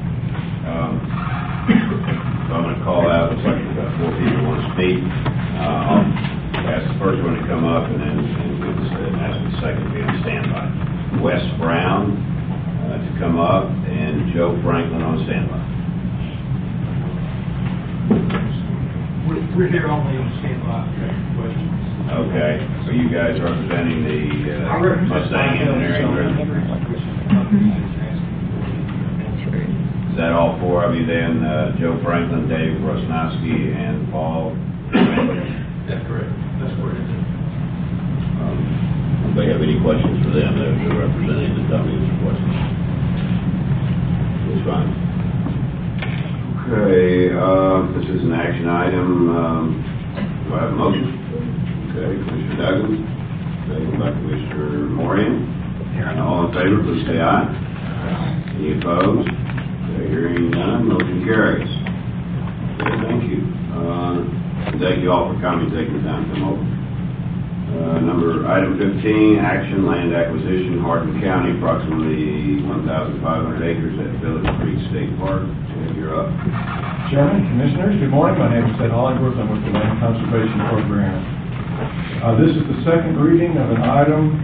So I'm going to call out, looks like we've got 4 people want to speak. I'll ask the first one to come up, and then ask the second to be on standby. Wes Brown to come up, and Joe Franklin on standby. We're here only on standby. Questions. Okay, so you guys representing the Mustang Engineering Group? Is that all 4 of you then? Joe Franklin, Dave Rosnowski, and Paul? That's correct. That's correct. Anybody have any questions for them? They're representing the company or questions? It's fine. Okay, this is an action item. Do I have a motion? Okay, Commissioner Douglas, second by Commissioner Moran. All in favor, please say aye. Any opposed? Okay, hearing none, motion carries. Okay, thank you. Thank you all for coming, taking the time to come over. Item 15, action land acquisition, Hardin County, approximately 1,500 acres at Village Creek State Park. You're up. Chairman, Commissioners, good morning. My name is Ted Hollingworth. I'm with the Land Conservation Program. This is the second reading of an item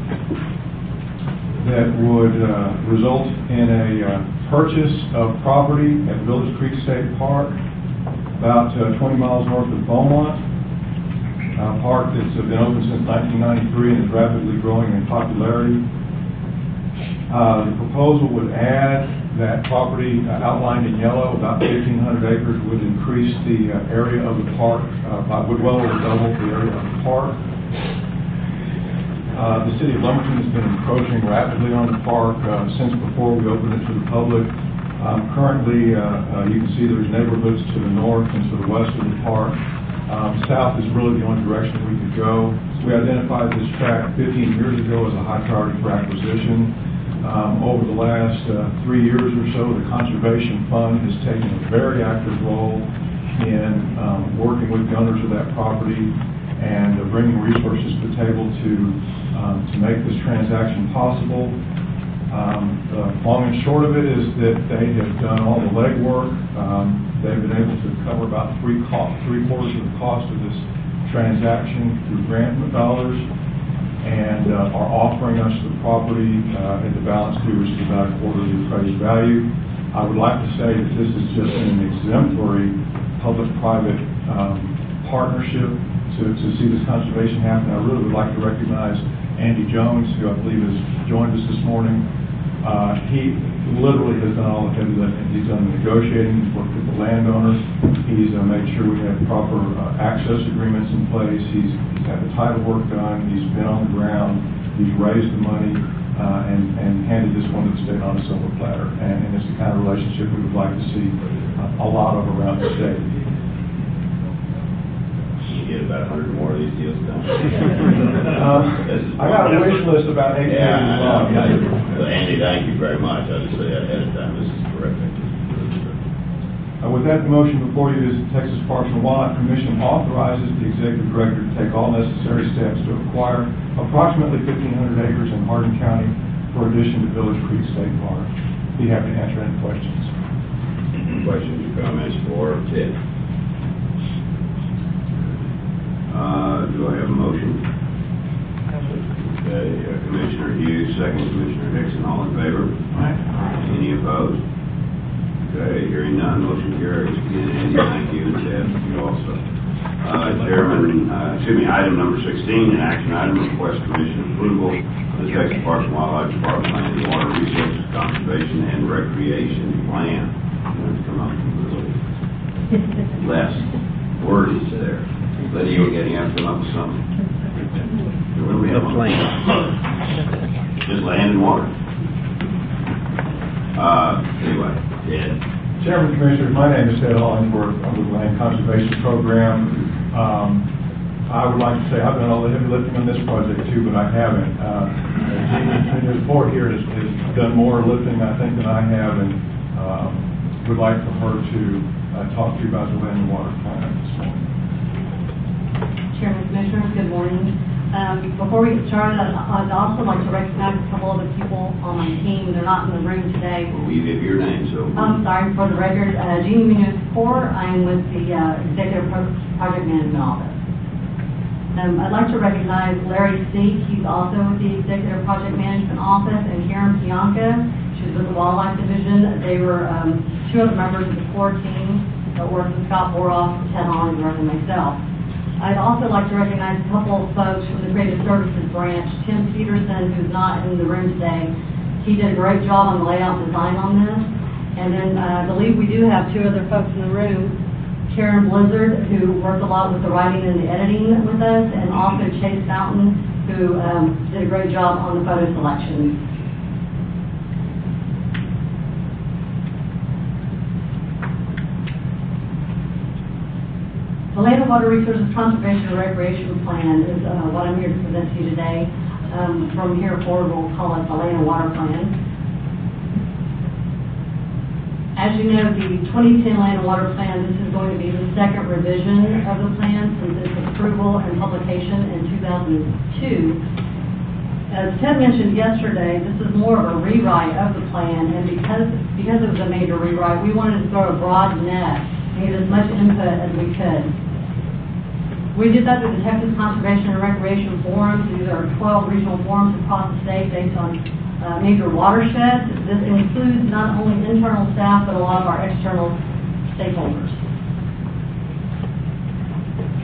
that would result in a purchase of property at Village Creek State Park. about 20 miles north of Beaumont. Park that's been open since 1993 and is rapidly growing in popularity. The proposal would add that property outlined in yellow, about 1,500 acres, would increase the area of the park, would well over double the area of the park. The city of Lumberton has been encroaching rapidly on the park since before we opened it to the public. Currently, you can see there's neighborhoods to the north and to the west of the park. South is really the only direction we could go. We identified this tract 15 years ago as a high priority for acquisition. Over the last 3 years or so, the Conservation Fund has taken a very active role in working with the owners of that property and bringing resources to the table to make this transaction possible. The long and short of it is that they have done all the legwork. They've been able to cover about three-quarters of the cost of this transaction through grant dollars, and are offering us the property at the balance due, which is about a quarter of the appraised value. I would like to say that this is just an exemplary public-private partnership to see this conservation happen. I really would like to recognize Andy Jones, who I believe has joined us this morning. He literally has done all the heavy lifting. He's done the negotiating, he's worked with the landowners, he's made sure we have proper access agreements in place, he's had the title work done, he's been on the ground, he's raised the money, and handed this one to the state on a silver platter. And it's the kind of relationship we would like to see a lot of around the state. Get about 100 more of these deals done. I got a wish list about 8 pages long. Andy, thank you very much. I'll just say that ahead of time. This is terrific. With that, the motion before you is the Texas Parks and Wildlife Commission authorizes the executive director to take all necessary steps to acquire approximately 1,500 acres in Hardin County for addition to Village Creek State Park. Be happy to answer any questions. Questions or comments for Ted? Do I have a motion? Okay, Commissioner Hughes, second Commissioner Hickson, all in favor? Aye. Any opposed? Okay, hearing none, motion carries. Again, Andy, thank you, and Ted, you also. Item number 16, an action item, request commission approval of the Texas Parks and Wildlife Department Land and Water Resources Conservation and Recreation Plan. Let's come up with a little less words there. Lydia, you're getting out to come up with something. What do we have on? Just land and water. Anyway, Ed. Chairman, Commissioners, my name is Ted Hollingsworth. I'm with the Land Conservation Program. I would like to say I've done all the heavy lifting on this project too, but I haven't. The board here has done more lifting, I think, than I have, and would like for her to talk to you about the land and water plan this morning. Chairman, Commissioners, good morning. Before we get started, I'd also like to recognize a couple of the people on my team. They're not in the room today. Well, we give your name, so. I'm sorry, for the record, Jeannie Munoz-Core. I'm with the Executive Project Management Office. I'd like to recognize Larry Seek. He's also with the Executive Project Management Office, and Karen Pianka. She's with the Wildlife Division. They were two of the members of the core team that worked with Scott Boroff, Ted Hollingsworth, and myself. I'd also like to recognize a couple of folks from the Creative Services branch. Tim Peterson, who's not in the room today, he did a great job on the layout and design on this. And then I believe we do have two other folks in the room, Karen Blizzard, who worked a lot with the writing and the editing with us, and also Chase Fountain, who did a great job on the photo selection. The Land and Water Resources Conservation and Recreation Plan is what I'm here to present to you today. From here forward, we'll call it the Land and Water Plan. As you know, the 2010 Land and Water Plan, this is going to be the second revision of the plan since its approval and publication in 2002. As Ted mentioned yesterday, this is more of a rewrite of the plan, and because it was a major rewrite, we wanted to throw a broad net and get as much input as we could. We did that through the Texas Conservation and Recreation Forums. These are 12 regional forums across the state based on major watersheds. This includes not only internal staff, but a lot of our external stakeholders.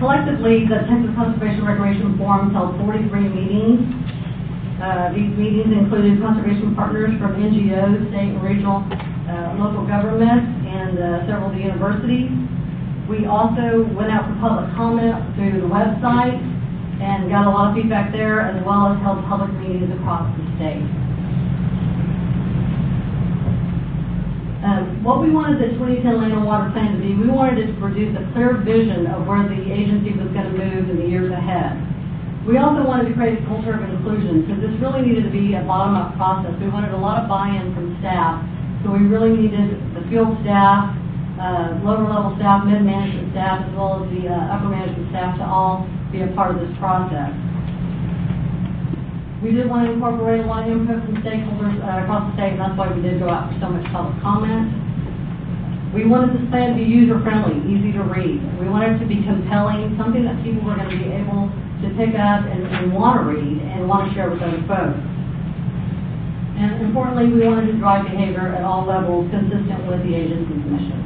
Collectively, the Texas Conservation Recreation Forum held 43 meetings. These meetings included conservation partners from NGOs, state and regional, local governments, and several of the universities. We also went out for public comment through the website and got a lot of feedback there, as well as held public meetings across the state. What we wanted the 2010 Land and Water Plan to be, we wanted it to produce a clear vision of where the agency was going to move in the years ahead. We also wanted to create a culture of inclusion, because this really needed to be a bottom-up process. We wanted a lot of buy-in from staff, so we really needed the field staff, lower-level staff, mid-management staff, as well as the upper management staff to all be a part of this process. We did want to incorporate a lot of input from stakeholders across the state, and that's why we did go out for so much public comment. We wanted this plan to be user-friendly, easy to read. We wanted it to be compelling, something that people were going to be able to pick up and want to read and want to share with other folks. And importantly, we wanted to drive behavior at all levels consistent with the agency's mission.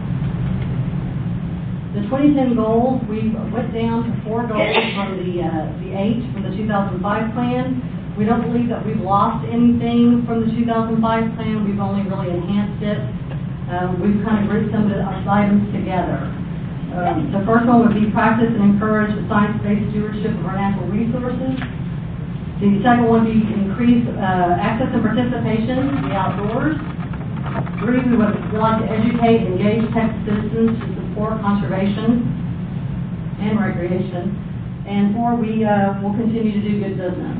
The 2010 goals, we went down to 4 goals from the 8 from the 2005 plan. We don't believe that we've lost anything from the 2005 plan. We've only really enhanced it. We've kind of grouped some of the items together. The first one would be practice and encourage the science-based stewardship of our natural resources. The second one would be increase access and participation in the outdoors. 3, we would like to educate and engage Texas citizens to support conservation and recreation. And 4, we will continue to do good business.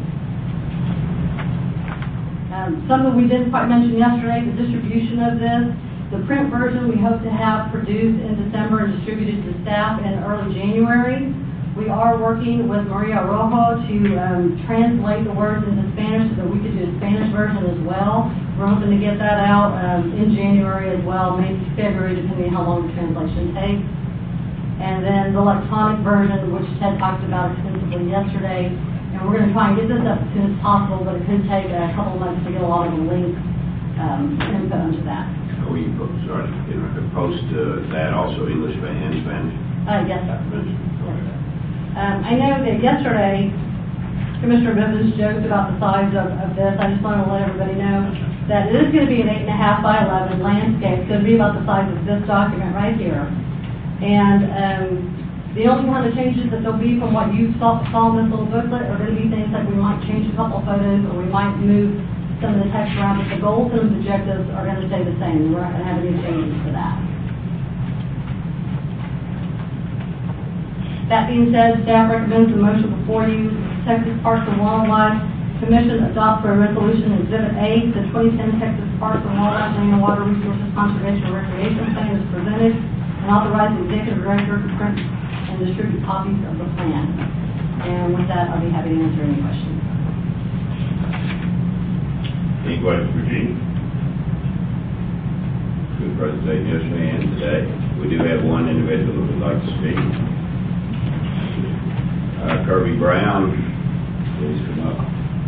Something we didn't quite mention yesterday, the distribution of this. The print version we hope to have produced in December and distributed to staff in early January. We are working with Maria Rojo to translate the words into Spanish so that we could do a Spanish version as well. We're hoping to get that out in January as well, maybe February, depending on how long the translation takes. And then the electronic version, which Ted talked about extensively yesterday. And we're going to try and get this up as soon as possible, but it could take a couple months to get a lot of the links input into that. We could post that also English and Spanish? Yes, sir. I know that yesterday, Commissioner Bivens joked about the size of this. I just want to let everybody know that it is going to be an 8.5 by 11 landscape. It's going to be about the size of this document right here. And the only kind of changes that there'll be from what you saw in this little booklet are going to be things like we might change a couple photos, or we might move some of the text around, but the goals and objectives are going to stay the same. We're not going to have any changes to that. That being said, staff recommends the motion before you. Texas Parks and Wildlife Commission adopts for a resolution Exhibit A, the 2010 Texas Parks and Wildlife Land and Water Resources Conservation and Recreation Plan is presented, and authorize the executive director to print and distribute copies of the plan. And with that, I'll be happy to answer any questions. Any questions for Gene? Good presentation yesterday and today. We do have one individual who would like to speak. Kirby Brown, please come up.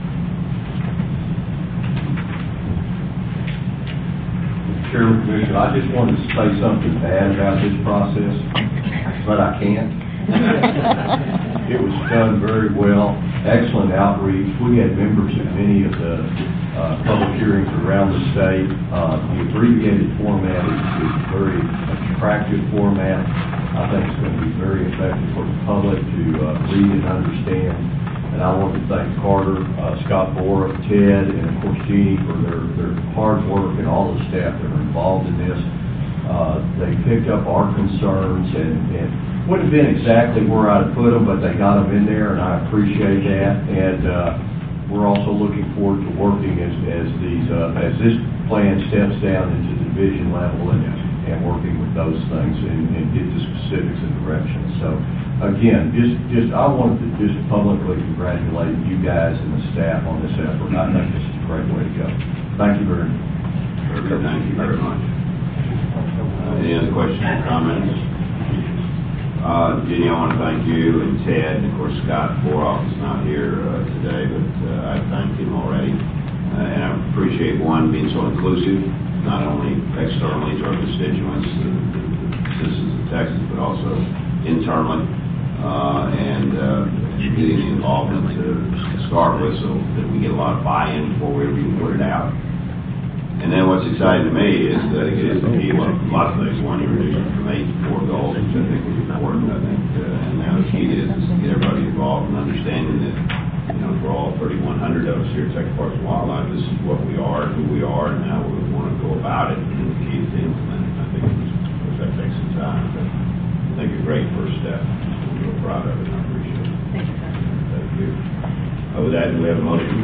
Chairman, Commissioner, I just wanted to say something bad about this process, but I can't. It was done very well, excellent outreach. We had members at many of the public hearings around the state. The abbreviated format is a very attractive format. I think it's going to be very effective for the public to read and understand. And I want to thank Carter, Scott Bora, Ted, and of course Jeannie for their hard work, and all the staff that are involved in this. They picked up our concerns and wouldn't have been exactly where I'd put them, but they got them in there, and I appreciate that. And we're also looking forward to working as this plan steps down into the division level and working with those things and get the specifics and directions. So again, I wanted to just publicly congratulate you guys and the staff on this effort. I think this is a great way to go. Thank you very much. Thank you very much. Any other questions or comments? Jenny, I want to thank you and Ted, and of course Scott Boroff is not here today, but I've thanked him already. And I appreciate one being so inclusive, not only externally to our constituents, the citizens of Texas, but also internally. and getting the involvement to start with so that we get a lot of buy-in before we even put it out. And then what's exciting to me is that it is the key, well, lots of things, one, you reduce it from 8 to 4 goals, which I think was important, and now the key is to get everybody involved in understanding that, for all 3,100 of us here at Texas Parks and Wildlife, this is what we are, who we are, and how we want to go about it, and the key is to implement it. I think that takes some time, but I think a great first step. I'm real proud of it, and I appreciate it. Thank you. With that, do we have a motion?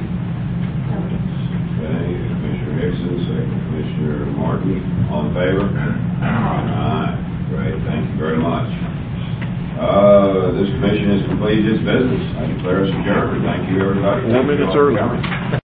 Okay, Commissioner Hickson, second Commissioner Martin, all in favor? Aye. Great, thank you very much. This commission has completed its business. I declare us adjourned. Thank you, everybody. 4 minutes early.